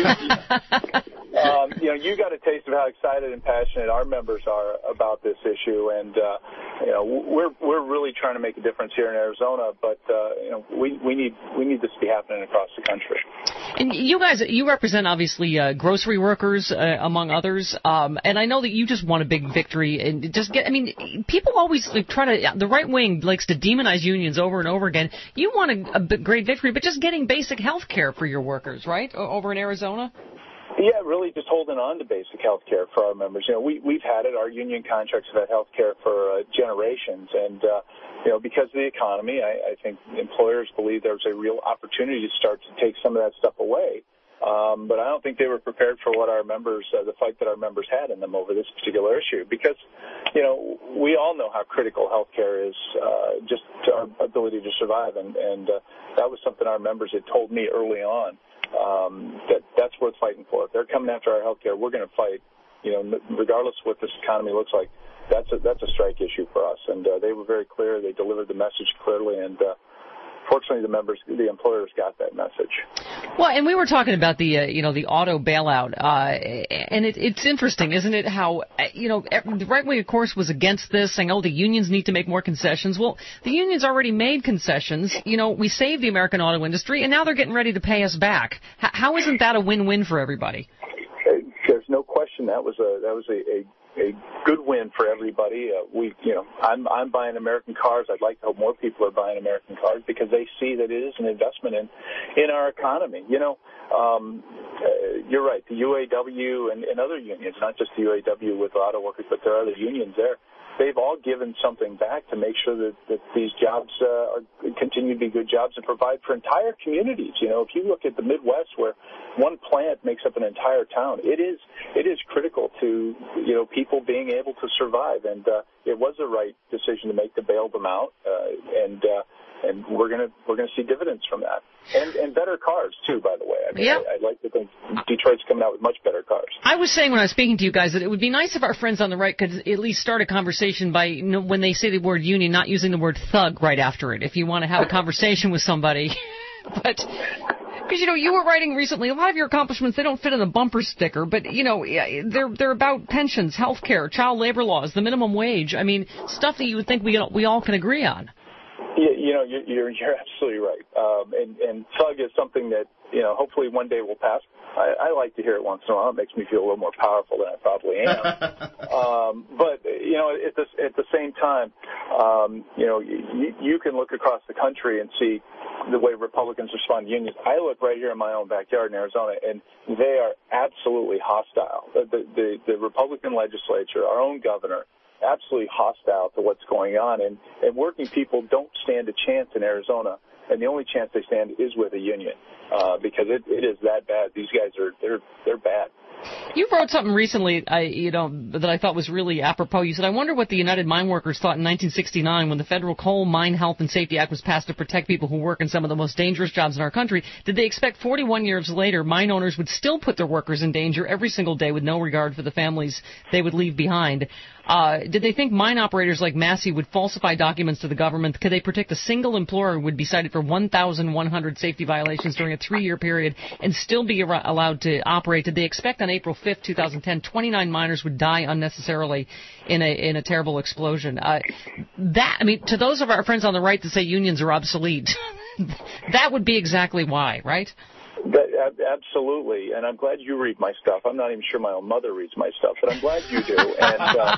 You got a taste of how excited and passionate our members are about this issue. And, we're really trying to make a difference here in Arizona, but, we need this to be happening across the country. And you guys, you represent obviously grocery workers, among others, and I know that you just want a big victory. And people always the right wing likes to demonize unions over and over again. You want a great victory, but just getting basic health care for your workers, right, over in Arizona? Yeah, really just holding on to basic health care for our members. We've had it. Our union contracts have had health care for generations. And, because of the economy, I think employers believe there's a real opportunity to start to take some of that stuff away. But I don't think they were prepared for what our members, the fight that our members had in them over this particular issue. Because, we all know how critical health care is just to our ability to survive. And that was something our members had told me early on. That's worth fighting for. If they're coming after our health care, we're going to fight, regardless of what this economy looks like. That's a strike issue for us. And they were very clear. They delivered the message clearly. And fortunately, the employers got that message. Well, and we were talking about the auto bailout, and it's interesting, isn't it? How the right wing, of course, was against this, saying, "Oh, the unions need to make more concessions." Well, the unions already made concessions. We saved the American auto industry, and now they're getting ready to pay us back. How isn't that a win-win for everybody? There's no question that was a good win for everybody. I'm buying American cars. I'd like to hope more people are buying American cars because they see that it is an investment in our economy. You're right. The UAW and other unions, not just the UAW with auto workers, but there are other unions there. They've all given something back to make sure that these jobs continue to be good jobs and provide for entire communities. If you look at the Midwest where one plant makes up an entire town, it is critical to, people being able to survive. And it was the right decision to make to bail them out. And we're gonna see dividends from that, and better cars too. By the way, I'd like to think Detroit's coming out with much better cars. I was saying when I was speaking to you guys that it would be nice if our friends on the right could at least start a conversation by when they say the word union, not using the word thug right after it. If you want to have a conversation with somebody, but. Because, you were writing recently, a lot of your accomplishments, they don't fit in a bumper sticker, but, they're about pensions, health care, child labor laws, the minimum wage. Stuff that you would think we all can agree on. Yeah, you're absolutely right. And thug is something that, hopefully one day will pass. I like to hear it once in a while. It makes me feel a little more powerful than I probably am. But, at the same time, you can look across the country and see the way Republicans respond to unions. I look right here in my own backyard in Arizona, and they are absolutely hostile. The Republican legislature, our own governor, absolutely hostile to what's going on. And working people don't stand a chance in Arizona, and the only chance they stand is with a union because it is that bad. These guys they're bad. You wrote something recently, that I thought was really apropos. You said, I wonder what the United Mine Workers thought in 1969 when the Federal Coal Mine Health and Safety Act was passed to protect people who work in some of the most dangerous jobs in our country. Did they expect 41 years later mine owners would still put their workers in danger every single day with no regard for the families they would leave behind? Did they think mine operators like Massey would falsify documents to the government? Could they predict a single employer would be cited for for 1,100 safety violations during a 3-year period and still be allowed to operate. Did they expect on April 5th, 2010, 29 miners would die unnecessarily in a terrible explosion? To those of our friends on the right that say unions are obsolete, that would be exactly why, right? Absolutely, and I'm glad you read my stuff. I'm not even sure my own mother reads my stuff, but I'm glad you do. And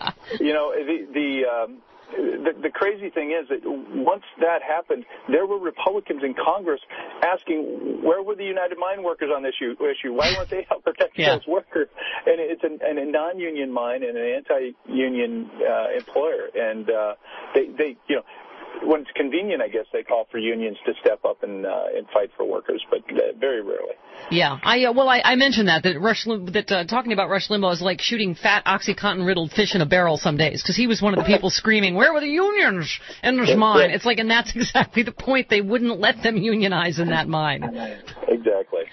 the crazy thing is that once that happened, there were Republicans in Congress asking where were the United Mine Workers on this issue? Why weren't they out protecting those workers? And it's a non-union mine and an anti-union employer, and they when it's convenient, I guess they call for unions to step up and fight for workers, but very rarely. Yeah, I mentioned that talking about Rush Limbaugh is like shooting fat OxyContin-riddled fish in a barrel some days, because he was one of the people screaming, "Where were the unions in this mine?" It's like, and that's exactly the point. They wouldn't let them unionize in that mine. Exactly.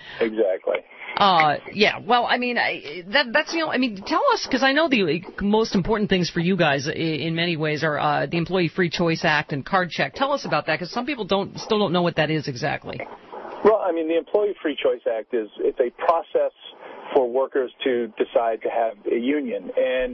Well, that's tell us, because I know the most important things for you guys in many ways are the Employee Free Choice Act and card check. Tell us about that, because some people still don't know what that is exactly. Well, the Employee Free Choice Act it's a process for workers to decide to have a union. And,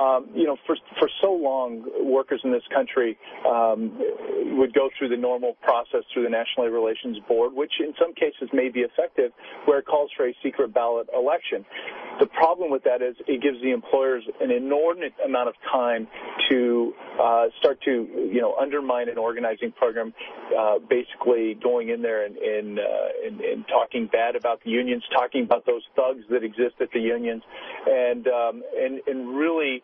for so long, workers in this country would go through the normal process through the National Labor Relations Board, which in some cases may be effective, where it calls for a secret ballot election. The problem with that is it gives the employers an inordinate amount of time to start to, undermine an organizing program, basically going in there and talking bad about the unions, talking about those thugs that exist at the unions, and really,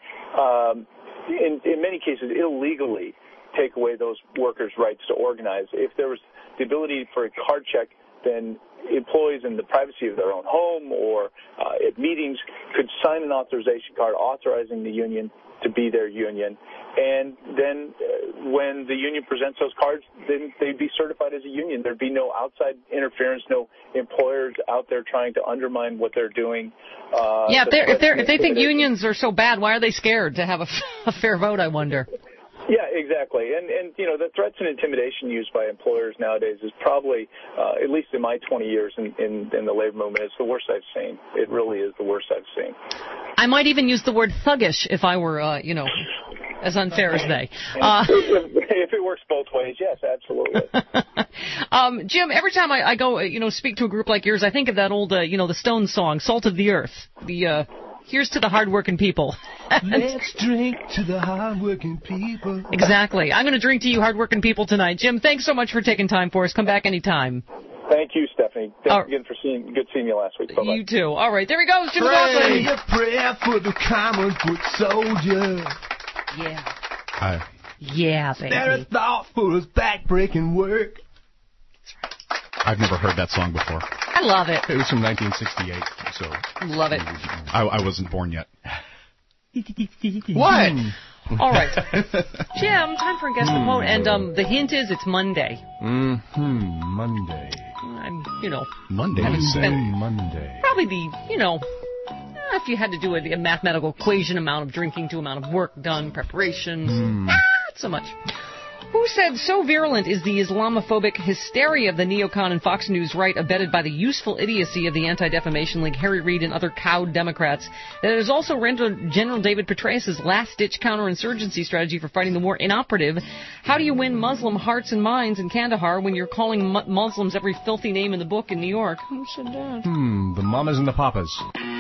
in many cases, illegally take away those workers' rights to organize. If there was the ability for a card check, then employees in the privacy of their own home or at meetings could sign an authorization card authorizing the union to be their union. And then when the union presents those cards, then they'd be certified as a union. There'd be no outside interference, no employers out there trying to undermine what they're doing. If they think unions are so bad, why are they scared to have a fair vote, I wonder? Yeah, exactly. And the threats and intimidation used by employers nowadays is probably, at least in my 20 years in the labor movement, it's the worst I've seen. It really is the worst I've seen. I might even use the word thuggish if I were, as unfair as they. If it works both ways, yes, absolutely. Jim, every time I go, speak to a group like yours, I think of that old, the Stones song, Salt of the Earth. Here's to the hard-working people. Let's drink to the hard-working people. Exactly. I'm going to drink to you hard-working people tonight. Jim, thanks so much for taking time for us. Come back anytime. Thank you, Stephanie. Thanks again for good seeing you last week. Bye-bye. You too. All right, there he goes, Jim McLaughlin. Pray a prayer for the common foot soldier. Yeah. Hi. Yeah, baby. Spare a thought for his back-breaking work. That's right. I've never heard that song before. I love it. It was from 1968, so... Love it. I wasn't born yet. What? All right. Jim, time for a guess the quote. And the hint is it's Monday. Monday. Monday. Monday. Probably if you had to do a mathematical equation, amount of drinking to amount of work done, preparation, not so much. Who said so virulent is the Islamophobic hysteria of the neocon and Fox News right, abetted by the useful idiocy of the Anti-Defamation League, Harry Reid, and other cowed Democrats, that it has also rendered General David Petraeus' last-ditch counterinsurgency strategy for fighting the war inoperative? How do you win Muslim hearts and minds in Kandahar when you're calling Muslims every filthy name in the book in New York? Who said that? The mamas and the papas.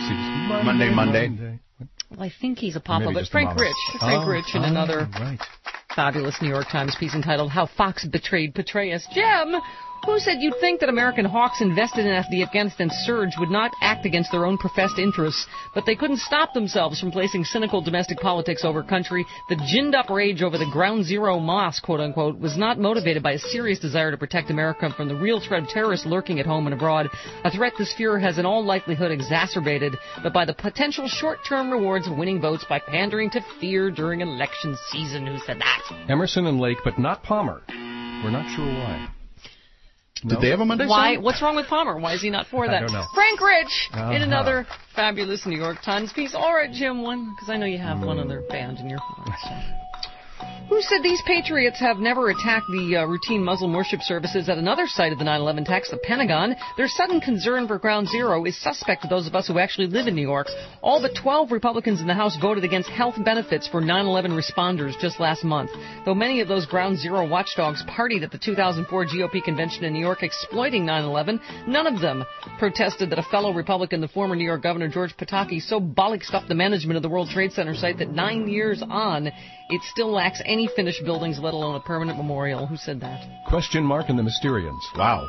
Monday. Well, I think he's a papa, Maybe but Frank Rich in another right. fabulous New York Times piece entitled How Fox Betrayed Petraeus. Jim, who said you'd think that American hawks invested in the Afghanistan surge would not act against their own professed interests, but they couldn't stop themselves from placing cynical domestic politics over country. The ginned-up rage over the Ground Zero mosque, quote-unquote, was not motivated by a serious desire to protect America from the real threat of terrorists lurking at home and abroad, a threat this Fuhrer has in all likelihood exacerbated, but by the potential short-term rewards of winning votes by pandering to fear during election season. Who said that? Emerson and Lake, but not Palmer. We're not sure why. Did they have a Monday Why? song? What's wrong with Palmer? Why is he not for that? I don't know. Frank Rich in another fabulous New York Times piece. All right, Jim, one, because I know you have one other band in your heart. So. who said these patriots have never attacked the routine Muslim worship services at another site of the 9/11 attacks, the Pentagon. Their sudden concern for Ground Zero is suspect to those of us who actually live in New York. All but 12 Republicans in the House voted against health benefits for 9/11 responders just last month. Though many of those Ground Zero watchdogs partied at the 2004 GOP convention in New York exploiting 9/11, none of them protested that a fellow Republican, the former New York Governor George Pataki, so bollocksed the management of the World Trade Center site that 9 years on, it still lacks any finished buildings, let alone a permanent memorial. Who said that? Question mark and the Mysterians. Wow.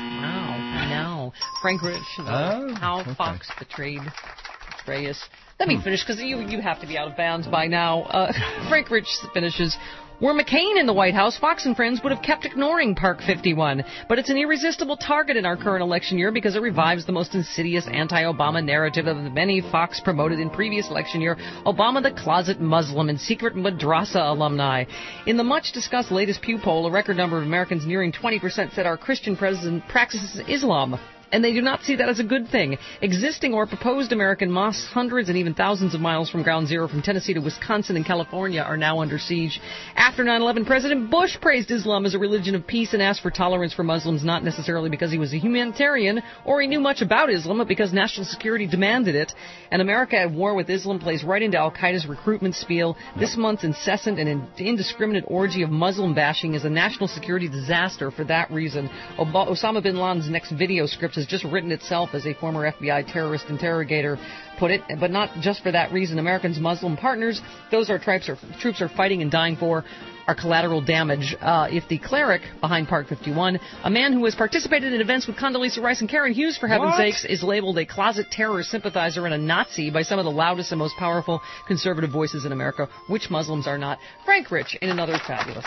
Wow. No. Frank Rich. How Fox betrayed Reyes. Let me finish, because you have to be out of bounds by now. Frank Rich finishes. Were McCain in the White House, Fox and Friends would have kept ignoring Park 51. But it's an irresistible target in our current election year because it revives the most insidious anti-Obama narrative of the many Fox promoted in previous election year, Obama the closet Muslim and secret madrasa alumni. In the much-discussed latest Pew poll, a record number of Americans nearing 20% said our Christian president practices Islam. And they do not see that as a good thing. Existing or proposed American mosques hundreds and even thousands of miles from Ground Zero, from Tennessee to Wisconsin and California, are now under siege. After 9/11, President Bush praised Islam as a religion of peace and asked for tolerance for Muslims, not necessarily because he was a humanitarian or he knew much about Islam, but because national security demanded it. And America at war with Islam plays right into al-Qaeda's recruitment spiel. This month's incessant and indiscriminate orgy of Muslim bashing is a national security disaster for that reason. Osama bin Laden's next video script has just written itself, as a former FBI terrorist interrogator put it, but not just for that reason. Americans' Muslim partners, those our troops are fighting and dying for, are collateral damage. If the cleric behind Park 51, a man who has participated in events with Condoleezza Rice and Karen Hughes, for heaven's sakes, is labeled a closet terrorist sympathizer and a Nazi by some of the loudest and most powerful conservative voices in America, which Muslims are not. Frank Rich in another fabulous.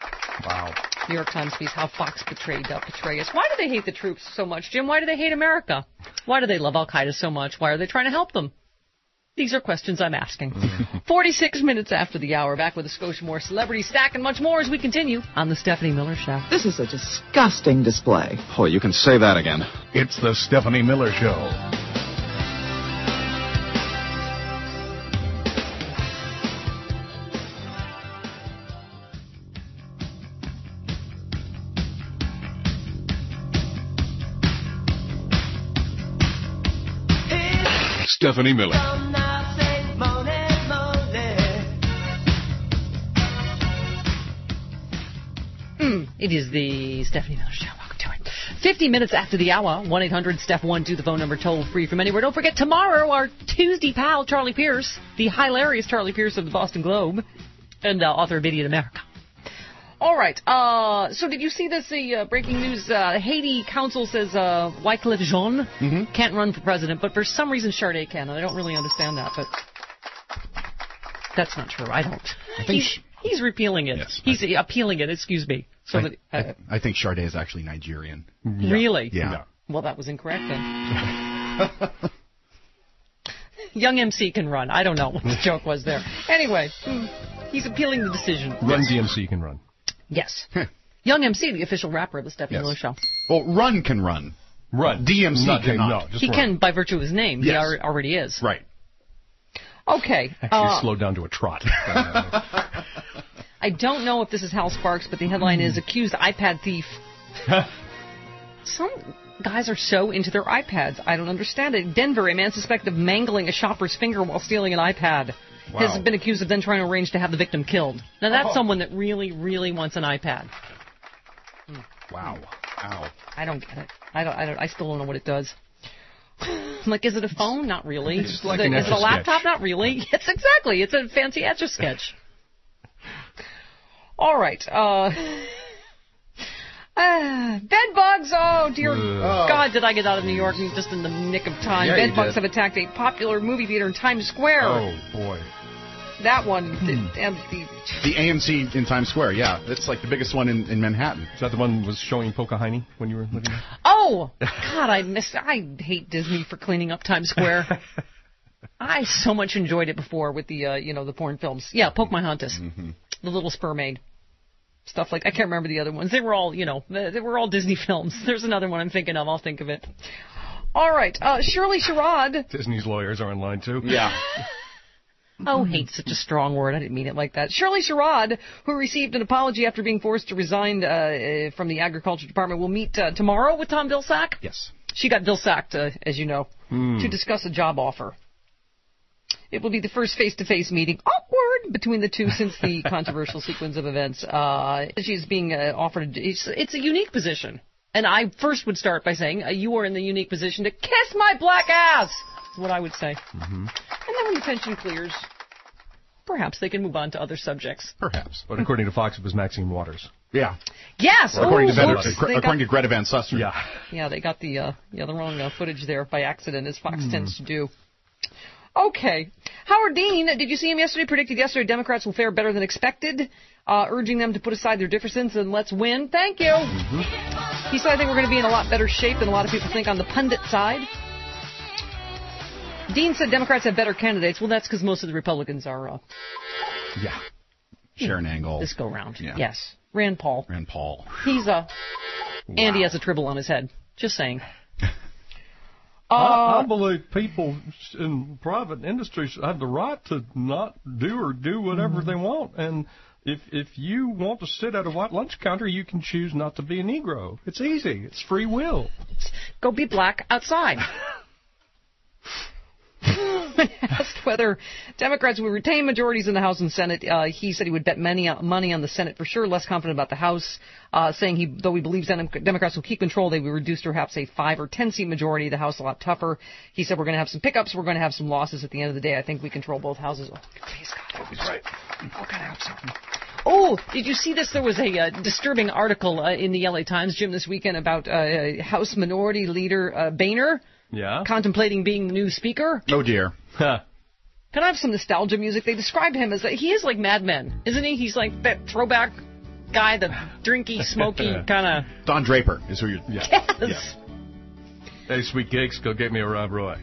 Wow. New York Times piece, How Fox Betrayed Petraeus. Why do they hate the troops so much, Jim? Why do they hate America? Why do they love al-Qaeda so much? Why are they trying to help them? These are questions I'm asking. 46 minutes after the hour, back with a Scotia More Celebrity Stack and much more as we continue on The Stephanie Miller Show. This is a disgusting display. Oh, you can say that again. It's The Stephanie Miller Show. Stephanie Miller. It is the Stephanie Miller Show. Welcome to it. 50 minutes after the hour, 1-800-STEPH-1-2, the phone number, toll free from anywhere. Don't forget, tomorrow, our Tuesday pal, Charlie Pierce, the hilarious Charlie Pierce of the Boston Globe, and author of Idiot America. All right. So did you see this, breaking news? Haiti Council says Wycliffe Jean can't run for president, but for some reason Sade can. And I don't really understand that, but that's not true. I don't. He's repealing it. Yes, he's appealing it, excuse me. So I think Sade is actually Nigerian. Really? Yeah. Well, that was incorrect then. Young MC can run. I don't know what the joke was there. Anyway, he's appealing the decision. Run DMC can run. Yes. Young MC, the official rapper of the Stephanie Miller Show. Well, Run can run. Run. DMC cannot. No, he run. can by virtue of his name. Yes. He already is. Right. Okay. Actually slowed down to a trot. I don't know if this is Hal Sparks, but the headline is Accused iPad Thief. Some guys are so into their iPads. I don't understand it. Denver, a man suspected of mangling a shopper's finger while stealing an iPad. Wow. Has been accused of then trying to arrange to have the victim killed. Now, that's someone that really, really wants an iPad. Wow. Ow. I don't get it. I still don't know what it does. I'm like, is it a phone? Not really. It's just like is it a laptop? Etch-a-Sketch. Not really. Yes, exactly. It's a fancy Etch-a-Sketch. All right. Bed bugs. Oh, dear God, did I get out of New York just in the nick of time. Yeah, Bed bugs have attacked a popular movie theater in Times Square. Oh, boy. That one. The AMC in Times Square, yeah. It's like the biggest one in Manhattan. Is that the one that was showing Pocahontas when you were living there? Oh, God, I hate Disney for cleaning up Times Square. I so much enjoyed it before with the, the porn films. Yeah, Pocahontas. The Little Spermaid. Stuff like, I can't remember the other ones. They were all, they were all Disney films. There's another one I'm thinking of. I'll think of it. All right. Shirley Sherrod. Disney's lawyers are in line, too. Yeah. Oh, hate's such a strong word. I didn't mean it like that. Shirley Sherrod, who received an apology after being forced to resign from the Agriculture Department, will meet tomorrow with Tom Vilsack. Yes. She got Vilsacked, as you know, to discuss a job offer. It will be the first face-to-face meeting, awkward, between the two since the controversial sequence of events. She's being offered, it's a unique position. And I first would start by saying, you are in the unique position to kiss my black ass, is what I would say. And then when the tension clears, perhaps they can move on to other subjects. Perhaps. But according to Fox, it was Maxine Waters. Yeah. Yes. According to Greta Van Susteren. Yeah, they got the wrong footage there by accident, as Fox tends to do. Okay. Howard Dean, did you see him yesterday? Predicted yesterday Democrats will fare better than expected, urging them to put aside their differences and let's win. Thank you. He said, I think we're going to be in a lot better shape than a lot of people think on the pundit side. Dean said Democrats have better candidates. Well, that's because most of the Republicans are... Sharon Angle. This go round. Yeah. Yes. Rand Paul. He's Andy has a tribble on his head. Just saying. I believe people in private industries have the right to not do whatever they want. And if you want to sit at a white lunch counter, you can choose not to be a Negro. It's easy. It's free will. Go be black outside. When asked whether Democrats would retain majorities in the House and Senate, he said he would bet money on the Senate for sure, less confident about the House, saying though he believes Democrats will keep control, they will reduce to perhaps a 5 or 10 seat majority. The House a lot tougher. He said we're going to have some pickups, we're going to have some losses at the end of the day. I think we control both houses. Oh, please, God, he's right. Oh, God, I hope so. Oh, did you see this? There was a disturbing article in the LA Times, Jim, this weekend about House Minority Leader Boehner. Yeah. Contemplating being the new speaker. Oh, dear. Can I have some nostalgia music? They described him as he is like Mad Men, isn't he? He's like that throwback guy, the drinky, smoky kind of... Don Draper is who you're... Yes. Yeah. Hey, sweet cakes, go get me a Rob Roy.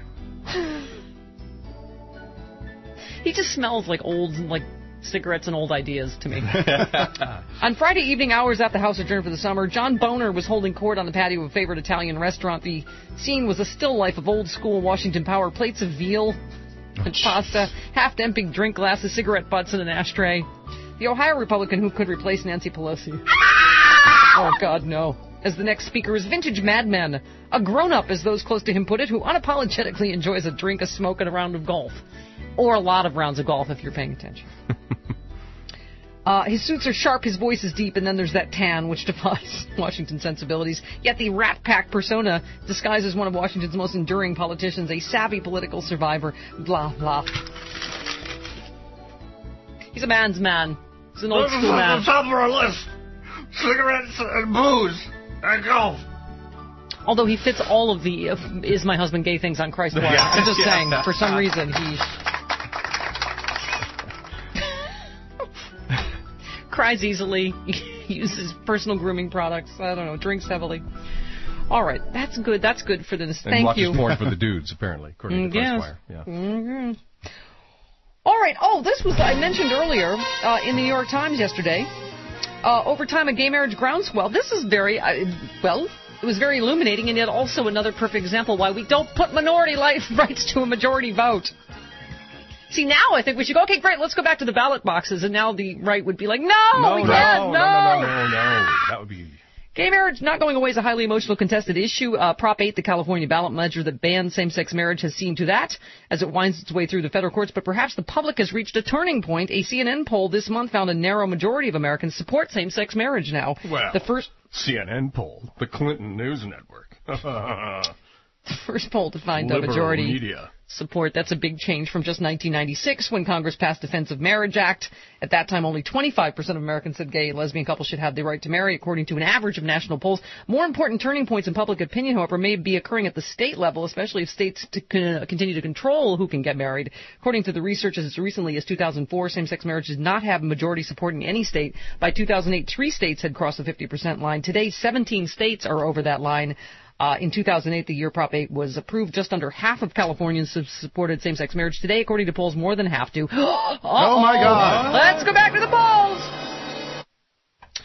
He just smells like old, like cigarettes and old ideas to me. On Friday evening hours after the House adjourned for the summer, John Boehner was holding court on the patio of a favorite Italian restaurant. The scene was a still life of old-school Washington power, plates of veal and pasta, half-empty drink glasses, cigarette butts, and an ashtray. The Ohio Republican who could replace Nancy Pelosi. Oh, God, no. As the next speaker is vintage madman, a grown-up, as those close to him put it, who unapologetically enjoys a drink, a smoke, and a round of golf. Or a lot of rounds of golf, if you're paying attention. His suits are sharp, his voice is deep, and then there's that tan, which defies Washington sensibilities. Yet the Rat Pack persona disguises one of Washington's most enduring politicians, a savvy political survivor, blah, blah. He's a man's man. He's an old school man. This is on the top of our list. Cigarettes and booze and golf. Although he fits all of the is my husband gay things on Christ. Yeah. I'm just saying, for some reason, he cries easily, uses personal grooming products, I don't know, drinks heavily. All right, that's good. That's good for this. Thank you. And watches porn for the dudes, apparently, according to Crossfire. Yeah. Mm-hmm. All right. Oh, this was, I mentioned earlier in the New York Times yesterday, over time a gay marriage groundswell. This is very, it was very illuminating, and yet also another perfect example why we don't put minority rights to a majority vote. See, now I think we should go, okay, great, let's go back to the ballot boxes, and now the right would be like, no, we can't, no. That would be... Gay marriage not going away is a highly emotional contested issue. Prop 8, the California ballot measure that bans same-sex marriage, has seen to that as it winds its way through the federal courts. But perhaps the public has reached a turning point. A CNN poll this month found a narrow majority of Americans support same-sex marriage now. Well, the first CNN poll, the Clinton News Network. The first poll to find a majority media support. That's a big change from just 1996 when Congress passed the Defense of Marriage Act. At that time, only 25% of Americans said gay and lesbian couples should have the right to marry, according to an average of national polls. More important turning points in public opinion, however, may be occurring at the state level, especially if states continue to control who can get married. According to the research, as recently as 2004, same-sex marriage did not have majority support in any state. By 2008, 3 states had crossed the 50% line. Today, 17 states are over that line. In 2008, the year Prop 8 was approved. Just under half of Californians supported same-sex marriage. Today, according to polls, more than half do. Oh, my God. Let's go back to the polls.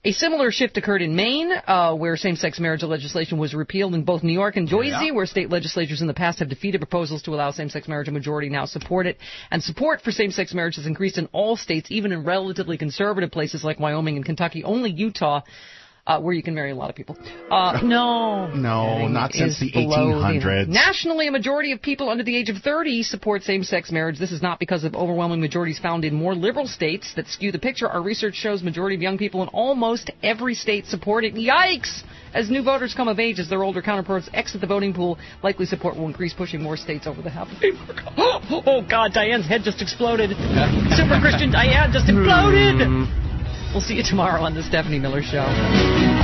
A similar shift occurred in Maine, where same-sex marriage legislation was repealed in both New York and Jersey, where state legislatures in the past have defeated proposals to allow same-sex marriage. A majority now support it. And support for same-sex marriage has increased in all states, even in relatively conservative places like Wyoming and Kentucky. Only Utah, where you can marry a lot of people. No, not since the 1800s. Nationally, a majority of people under the age of 30 support same-sex marriage. This is not because of overwhelming majorities found in more liberal states that skew the picture. Our research shows majority of young people in almost every state support it. Yikes! As new voters come of age, as their older counterparts exit the voting pool, likely support will increase, pushing more states over the half of people. Oh, God, Diane's head just exploded. Super Christian Diane just imploded! We'll see you tomorrow on The Stephanie Miller Show.